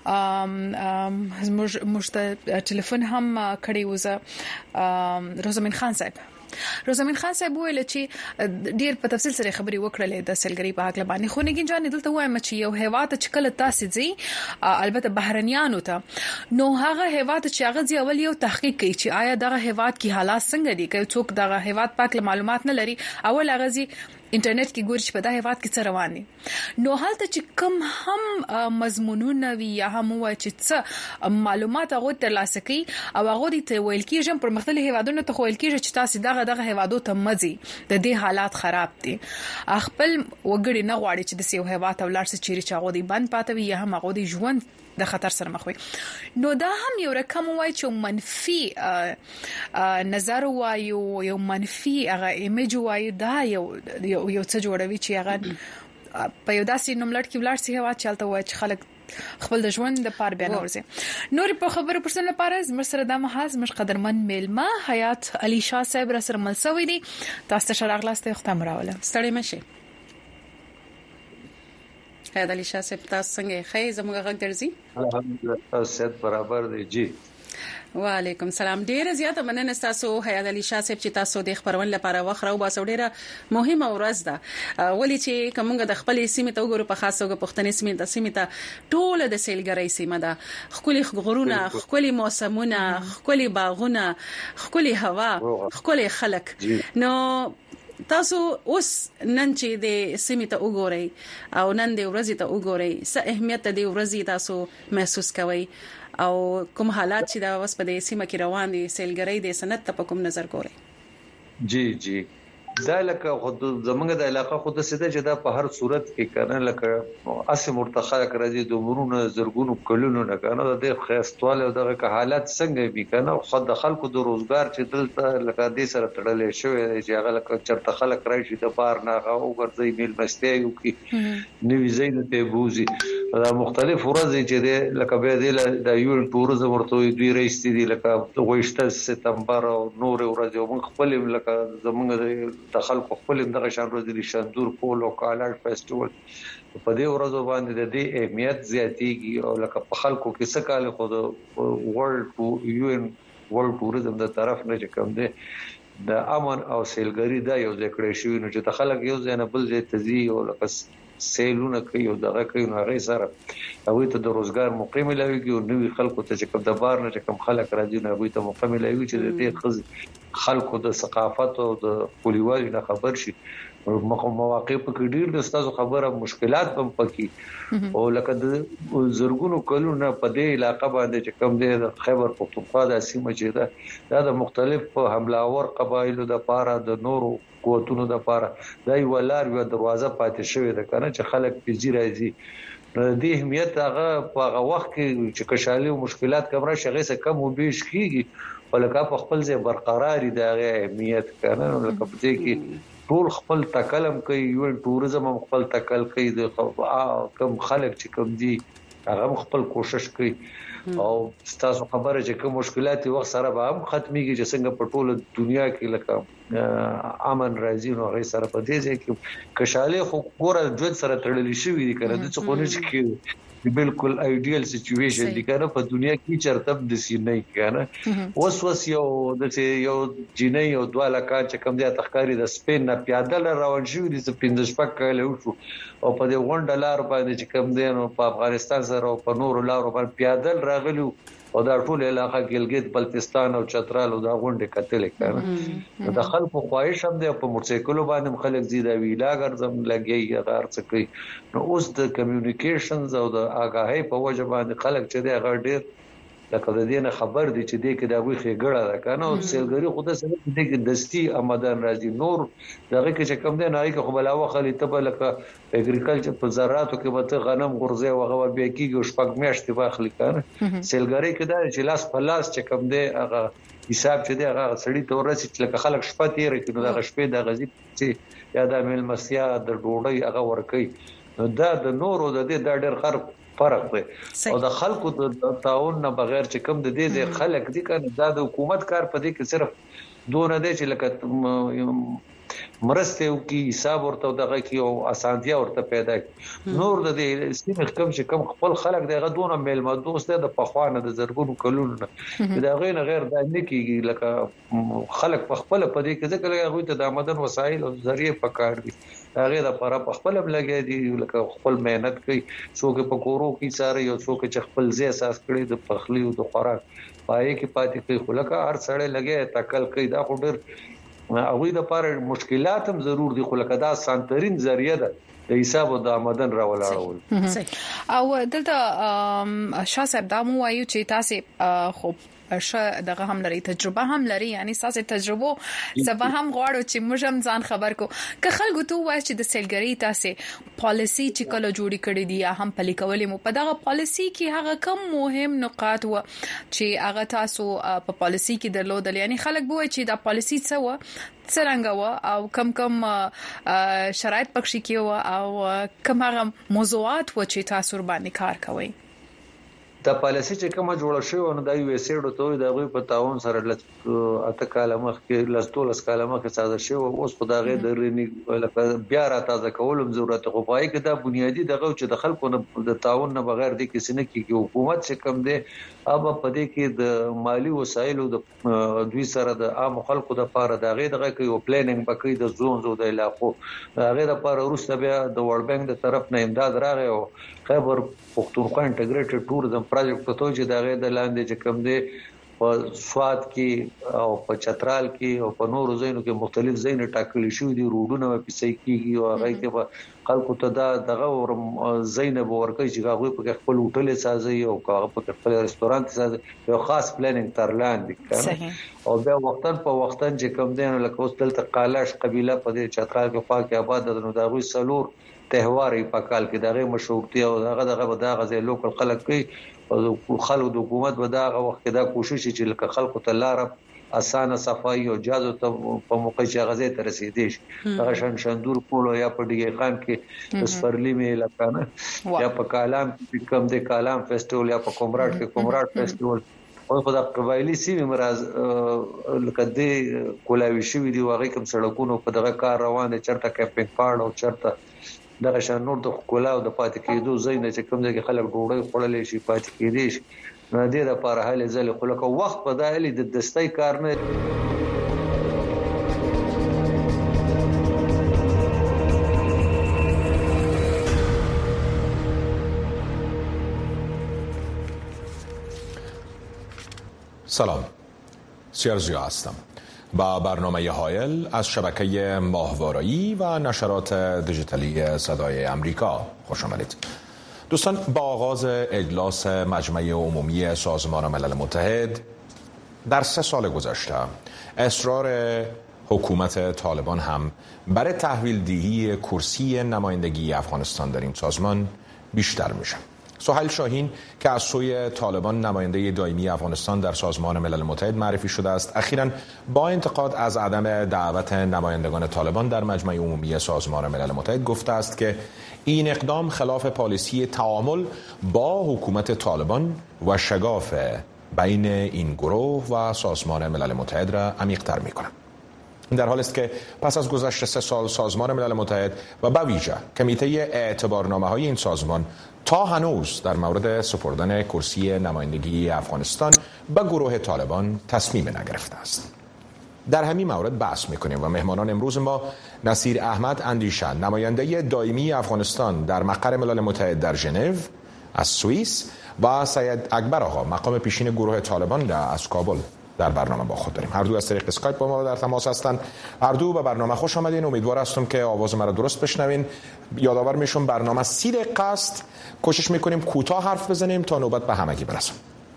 مشت ټلیفون هم کړی وزه روزمن خان صاحب روزمن خان صاحب ویل چې ډیر په تفصیل سره خبري وکړلې د سیلګری په حق لبانې خو نګین جان دلته وایم چې یو هیواد چې کله تاسو ځي البته بهرنیانو ته نو هغه هیواد چې هغه ځي اول یو تحقیق کوي چې آیا دغه هیواد کې حالات څنګه دي کوي څوک دغه هیواد پاک معلومات نه لري اول هغه ځي انټرنیټ کې ګوري چې په دغه هیواد کې څه روان دي نو حالت چې کم هم مضمونونه وي یا هم وای چې څه معلومات هغه ترلاسه کوي او هغه دې ته ویل کېږي پر مختلفو هیوادونو ته ویل کېږي چې تاسو دغه هغه دغه هوادو ته مزي د دې حالات خراب دي خپل وګړي نه غواړي چې د سیو هواد ولر څخه چیرې چاغو دي بند پاتوي یا هم هغه دي ژوند د خطر سره مخ وي نو دا هم یو رقم وای چې منفي نظر وایو یو منفي هغه ایمیج وایو دا یو یو څه جوړوي چې هغه په یو داسې نوملړ کې ولر سي هواد چلته وای چې خلک خپل د ژوند د پاره بیان ورسې نور په خبرو پرسن لپاره زموږ سره د محاز مش قدرمن میلمه حیات علي شاه صاحب را سره ملسوي دي تاسو ته شراغلاسته ختم راوله ستړي مشه حیات علي شاه صاحب تاسو څنګه خې زموږ غږ درځي الحمدلله صحت برابر دی جی وعلیکم سلام ډیره زیاته مننه تاسو حیات علي شاه صاحب چې تاسو د خبرون لپاره وخره او باسو ډیره مهمه ورځ ده ولې چې کومه د خپل سیمه ته وګورو په خاصه او پښتنې سیمه د سیمه ته ټوله د سیلګرۍ سیمه ده خولي غرونه خولي موسمونه خولي باغونه خولي هوا خولي خلک نو تاسو اوس نن چې د سیمه ته وګورئ او نن د ورځې ته وګورئ څه اهمیت د ورځې تاسو محسوس کوئ او کوم حالات چې دا اوس په دې سیمه کې روان دي سیلګرۍ د سنت ته په کوم نظر ګورئ جی جی دا لکه خود زمونږ د علاقې خود سده چې دا په هر صورت کې کنه لکه اسه مرتخه کړی د مرونه زرګونو کلونو نه کنه د خاصتواله او دغه حالات څنګه وي کنه خود د خلکو د روزګار چې دلته لکه دې سره تړلې شوی چې هغه لکه چرته خلک راشي د بار نه او ورځي میل مستي یو کې نوې زین ته بوزي دا مختلف ورځې چې لکه به د یو ټوریزم ورته دوی رئیس دي لکه وایشته سپتمبر او نور ورځې موږ خپل لکه زمونږ د خلکو خپل دغه شان ورځې شاندور پولو کالاډ فیسټیوال په دې ورځو باندې د دې اهمیت زیاتېږي او لکه په خلکو کې څه کال خو د ورلد یو ان ورلد ټوریزم د طرف نه کوم دی د امن او سیلګری دا یو ذکر شوی نو چې د خلک یو ځای نه بل ځای ته ځي او لکه سیلونه کوي او دغه کوي نو هغه سره هغه ته د روزګار موقع ملويږي او نوې خلکو ته چې کوم د بار نه کوم خلک راځي نو هغه ته موقع ملوي چې د دې خلکو د ثقافت او د پولیوالي نه خبر شي مواقع په کې ډیر د استادو خبره مشکلات هم پکې او لکه د زرګونو کلونو په دې علاقې باندې چې کوم د خیبر پختونخوا د سیمه چې دا د مختلف حملاور قبایلو د پاره د نورو قوتونو د پاره دا یو لار یو دروازه پاتې شوې ده کنه چې خلک پیځي راځي د اهمیت هغه په هغه وخت کې چې کشالي او مشکلات کمره شغه څخه کم وبېش کیږي ولکه په خپل ځای برقراري د اهمیت کنه لکه په دې کې ټول خپل تکلم کوي یو ټوریزم خپل تکل کوي د کم خلک چې کوم دي هغه خپل کوشش کوي او تاسو خبره چې کوم مشکلات وخت سره به هم ختميږي چې څنګه په ټوله دنیا کې لکه امن راځي نو هغه سره په دې ځای کې کشاله خو ګوره ژوند سره تړلې شوی دي کنه د څه خو نه چې بالکل ایډیل سچويشن دي کنه په دنیا کې چرته د سینې کنه اوس وس یو د یو جنۍ او دواله کان چې کوم دي تخکاری د سپین نه پیاده روان شو دي په پنځه شپږ کال وشو او په دې غونډه لار باندې چې کوم دي نو په افغانستان سره او په نورو لارو باندې پیاده راغلو او دا ټول علاقہ ګلګت بلتستان او چترال او دا غونډه کتلې کنه د خلکو خواهش هم دی په موټرسایکلو باندې خلک زیاده ویلا ګرځم لګي غار څه کوي نو اوس د کمیونیکیشنز او د آگاهی په وجه باندې خلک چې دی غړ ډیر لکه د دې نه خبر دي چې دې کې دا غوښه ګړه ده کنه او سیلګری خود سره دې کې دستی آمدان راځي نور دغه کې چې کم دی نه کې خو بلاوه خلی ته لکه اګریکلچر په زراعتو کې به غنم غرزه او غو بیا کېږي شپږ میاشتې واخلي کنه سیلګری کې دا چې لاس په لاس چې کم دی هغه حساب چې دی هغه سړی ته ورسې چې لکه خلک شپه تیر کړي نو د شپې د غزي چې یا د مل مسیا د ډوډۍ هغه ورکي نو دا د نورو د دې د ډېر خرق فرق دی او د خلکو د تعاون نه بغیر چې کوم د دې خلک دي کنه دا د حکومت کار پدې کې صرف دونه دی چې لکه مرسته او کی حساب ورته دغه کی او اسانتیا ورته پیدا نور د دې سیمه کم چې کم خپل خلک دغه دونه میلمه دوست د پخوانه د زرګونو کلونو دا غیر غیر د نه کیږي لکه خلک په خپل پدې کې ځکه هغه ته د آمدن وسایل او ذریعہ پکار دي هغه د لپاره په خپل لګي دي لکه خپل مهنت کوي څوک په کورو کې ساره یو څوک چې خپل ځای اساس کړي د پخلی او د خوراک پای کې پاتې کوي خو لکه هر سړی لګي تکل کوي دا خو ډېر هغه د لپاره مشکلات هم ضرور دي خو لکه دا سانترین ذریعہ ده د حساب او د آمدن راولاړول او دلته شاه صاحب دا مو وایو چې تاسو خو ش دغه هم لري تجربه هم لري یعنی ساسه تجربه سبا هم غواړو چې موږ هم ځان خبر کو که خلکو ته وایي چې د سیلګری تاسو پالیسی چې کله جوړی کړی دی یا هم پلي کولې مو په دغه پالیسی کې هغه کم مهم نقاط و چې هغه تاسو په پالیسی کې درلودل یعنی خلک به وایي چې دا پالیسی څه و څنګه و او کم کم شرایط پکې کې و او کوم هغه موضوعات و چې تاسو باندې کار کوئ دا پالیسي چې کومه جوړه شوې نو د یو اس ایډ ته د غوي په تعاون سره اته کاله مخکې لستولس کاله مخکې ساده شوی اوس په دغه د رنی بیا را تازه کولم ضرورت خو پای کې دا بنیادی دغه چې د خلکو د تعاون نه بغیر د کس نه کیږي حکومت چې کم دی اوب په دې کې د مالی وسایلو د دوی سره د عام خلکو د لپاره دغه دغه کوي پلانینګ پکې د زون زو د علاقو هغه د لپاره روسته بیا د ورلد بانک د طرف نه امداد راغی او خبر پښتونخوا انټیګریټډ ټوریزم پروجیکټ په توګه چې دغه د لاندې چې کم دی په سواد کې او په چترال کې او په نورو ځایونو کې مختلف ځایونه ټاکلي شوي دي روډونه په پیسې کېږي او هغه کې په خلکو ته دا دغه ځایونه ورکوي چې هغه په خپل هوټل سازي او هغه په خپل رستورانت سازي یو خاص پلانینګ تر لاندې او بیا وختن په وختن چې کم دی نو لکه اوس دلته قالاش قبيله په دې چترال کې خوا کې آباد ده نو دا غوي سلور تهواري په کال کې دغه مشهورتي او دغه دغه دغه ځای لوکل خلک کوي او خلکو د حکومت به دغه وخت دا کوشش چې لکه خلکو ته لار اسانه صفای او جازو ته په موقع چې غزې ته رسیدي شي هغه شان شندور کولو یا په ډیګي خان کې سپرلی مې لکانه یا په کالام کې کوم د کالام فیسټیوال یا په کومراټ کې کومراټ فیسټیوال او په د قبایلی سیمه مرز لکه د کولاوي شوی دی واغې کوم سړکونو په دغه کار روان دي چرته کیمپینګ پاړ او چرته دغه شان نور د کولاو د پاتې کېدو زینې چې کوم ځای خلک ډوړې خړلې شي پاتې کېدي شي نو دې لپاره هلې ځلې خو لکه وخت په دایلي د دستای کار نه سلام سیارزیا هستم با برنامه هایل از شبکه ماهوارایی و نشرات دیجیتالی صدای امریکا خوش آمدید. دوستان با آغاز اجلاس مجمع عمومی سازمان ملل متحد در سه سال گذشته اصرار حکومت طالبان هم برای تحویل دهی کرسی نمایندگی افغانستان در این سازمان بیشتر میشه. سهیل شاهین که از سوی طالبان نماینده دائمی افغانستان در سازمان ملل متحد معرفی شده است اخیراً با انتقاد از عدم دعوت نمایندگان طالبان در مجمع عمومی سازمان ملل متحد گفته است که این اقدام خلاف پالیسی تعامل با حکومت طالبان و شگاف بین این گروه و سازمان ملل متحد را عمیق‌تر می‌کند. در حالی است که پس از گذشت سه سال سازمان ملل متحد و به ویژه کمیته اعتبارنامه‌های این سازمان تا هنوز در مورد سپردن کرسی نمایندگی افغانستان به گروه طالبان تصمیم نگرفته است. در همین مورد بحث می‌کنیم و مهمانان امروز ما نصیر احمد اندیشه نماینده دائمی افغانستان در مقر ملل متحد در ژنو از سوئیس و سید اکبر آقا مقام پیشین گروه طالبان از کابل در برنامه با خود داریم. هر دو از طریق اسکایپ با ما در تماس هستند. هر دو به برنامه خوش آمدین. امیدوار هستم که آواز مرا درست بشنوین. یادآور میشم برنامه سی دقیقه است. کوشش میکنیم کوتاه حرف بزنیم تا نوبت به همگی برسیم.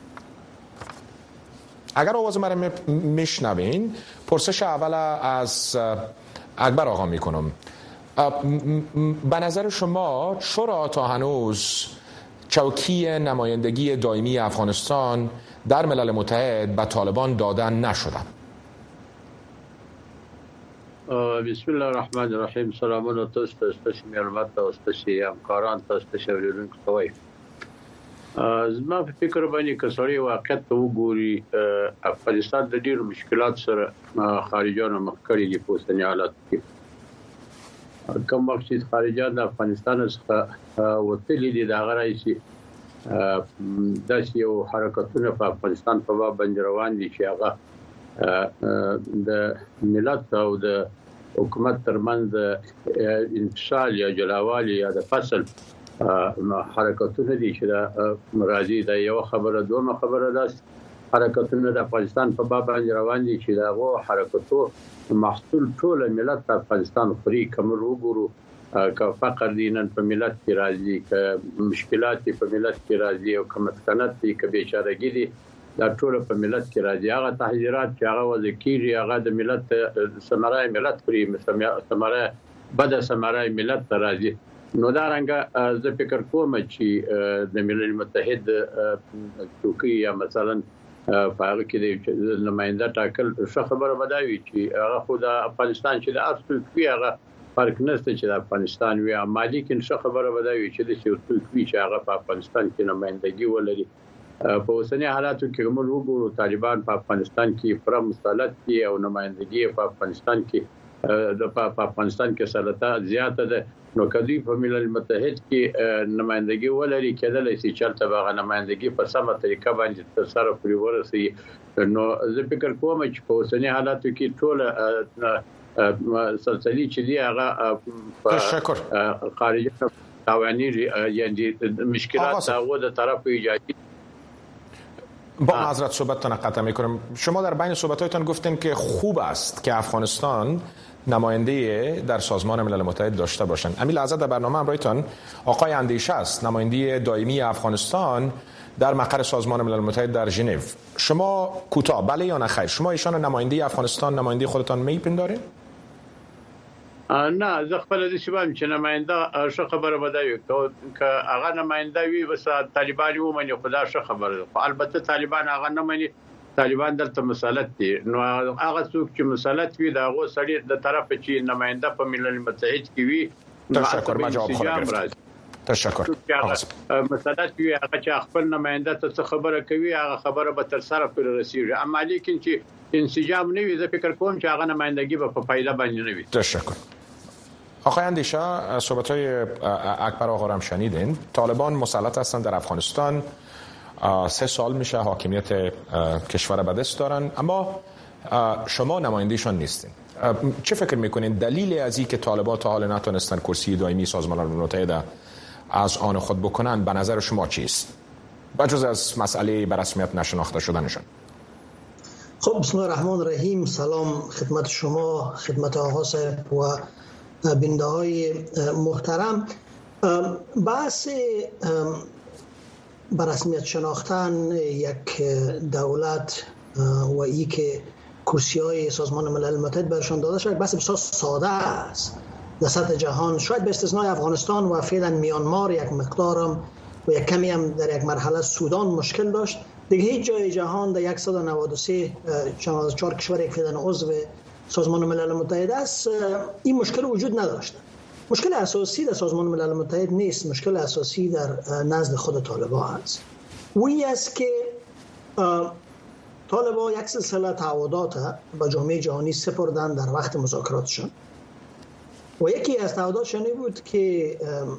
اگر آواز مرا میشنوین پرسش اول از اکبر آقا میکنم. به نظر شما چرا تا هنوز چوکی نمایندگی دائمی افغانستان در ملل متحد به طالبان دادن نشدن؟ بسم الله الرحمن الرحیم. سلامونه تاسو ته ستاسو مهرباني او ستاسو همکاران تاسو ته شوریدونکو کوي. زما په فکر باندې کسوري واقعیت ته وګوري افغانستان د ډیرو مشکلات سره خارجانو مخ کړي دي په اوسني حالت کې. کوم وخت چې خارجان د افغانستان څخه وتلي دي دا غراړي چې د یو حرکتونو په افغانستان په باب باندې روان دي چې هغه د ملت او د حکومت ترمنځ انفصال یا جلاوالي یا د فصل حرکتونه دي چې د مرادي د یو خبره دوه خبره ده. حرکتونه د افغانستان په باب باندې روان دي چې دغه حرکتو محصول ټول ملت په افغانستان خوري. کوم وګورو که فقر دینن په ملت کې راځي، که مشکلات په ملت کې راځي او که مسکنت دي، که بیچارهګي دي دا ټول په ملت کې راځي. هغه تحذيرات چې هغه وځي کیږي هغه د ملت سمره ملت پرې سمره بد سمره ملت راځي. نو دا رنګه زه فکر کوم چې د ملل متحد ټوکی یا مثلا فارغ کې د نماینده ټاکل څه خبره بداوي چې هغه خو د افغانستان چې د اصل کې هغه فرق نشته چې د افغانستان وي، مالي کې څه خبره بداوي چې د ټوکی چې هغه په افغانستان کې نمائندګي ولري. په اوسنی حالاتو کې موږ وګورو طالبان په افغانستان کې پر مسلط دي او نمائندګي په افغانستان کې د په افغانستان کې سلطه زیاته ده. نو کدی په ملل متحد کې نمائندګي ولري کېدل شي چې تل به نمائندګي په سمه طریقه باندې تر سره پوری ورسي. نو زه فکر کوم چې په اوسنی حالاتو کې ټول سلسلي چې دی هغه تشکر خارجه قوانین یعنی مشکلات او د طرف ایجادی. با معذرت صحبتتان قطع میکنم. شما در بین صحبتاتتان گفتین که خوب است که افغانستان نماینده در سازمان ملل متحد داشته باشند. امیل لحظه در برنامه همراهتان آقای اندیشه است، نماینده دائمی افغانستان در مقر سازمان ملل متحد در ژنو. شما کوتاه بله یا نه خیر، شما ایشان نماینده افغانستان نماینده خودتان میپندارید؟ نه زه خپل د شبام چې نماینده څه خبره بدایي که هغه نماینده وي بس طالبان ومني خدا څه خبره. البته طالبان هغه نه مني، طالبان دلته مسلط دي. نو هغه څوک چې مسلط وي دا هغه سړي د طرف چې نماینده په ملل متحد کې وي. تشکر ما جواب خورم. تشکر. مسلط وي هغه چې خپل نماینده ته خبره کوي هغه خبره به تر سره پر رسیږي. اما لیکن چې انسجام نه وي زه فکر کوم چې هغه نمایندګي په فایده باندې نه وي. تشکر. آقای اندیشه صحبت‌های اکبر آقا را هم شنیدین. طالبان مسلط هستند در افغانستان، سه سال میشه حاکمیت کشور به دست دارن، اما شما نمایندهشان نیستین. چه فکر میکنین دلیل از این که طالبان تا حال نتونستن کرسی دائمی سازمان ملل متحد از آن خود بکنن به نظر شما چیست؟ بجز از مسئله به رسمیت نشناخته شدنشان. خب بسم الله الرحمن الرحیم. سلام خدمت شما، خدمت آقا صاحب و بیننده های محترم. بحث به رسمیت شناختن یک دولت و ای که کرسی های سازمان ملل متحد برشان داده شد بحث بسیار ساده است در سطح جهان، شاید به استثنای افغانستان و فعلا میانمار یک مقدارم و یک کمی هم در یک مرحله سودان مشکل داشت. دیگه هیچ جای جهان در صد و نود و سه چهار کشور یک فعلا عضو سازمان ملل متحد است این مشکل وجود نداشته. مشکل اساسی در سازمان ملل متحد نیست، مشکل اساسی در نزد خود طالبان است. وی است که طالبان یک سلسله تعهدات به جامعه جهانی سپردن در وقت مذاکراتشان و یکی از تعهداتشان بود که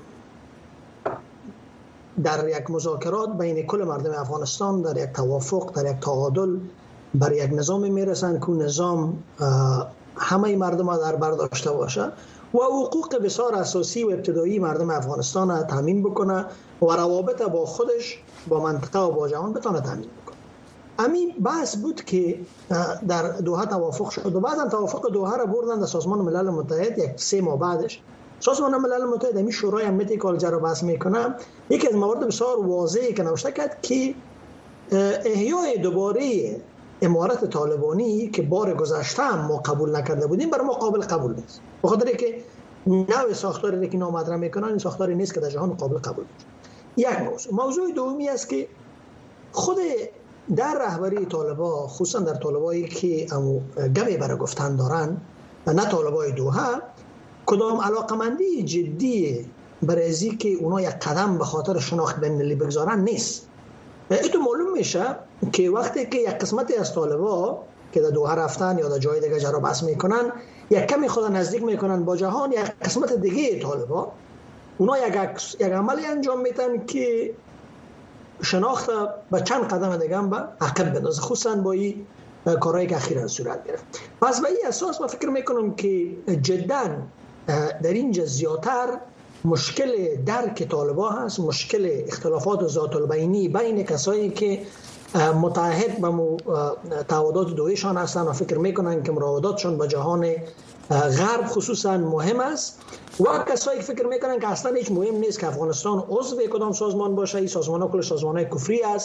در یک مذاکرات بین کل مردم افغانستان در یک توافق، در یک تعادل بر یک نظام میرسند که نظام همه مردم را در بر داشته باشه و حقوق بسیار اساسی و ابتدایی مردم افغانستان را تامین بکنه و روابط با خودش با منطقه و با جهان بتونه تامین بکنه. همین بحث بود که در دوحه توافق شد و بعدم توافق دوحه را بردن در سازمان ملل متحد. یک سه ماه بعدش سازمان ملل متحد همین شورای امنیت کالجه را بحث میکنه. یکی از موارد بسیار واضحی که نوشته کرد که احیای دوباره امارت طالبانی که بار گذشته هم ما قبول نکرده بودیم برای ما قابل قبول نیست. بخاطر که نوع ساختاری که اینا مطرح میکنن این ساختاری نیست که در جهان قابل قبول باشه. یک موضوع. موضوع دومی است که خود در رهبری طالبان، خصوصا در طالبایی که گمی برای گفتن دارن و نه طالبای دوحه، کدام علاقمندی جدی برای از اینکه اونا یک قدم به خاطر شناخت بین‌المللی بگذارن نیست. اینو معلوم میشه که وقتی که یک قسمتی از طالبان که در دوحه رفتن یا در جای دیگه جرا بحث میکنن یک کمی خود نزدیک میکنن با جهان، یک قسمت دیگه طالبان اونا یک یک عملی انجام میدن که شناخت به چند قدم دیگه هم به عقب بندازه، خصوصا با این کارهایی که اخیراً صورت گرفت. پس به این اساس من فکر میکنم که جدا در اینجا زیادتر مشکل درک طالبان هست، مشکل اختلافات ذات البینی بین کسایی که متعهد به تعهدات دویشان هستن و فکر میکنن که مراوداتشان با جهان غرب خصوصا مهم است و کسایی که فکر میکنن که اصلا هیچ مهم نیست که افغانستان عضو کدام سازمان باشه. این سازمان ها کل سازمان های کفری است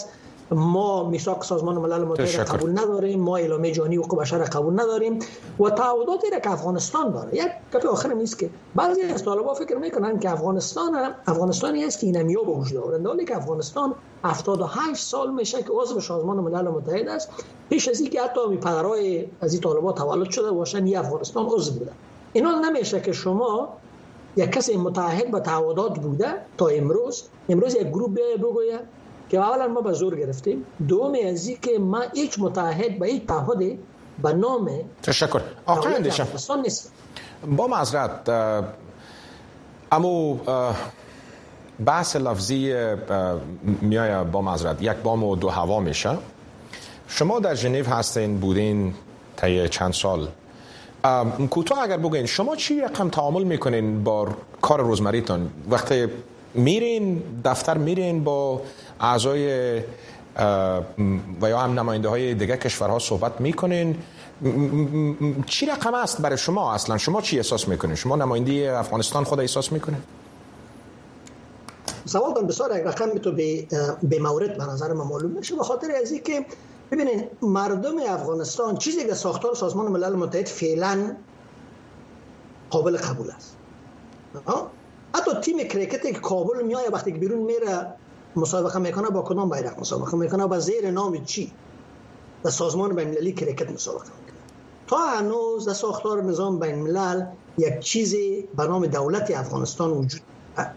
ما میثاق سازمان ملل متحد قبول نداریم، ما اعلامیه جهانی حقوق بشر قبول نداریم و تعهداتی را که افغانستان داره. یک کپی آخر نیست که بعضی از طالبان فکر میکنن که افغانستان افغانستانی است که اینمیا به وجود آورده، ولی که افغانستان هفتاد و هشت سال میشه که عضو سازمان ملل متحد است. پیش از اینکه حتی می پدرای از این طالبان تولد شده باشن این افغانستان عضو بوده. اینا نمیشه که شما یک کسی متعهد به تعهدات بوده تا امروز امروز یک گروه بگوید که اولا ما به زور گرفتیم، دوم از این که ما هیچ متعهد به هیچ تعهدی به نام تشکر آقای اندیشم نیست. با معذرت اما بحث لفظی میای با معذرت یک بام و دو هوا میشه. شما در ژنو هستین بودین طی چند سال، کوتاه اگر بگین شما چی رقم تعامل میکنین با کار روزمریتون؟ وقتی میرین دفتر میرین با اعضای و یا هم نماینده های دیگه کشورها صحبت میکنین، چی رقم است برای شما اصلا؟ شما چی احساس میکنین؟ شما نماینده افغانستان خود احساس میکنین؟ سوال دارم بسیار یک رقم تو به به مورد به نظر من معلوم میشه، به خاطر از اینکه ببینین مردم افغانستان چیزی که ساختار سازمان ملل متحد فعلا قابل قبول است. حتی تیم کریکت که کابل میاد وقتی که بیرون میره مسابقه میکنه با کدام بیرق مسابقه میکنه؟ با زیر نام چی؟ در سازمان بین المللی کریکت مسابقه میکنه. تا هنوز در ساختار نظام بین الملل یک چیزی به نام دولت افغانستان وجود داره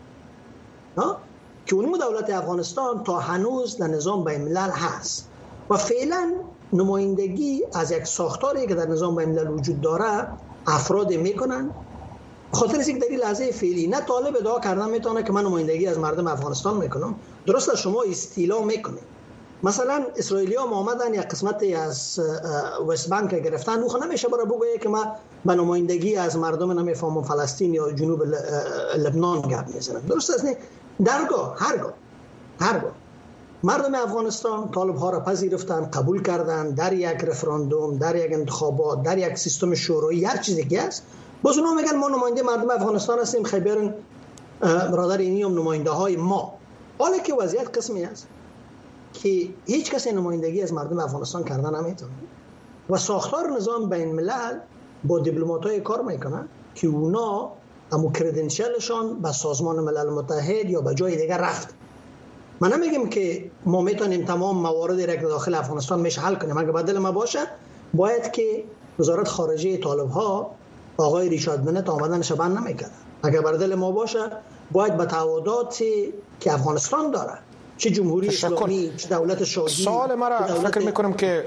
که اون دولت افغانستان تا هنوز در نظام بین الملل هست و فعلا نمایندگی از یک ساختاری که در نظام بین الملل وجود داره افراد میکنن. خاطر از اینکه در این لحظه فعلی نه طالب ادعا کردن میتونه که من نمایندگی از مردم افغانستان میکنم، درست شما استیلا میکنید. مثلا اسرائیلیا آمدن یک قسمتی از وست بانک گرفتن، اون نمیشه برای بگویه که من به نمایندگی از مردم نمیفهمم فلسطین یا جنوب لبنان گپ میزنم. درست است؟ نه درگاه هرگاه هرگاه مردم افغانستان طالب ها را پذیرفتن، قبول کردن در یک رفراندوم، در یک انتخابات، در یک سیستم شورایی، هر چیزی که است. باز اونا میگن ما نماینده مردم افغانستان هستیم، خیبرن برادر اینی هم نماینده های ما. حالا که وضعیت قسمی است که هیچ کسی نمایندگی از مردم افغانستان کردن نمیتونه و ساختار نظام بین الملل با دیپلمات‌های کار میکنن که اونا همو کردنشلشان به سازمان ملل متحد یا به جای دیگر رفت. من نمیگم که ما میتونیم تمام موارد را که داخل افغانستان میشه حل کنیم. اگه بدل ما باشه باید که وزارت خارجه طالب ها آقای ریشاد بنت آمدنش بند نمیکرد. اگه بدل ما باشه باید به تعهداتی که افغانستان داره، چه جمهوری اسلامی، چه دولت شاهی. سوال من را دولت... فکر میکنم که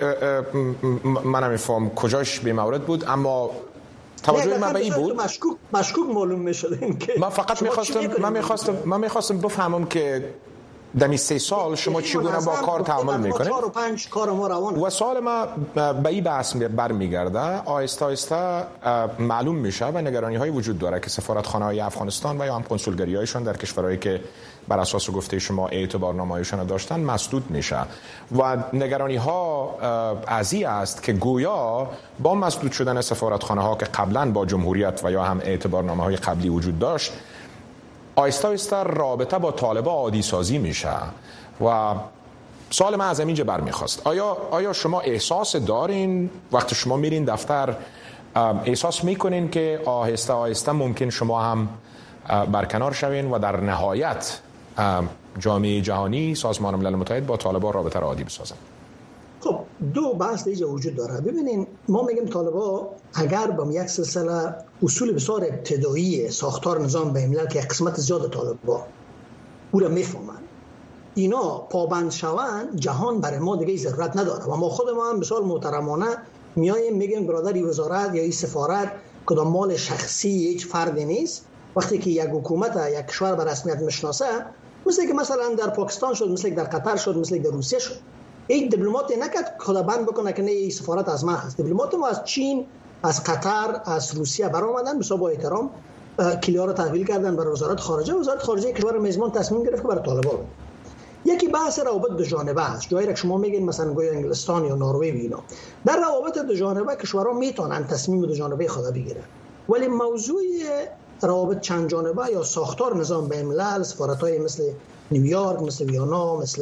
من نمیفهم کجاش بی مورد بود، اما توجه من به این بود مشکوک مشکوک معلوم میشد که من فقط میخواستم من میخواستم من میخواستم بفهمم که دمی سه سال شما چگونه با کار تعامل میکنید؟ چهار و پنج کار ما روان. و سوال ما به این بحث برمیگرده، آهسته آهسته معلوم میشه و نگرانی های وجود داره که سفارتخانه های افغانستان و یا هم کنسولگری هایشان در کشورهایی که بر اساس گفته شما اعتبارنامه هایشان داشتن مسدود میشه و نگرانی ها از این است که گویا با مسدود شدن سفارتخانه ها که قبلا با جمهوریت و یا هم اعتبارنامه های قبلی وجود داشت، آیسته آیسته رابطه با طالبا عادی سازی میشه. و سوال من از اینجا برمیخواست، آیا آیا شما احساس دارین وقتی شما میرین دفتر، احساس میکنین که آهسته آهسته ممکن شما هم برکنار شوین و در نهایت جامعه جهانی، سازمان ملل متحد با طالبا رابطه را عادی بسازن؟ خب دو بحث اینجا وجود داره. ببینین ما میگیم طالبا اگر با یک سلسله اصول بسیار ابتدایی ساختار نظام بین الملل که قسمت زیاد طالبا او را میفهمن، اینا پابند شوند، جهان برای ما دیگه ضرورت نداره و ما خود ما هم بسیار محترمانه میایم میگیم برادر این وزارت یا این سفارت کدام مال شخصی هیچ فردی نیست. وقتی که یک حکومت یک کشور به رسمیت میشناسه، مثل که مثلا در پاکستان شد، مثل که در قطر شد، مثل که در روسیه شد، یک دیپلمات نکرد خدا بند بکنه که نه این سفارت از من هست. دیپلمات ما از چین، از قطر، از روسیه برآمدن، بسیار با احترام کلی‌ها رو تحویل کردن برای وزارت خارجه. وزارت خارجه کشور میزبان تصمیم گرفت که برای طالبان بده. یکی بحث روابط دو جانبه است. جایی را که شما میگین مثلا گویا انگلستان یا نروژ و اینا، در روابط دو جانبه کشورها میتونن تصمیم دو جانبه خود بگیرن، ولی موضوع روابط چند جانبه یا ساختار نظام بین الملل، سفارت‌های مثل نیویورک، مثل ویانا، مثل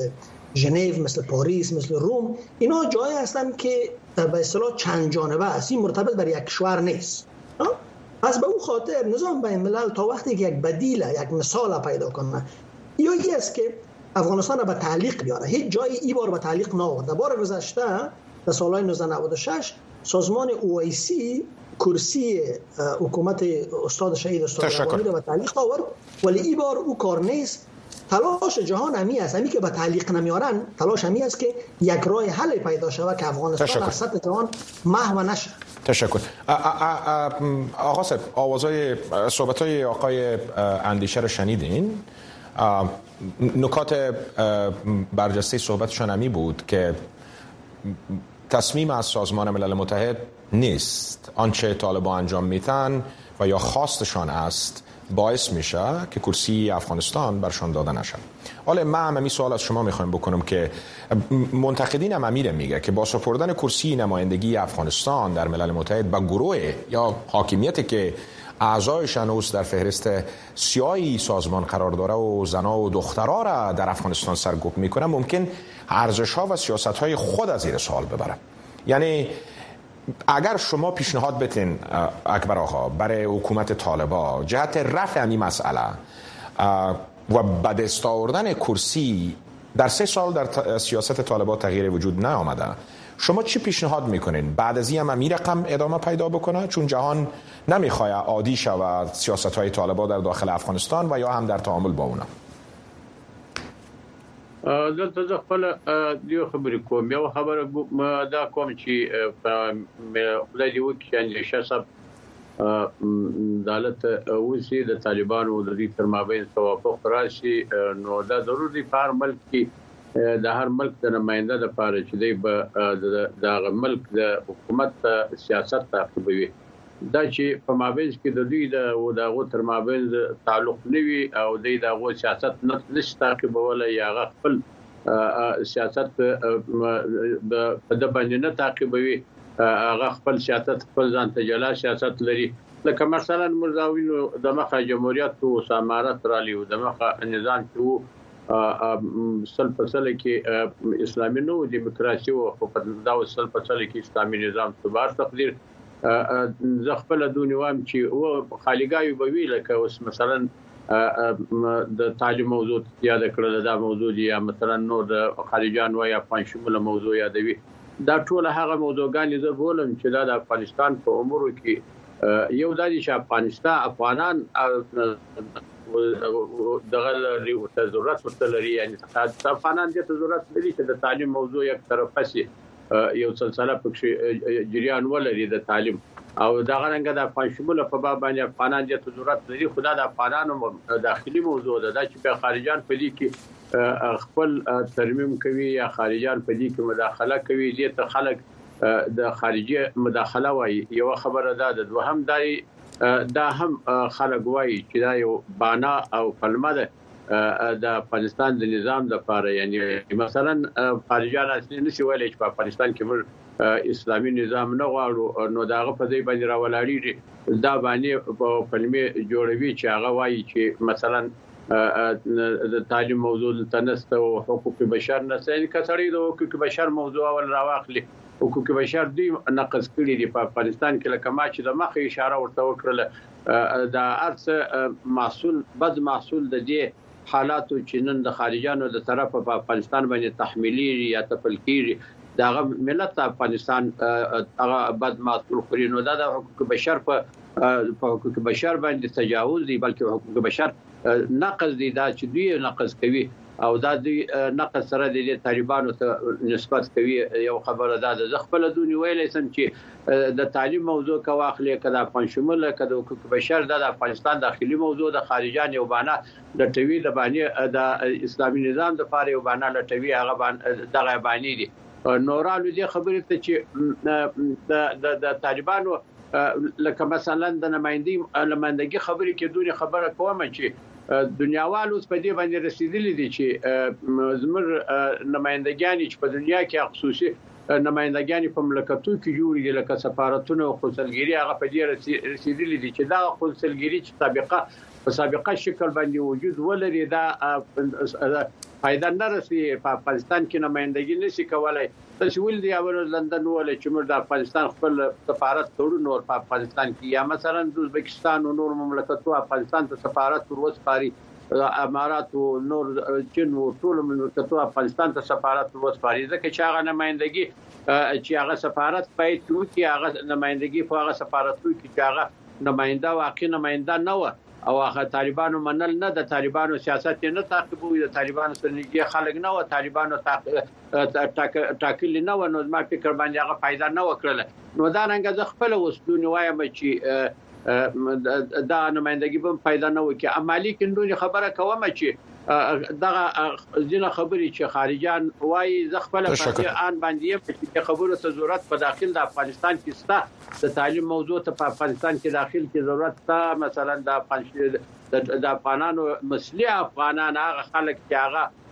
ژنو، مثل پاریس، مثل روم، اینا جایی هستند که به اصطلاح چند جانبه است، این مرتبط بر یک کشور نیست. پس به اون خاطر نظام بین الملل تا وقتی که یک بدیل، یک مثال پیدا کنه، یا این است که افغانستان را به تعلیق بیاره. هیچ جایی این بار به تعلیق نآورد. بار گذشته در سالهای نوزده نود و شش سازمان او ای سی کرسی حکومت استاد شهید استاد روانی را به تعلیق آورد، ولی این بار او کار نیست. تلاش جهان همی است، همی که به تعلیق نمیارن، تلاش همی است که یک راه حل پیدا شود که افغانستان از سطح جهان محو نشه. تشکر. آقا صاحب، آوازهای صحبت‌های آقای اندیشه رو شنیدین. نکات برجسته صحبتشان همی بود که تصمیم از سازمان ملل متحد نیست، آنچه طالبان انجام میتن و یا خواستشان است باعث میشه که کرسی افغانستان برشان داده نشه. حالا من هم این سوال از شما میخوایم بکنم که منتقدین هم امیره میگه که با سپردن کرسی نمایندگی افغانستان در ملل متحد به گروه یا حاکمیتی که اعضایش هنوز در فهرست سیاهی سازمان قرار داره و زنا و دخترها را در افغانستان سرکوب میکنه، ممکن ارزش‌ها و سیاست‌های خود از زیر سوال ببره. یعنی اگر شما پیشنهاد بتین اکبر آقا برای حکومت طالبان جهت رفع این مسئله و به دست آوردن کرسی، در سه سال در سیاست طالبان تغییر وجود نیامده، شما چی پیشنهاد میکنین؟ بعد از این هم این رقم ادامه پیدا بکنه؟ چون جهان نمیخواد عادی شود سیاست های طالبان در داخل افغانستان و یا هم در تعامل با اونا. دلته زه خپل یو خبرې کوم. یو خبره دا کوم چې خدای دې وکړي چې اندیشه صاحب دولت اوسي د طالبانو د دې تر مابین توافق راشي، نو دا ضروري په هر ملک کې د هر ملک د نماینده د پاره چې دی د ملک د حکومت سیاست تعقیبوي. دا چې په مابین کې د دوی د دغه تر مابین تعلق نوي او د دغه سیاست نه نشي تعقیبولای یا خپل سیاست په د باندې نه تعقیبوي، هغه خپل سیاست خپل ځان ته جلا سیاست لري. لکه مثلا مرزاوینو د مخه جمهوریت او سامارت را لیو د مخه نظام چې سل فصل کې اسلامي نو دیموکراسي او په داو سل فصل کې اسلامي نظام ثبات تقدیر زه خپل دونی وایم چې او خالګایو به ویل که اوس مثلا د تعلیم موضوع یاد کړل، دا موضوع یا مثلا نور د خارجان و یا پنځمله موضوع یادوي. دا ټول هغه موضوعګان زه بولم چې دا د افغانستان په امور کې یو د دې چې افغانستان افغانان دغه لري او ضرورت ورته لري، یعنی افغانان دې ضرورت لري چې د تعلیم موضوع یک طرفه سي، یو سلسله پکې جریان ولري د تعلیم، او دا غرنګ د افغانشموله په باب باندې افغانان دې ضرورت لري. خدا د افغانانو داخلي موضوع ده چې په خارجان په دې کې خپل ترمیم کوي یا خارجان په دې کې مداخله کوي، دې ته خلک د خارجي مداخله وایي. یو خبره ده د دوهم دای دا هم خلک وایي چې دا یو بانا او پلمه ده د افغانستان د نظام د لپاره. یعنی مثلا خارجان اصلي نشي ویلای چې په افغانستان کې موږ اسلامي نظام نه غواړو، نو داغه په دې باندې راولاړي دا باندې په پلمه جوړوي چې هغه وایي چې مثلا د تعلیم موضوع تنست او حقوق بشر نه سین کثړي د حقوق بشر موضوع ول راواخلي. حقوق بشر دی نقض کړي دي په افغانستان کې، لکه ما چې د مخه اشاره ورته وکړه، دا ارڅ محصول بد محصول د دې حالاتو چې نن د خارجانو د طرفه په افغانستان باندې تحمیلي یا تپلکيري داغه ملت افغانستان هغه بد محصول خوري. نو دا د حقوق بشر په حقوق بشر باندې تجاوز دی، بلکې حقوق بشر نقض دی، دا چې دوی نقض کوي او دا دوی نقض سره د طالبانو ته نسبت کوي. یو خبره ده د خپل دونی ویلې سم چې د تعلیم موضوع کا واخلې کده افغان شموله کده حقوق بشر د افغانستان داخلي موضوع د خارجان یو باندې د ټوی د باندې د اسلامي نظام د فار یو باندې د ټوی هغه باندې دغه باندې دي. نورالو دې خبرې ته چې د د طالبانو لکه مثلا د نمائندګي نمائندګي خبرې کې دونی خبره کوم چې دنیاوالو په دې باندې رسیدلې دي چې زمر نمائندګان چې په دنیا کې خصوصي نمائندګان په مملکتونو کې جوړ دي، لکه سفارتونه او قونسلګری، هغه په دې رسیدلې دي چې دا قونسلګری چې سابقه په سابقه شکل باندې وجود ولري، دا فایده نه رسي په افغانستان کې نمائندګي نشي کولای. تاسو ول دی اول لندن ولې چې موږ د افغانستان خپل سفارت تړو نور په افغانستان کې یا مثلا د ازبکستان او نور مملکتونو افغانستان ته سفارت وروسپاري، امارات او نور چین او ټول مملکتونو افغانستان ته سفارت وروسپاري، ځکه چې هغه نمائندګي چې هغه سفارت پای تو کې هغه نمائندګي په هغه سفارتونو کې چې هغه نماینده واقعي نماینده نه و او هغه طالبانو منل نه، د طالبانو سیاست نه تعقیبوي، د طالبانو سره نږدې خلک نه و، طالبانو ټاکلي نه و، نو ما فکر باندې هغه فائدہ نه وکړله. نو دا رنګه ځ خپل وسلو وایم چې دا نمائندګي به فائدہ نه وکړي. عملی کندونی خبره کوم چې دغه ځینې خبرې چې خارجيان وایي ز خپل په ان باندې په خبرو ته ضرورت په داخل د افغانستان کې ستا د تعلیم موضوع ته په افغانستان کې داخل کې ضرورت تا مثلا د افغانستان د افغانانو مسلې افغانان هغه خلک چې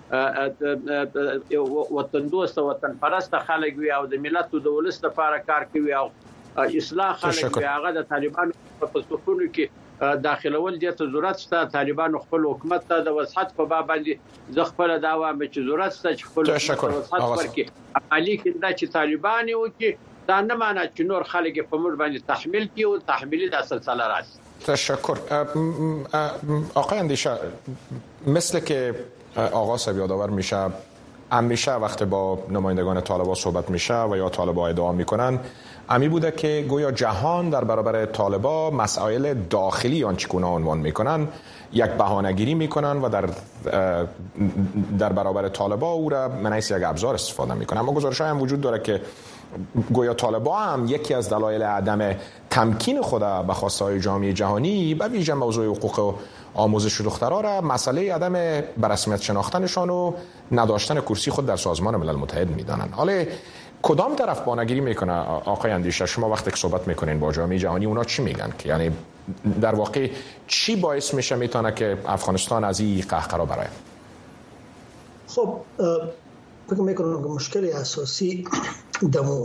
هغه وطن دوست وطن پرست خلک وي او د ملت او د ولس لپاره کار کوي او اصلاح خلک وي، هغه د طالبانو په صفونو کې داخلول دي ته ضرورت شته. طالبانو خپل حکومت ته د وسحت په باب باندې ز خپل داوا مې چې ضرورت شته چې خپل وسحت ورکړي. عملی کې دا چې طالبان یو کې دا نه معنی چې نور خلک په موږ باندې تحمیل کوي او تحمیلی د سلسله راځي. تشکر. آقای اندیشه، مثل که آقا سب یادآور میشه همیشه وقتی با نمایندگان طالبان صحبت میشه و یا طالبان ادعا میکنن امی بوده که گویا جهان در برابر طالبان مسائل داخلی آنچگونه عنوان میکنن یک بهانه‌گیری میکنن و در در برابر طالبان او را منیس یک ابزار استفاده میکنن. اما گزارش‌های هم وجود داره که گویا طالبان هم یکی از دلایل عدم تمکین خود به خواسته‌های جامعه جهانی به ویژه موضوع حقوق و آموزش دخترها را مسئله عدم به رسمیت شناختنشان و نداشتن کرسی خود در سازمان ملل متحد میدانند. حالا کدام طرف بانگیری میکنه آقای اندیشه؟ شما وقتی که صحبت میکنین با جامعه جهانی اونا چی میگن که یعنی در واقع چی باعث میشه میتونه که افغانستان از این قهقرا برای؟ خب فکر میکنم که مشکل اساسی دمو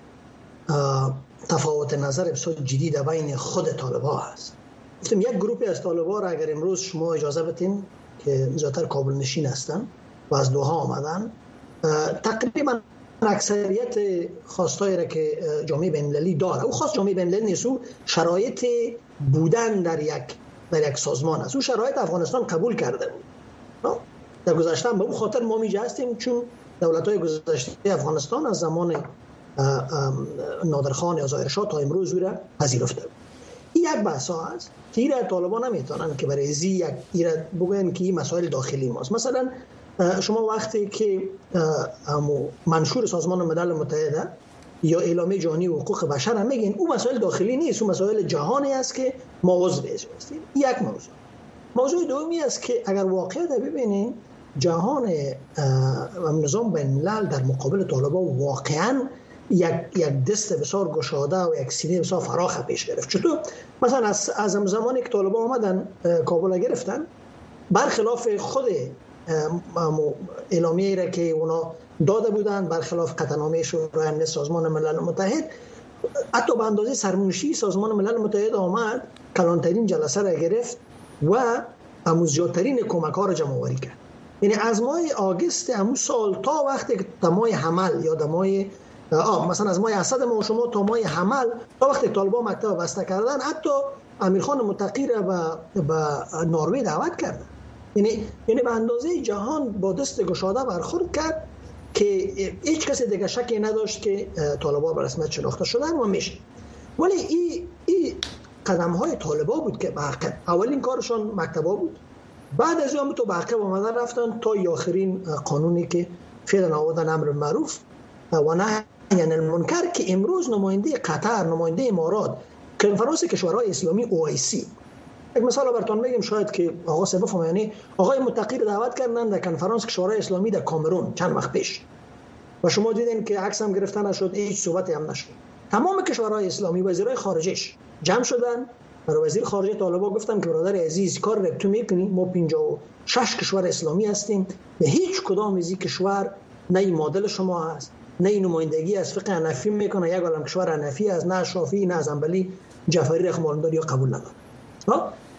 تفاوت نظر بسیار جدید بین خود طالبان هست. گفتم یک گروهی از طالبان را اگر امروز شما اجازه بدین که زیادتر کابل نشین هستن و از دوحه آمدن، تقریبا اکثریت خواستایی را که جامعه بین‌المللی داره او خاص جامعه بین‌المللی نیست، او شرایط بودن در یک در یک سازمان است. او شرایط افغانستان قبول کرده بود. در گذشته به اون خاطر ما میجه هستیم چون دولت‌های گذشته افغانستان از زمان نادرخان یا ظاهرشاه تا امروز او را پذیرفته بود. این یک بحث است که ایره طالبان نمیتونن که برای زی یک ایره بگوین که این مسائل داخلی ماست. مثلا شما وقتی که منشور سازمان ملل متحد یا اعلامیه جهانی حقوق بشر هم میگین اون مسائل داخلی نیست، اون مسائل جهانی است که ما عضو هستیم. یک موضوع. موضوع دومی است که اگر واقعیت ببینید جهان نظام بین الملل در مقابل طالبان واقعا یک یک دست بسیار گشاده و یک سینه بسیار فراخ پیش گرفت. چطور مثلا از از زمانی که طالبان آمدن کابل گرفتن، برخلاف خود اعلامیه را که اونا داده بودند، برخلاف قطعنامه شورای امنیت سازمان ملل متحد، حتی به اندازه سرمنشی سازمان ملل متحد آمد کلانترین جلسه را گرفت و اموزیاترین کمک ها را جمع آوری کرد. یعنی از ماه آگوست همون سال تا وقتی که دمای حمل یا دمای آه مثلا از ماه اسد ما و شما تا ماه حمل تا وقتی طالبان مکتب بسته کردن، حتی امیرخان متقی را به به نروژ دعوت کردن. یعنی یعنی به اندازه جهان با دست گشاده برخورد کرد که هیچ کسی دیگه شکی نداشت که طالبان به رسمیت شناخته شدن و میشه. ولی این این قدم های طالبان بود که بعقب اولین کارشان مکتبا بود، بعد از اون تو بعقب اومدن رفتن تا آخرین قانونی که فعلا آوردن امر معروف و نهی عن المنکر که امروز نماینده قطر، نماینده امارات، کنفرانس کشورهای اسلامی او آی سی، یک مثال براتون میگم شاید که آقا سه بفهمه، یعنی آقای متقی رو دعوت کردن در کنفرانس کشورهای اسلامی در کامرون چند وقت پیش و شما دیدین که عکس هم گرفتن نشد، هیچ صحبتی هم نشد. تمام کشورهای اسلامی وزیرای خارجش جمع شدن، برای وزیر خارجه طالبان گفتن که برادر عزیز کار رو تو میکنی، ما پنجاه و شش کشور اسلامی هستیم، به هیچ کدام از این کشور نه این مدل شما هست، نه این نمایندگی از فقه حنفی میکنه، یک عالم کشور حنفی از نه شافعی نه از حنبلی جعفری رحمه الله یا قبول نداره. پس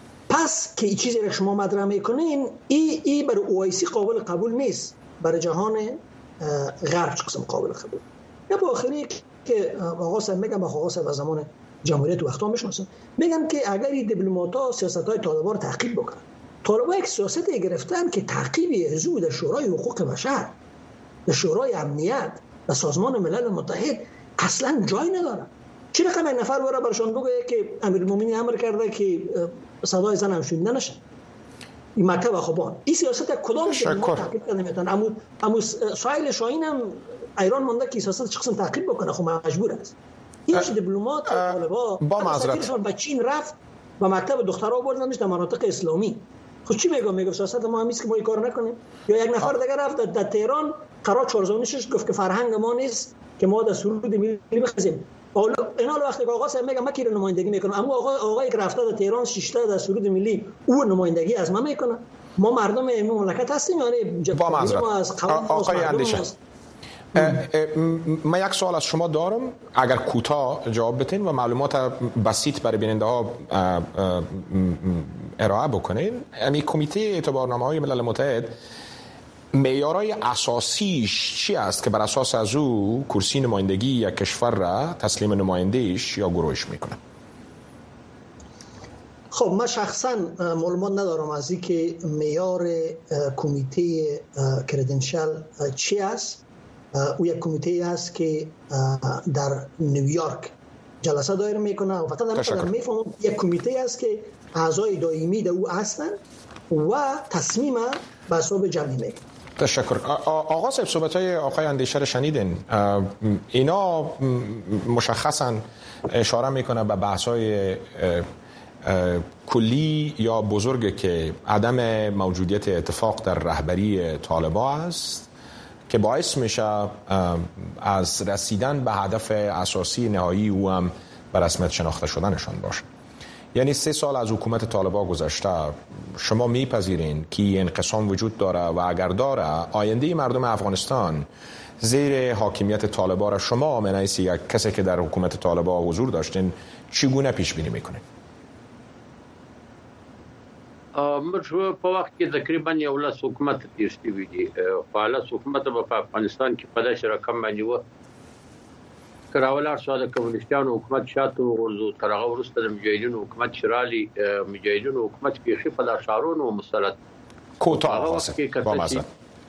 پس که این چیزی را شما مطرح میکنین ای ای برای اوایسی قابل قبول نیست، برای جهان غرب چه قسم قابل قبول. یا با آخری که آقا صاحب میگم با آقا صاحب از زمان جمهوریت وقتا میشناسن، میگن که اگر این دیپلمات‌ها سیاست‌های طالبان رو تعقیب بکنن، طالبان یک سیاستی گرفتن که تعقیب حضور در شورای حقوق بشر، در شورای امنیت و سازمان ملل متحد اصلا جای نداره. چه رقم یک نفر برای برشان بگه که امیرالمومنین امر کرده که صدای زن هم شنیده نشه، این مکتب خوبان این سیاست کدام دیپلمات تعقیب کرده نمیتونن. امو امو سایل شاهین هم ایران مونده که سیاست چه قسم تعقیب بکنه، خب مجبور است. هیچ دیپلمات طالبا با معذرت به چین رفت و مکتب دخترها بردنش در مناطق اسلامی. خب چی میگم؟ میگم سیاست ما همیست که ما این کار نکنیم. یا یک نفر دیگه رفت در تهران قرار چهارزونیش گفت که فرهنگ ما نیست که ما در سرود ملی بخزیم. این حال وقتی که آقا صاحب میگم من کی رو نمایندگی میکنم، اما آقا آقایی که رفته در تهران شیشته در سرود ملی او نمایندگی از ما میکنه. ما مردم این مملکت هستیم، یعنی با معذرت آقای اندیشه من یک سوال از شما دارم، اگر کوتاه جواب بدین و معلومات بسیط برای بیننده ها ارائه بکنین. امی کمیته اعتبارنامه‌های ملل متحد معیارهای اساسیش چی است که بر اساس از او کرسی نمایندگی یک کشور را تسلیم نمایندهش یا گروهش میکنه؟ خب من شخصا معلومات ندارم از این که معیار کمیته کردنشل چی است. او یک کمیته است که در نیویورک جلسه دایر میکنه و فقط هم میفهمم یک کمیته است که اعضای دائمی در او هستند و تصمیم به حساب جمعی میکنه. تشکر. آقا صاحب صحبت‌های آقای اندیشه رو شنیدین، اینا مشخصاً اشاره میکنه به بحث‌های کلی یا بزرگ که عدم موجودیت اتفاق در رهبری طالبان است که باعث میشه از رسیدن به هدف اساسی نهایی او هم به رسمیت شناخته شدنشان باشه. یعنی سه سال از حکومت طالبان گذشته، شما میپذیرین که انقسام وجود داره و اگر داره آینده مردم افغانستان زیر حاکمیت طالبان را شما من حیث یک کسی که در حکومت طالبان حضور داشتین چگونه پیش بینی میکنین؟ موږ په وخت کې تقریبا یو لاس حکومت تیر شوی دی. فعال حکومت په افغانستان کې په داسې رقم باندې و کراولار شو د کمونیستانو حکومت شاته ورزو تر هغه وروسته د مجاهدینو حکومت شرالي مجاهدینو حکومت کې خې په لاشارونو مسلط کوټه واسه با معذرت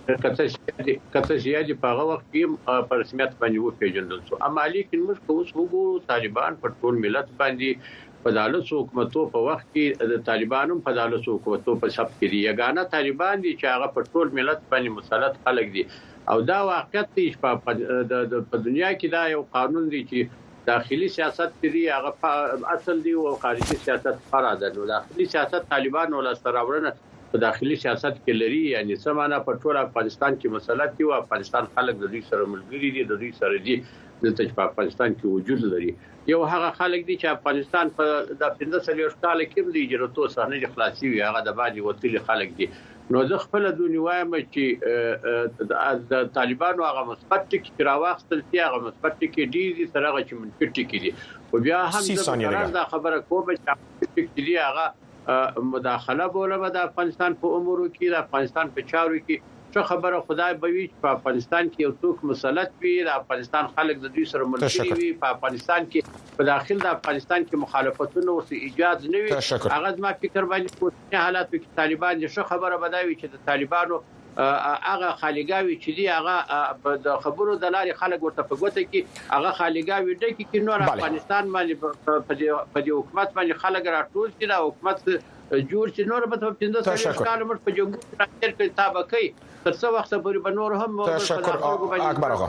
کته زیاتې په هغه وخت کې په رسمیت باندې و پیژندل شو. اما لیکن موږ اوس وګورو طالبان په ټول ملت باندې په دالس حکومتو په وخت کې د طالبانو په دالس حکومتو په سب کې دی یګانه طالبان دي چې هغه په ټول ملت باندې مسلط خلک دي او دا واقعیت دی په په دنیا کې دا یو قانون دی چې داخلي سیاست دی هغه اصل دی او خارجي سیاست فرع ده. نو داخلي سیاست طالبان ولا سراورنه په داخلي سیاست کې لري، یعنی سمانه په ټول افغانستان کې مسلط دی او افغانستان خلک د دوی سره ملګري دي، د دوی سره دي دلته په افغانستان کې وجود لري. یو هغه خلک دي چې افغانستان په د پنځه سلیو کال کې د هجرتو سره نه خلاصي وي، هغه د باندې وتلي خلک دي. نو زه خپل دونی وایم چې د طالبانو هغه مثبت ټکی راوخستل چې هغه مثبت ټکی دي سره هغه چې منفي ټکی دي. او بیا هم دا خبره کوم چې ټکی دي هغه مداخله بوله د افغانستان په امورو کې، د افغانستان په چارو کې څه خبره خدای به وي په افغانستان کې یو څوک مسلط وي، د افغانستان خلک د دوی سره ملګري وي، په افغانستان کې په داخل د افغانستان کې مخالفتونه ورته ایجاد نه وي. هغه ما فکر باندې په حالاتو کې طالبان دي څه خبره بداوي چې د طالبانو هغه خالګاوي چې دی هغه د خبرو د لارې خلک ورته په ګوته کې هغه خالګاوي د کې نور افغانستان باندې په دې حکومت باندې خلک راټول شي، د حکومت جوړ چې نور به په پنځه سال کال مر په جمهوریت راځي کې تابعکې تر څو وخت پورې به نور هم تشکر اکبر آقا.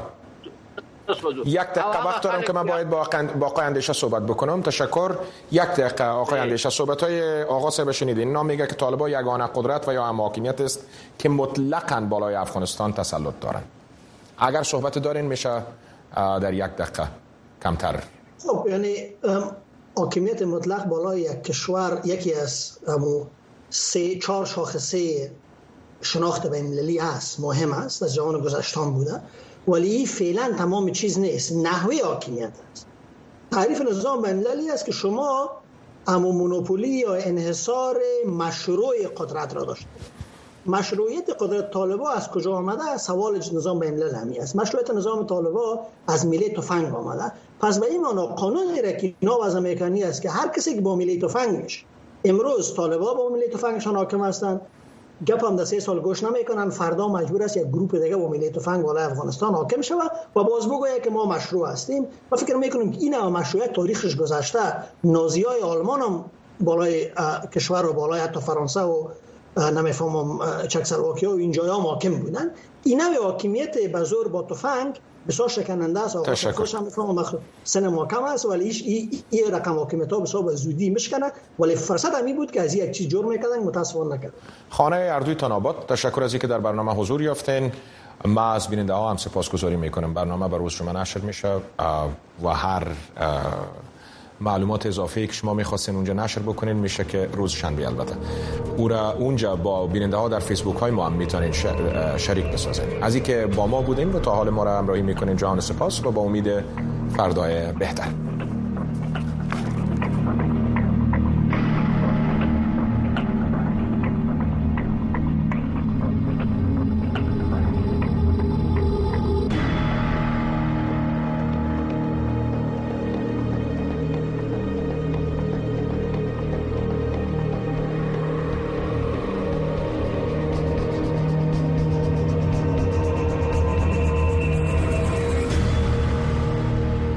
یک دقیقه وقت دارم که من باید با آقای اندیشه صحبت بکنم. تشکر. یک دقیقه آقای اندیشه صحبت‌های آقا صاحب شنیدین. اینا میگه که طالبان یگانه قدرت و یا هم حاکمیت است که مطلقاً بالای افغانستان تسلط دارن. اگر صحبت دارین میشه در یک دقیقه کمتر. خب یعنی حاکمیت مطلق بالای یک کشور یکی از سه چهار شاخصه شناخت بین‌المللی هست، مهم است، از جهان گذشتان بوده، ولی فعلا تمام چیز نیست. نحوه حاکمیت است. تعریف نظام بین‌المللی است که شما اما مونوپولی یا انحصار مشروع قدرت را داشت. مشروعیت قدرت طالبا از کجا آمده؟ سوال نظام بین المللی است. مشروعیت نظام طالبا از میله تفنگ آمده. پس به این معنا قانونی را که اینا وضع میکنی است که هر کسی که با میله تفنگ میشه، امروز طالبا با میله تفنگشان حاکم هستند، گپ هم در سه سال گوش نمیکنن، فردا مجبور است یک گروه دیگه با میله تفنگ بالای افغانستان حاکم شود و باز بگوید که ما مشروع هستیم. ما فکر میکنیم که این مشروعیت تاریخش گذشته. نازیای آلمان هم بالای کشور و بالای حتی فرانسه و نمیفهمم چکسلواکیه و این جاها حاکم بودن. این نوع حاکمیت به زور با تفنگ بسیار شکننده است. تشکر. سن محکم است ولی این رقم حاکمیت ها بسیار زودی میشکنه، ولی فرصت همی بود که از یک چیز جور میکردن، متاسفانه نکرد. خانه اردوی تناباد، تشکر از اینکه در برنامه حضور یافتین. ما از بیننده ها هم سپاسگزاری میکنم. برنامه بر روز شما نشر میشه و هر معلومات اضافه‌ای که شما می‌خواستین اونجا نشر بکنین میشه که روز شنبه البته او را اونجا با بیننده ها در فیسبوک های ما هم میتونین شریک بسازین. از اینکه با ما بودین و تا حال ما را همراهی میکنین جهان سپاس و با امید فردای بهتر.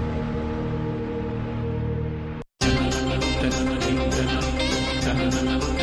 Thank you.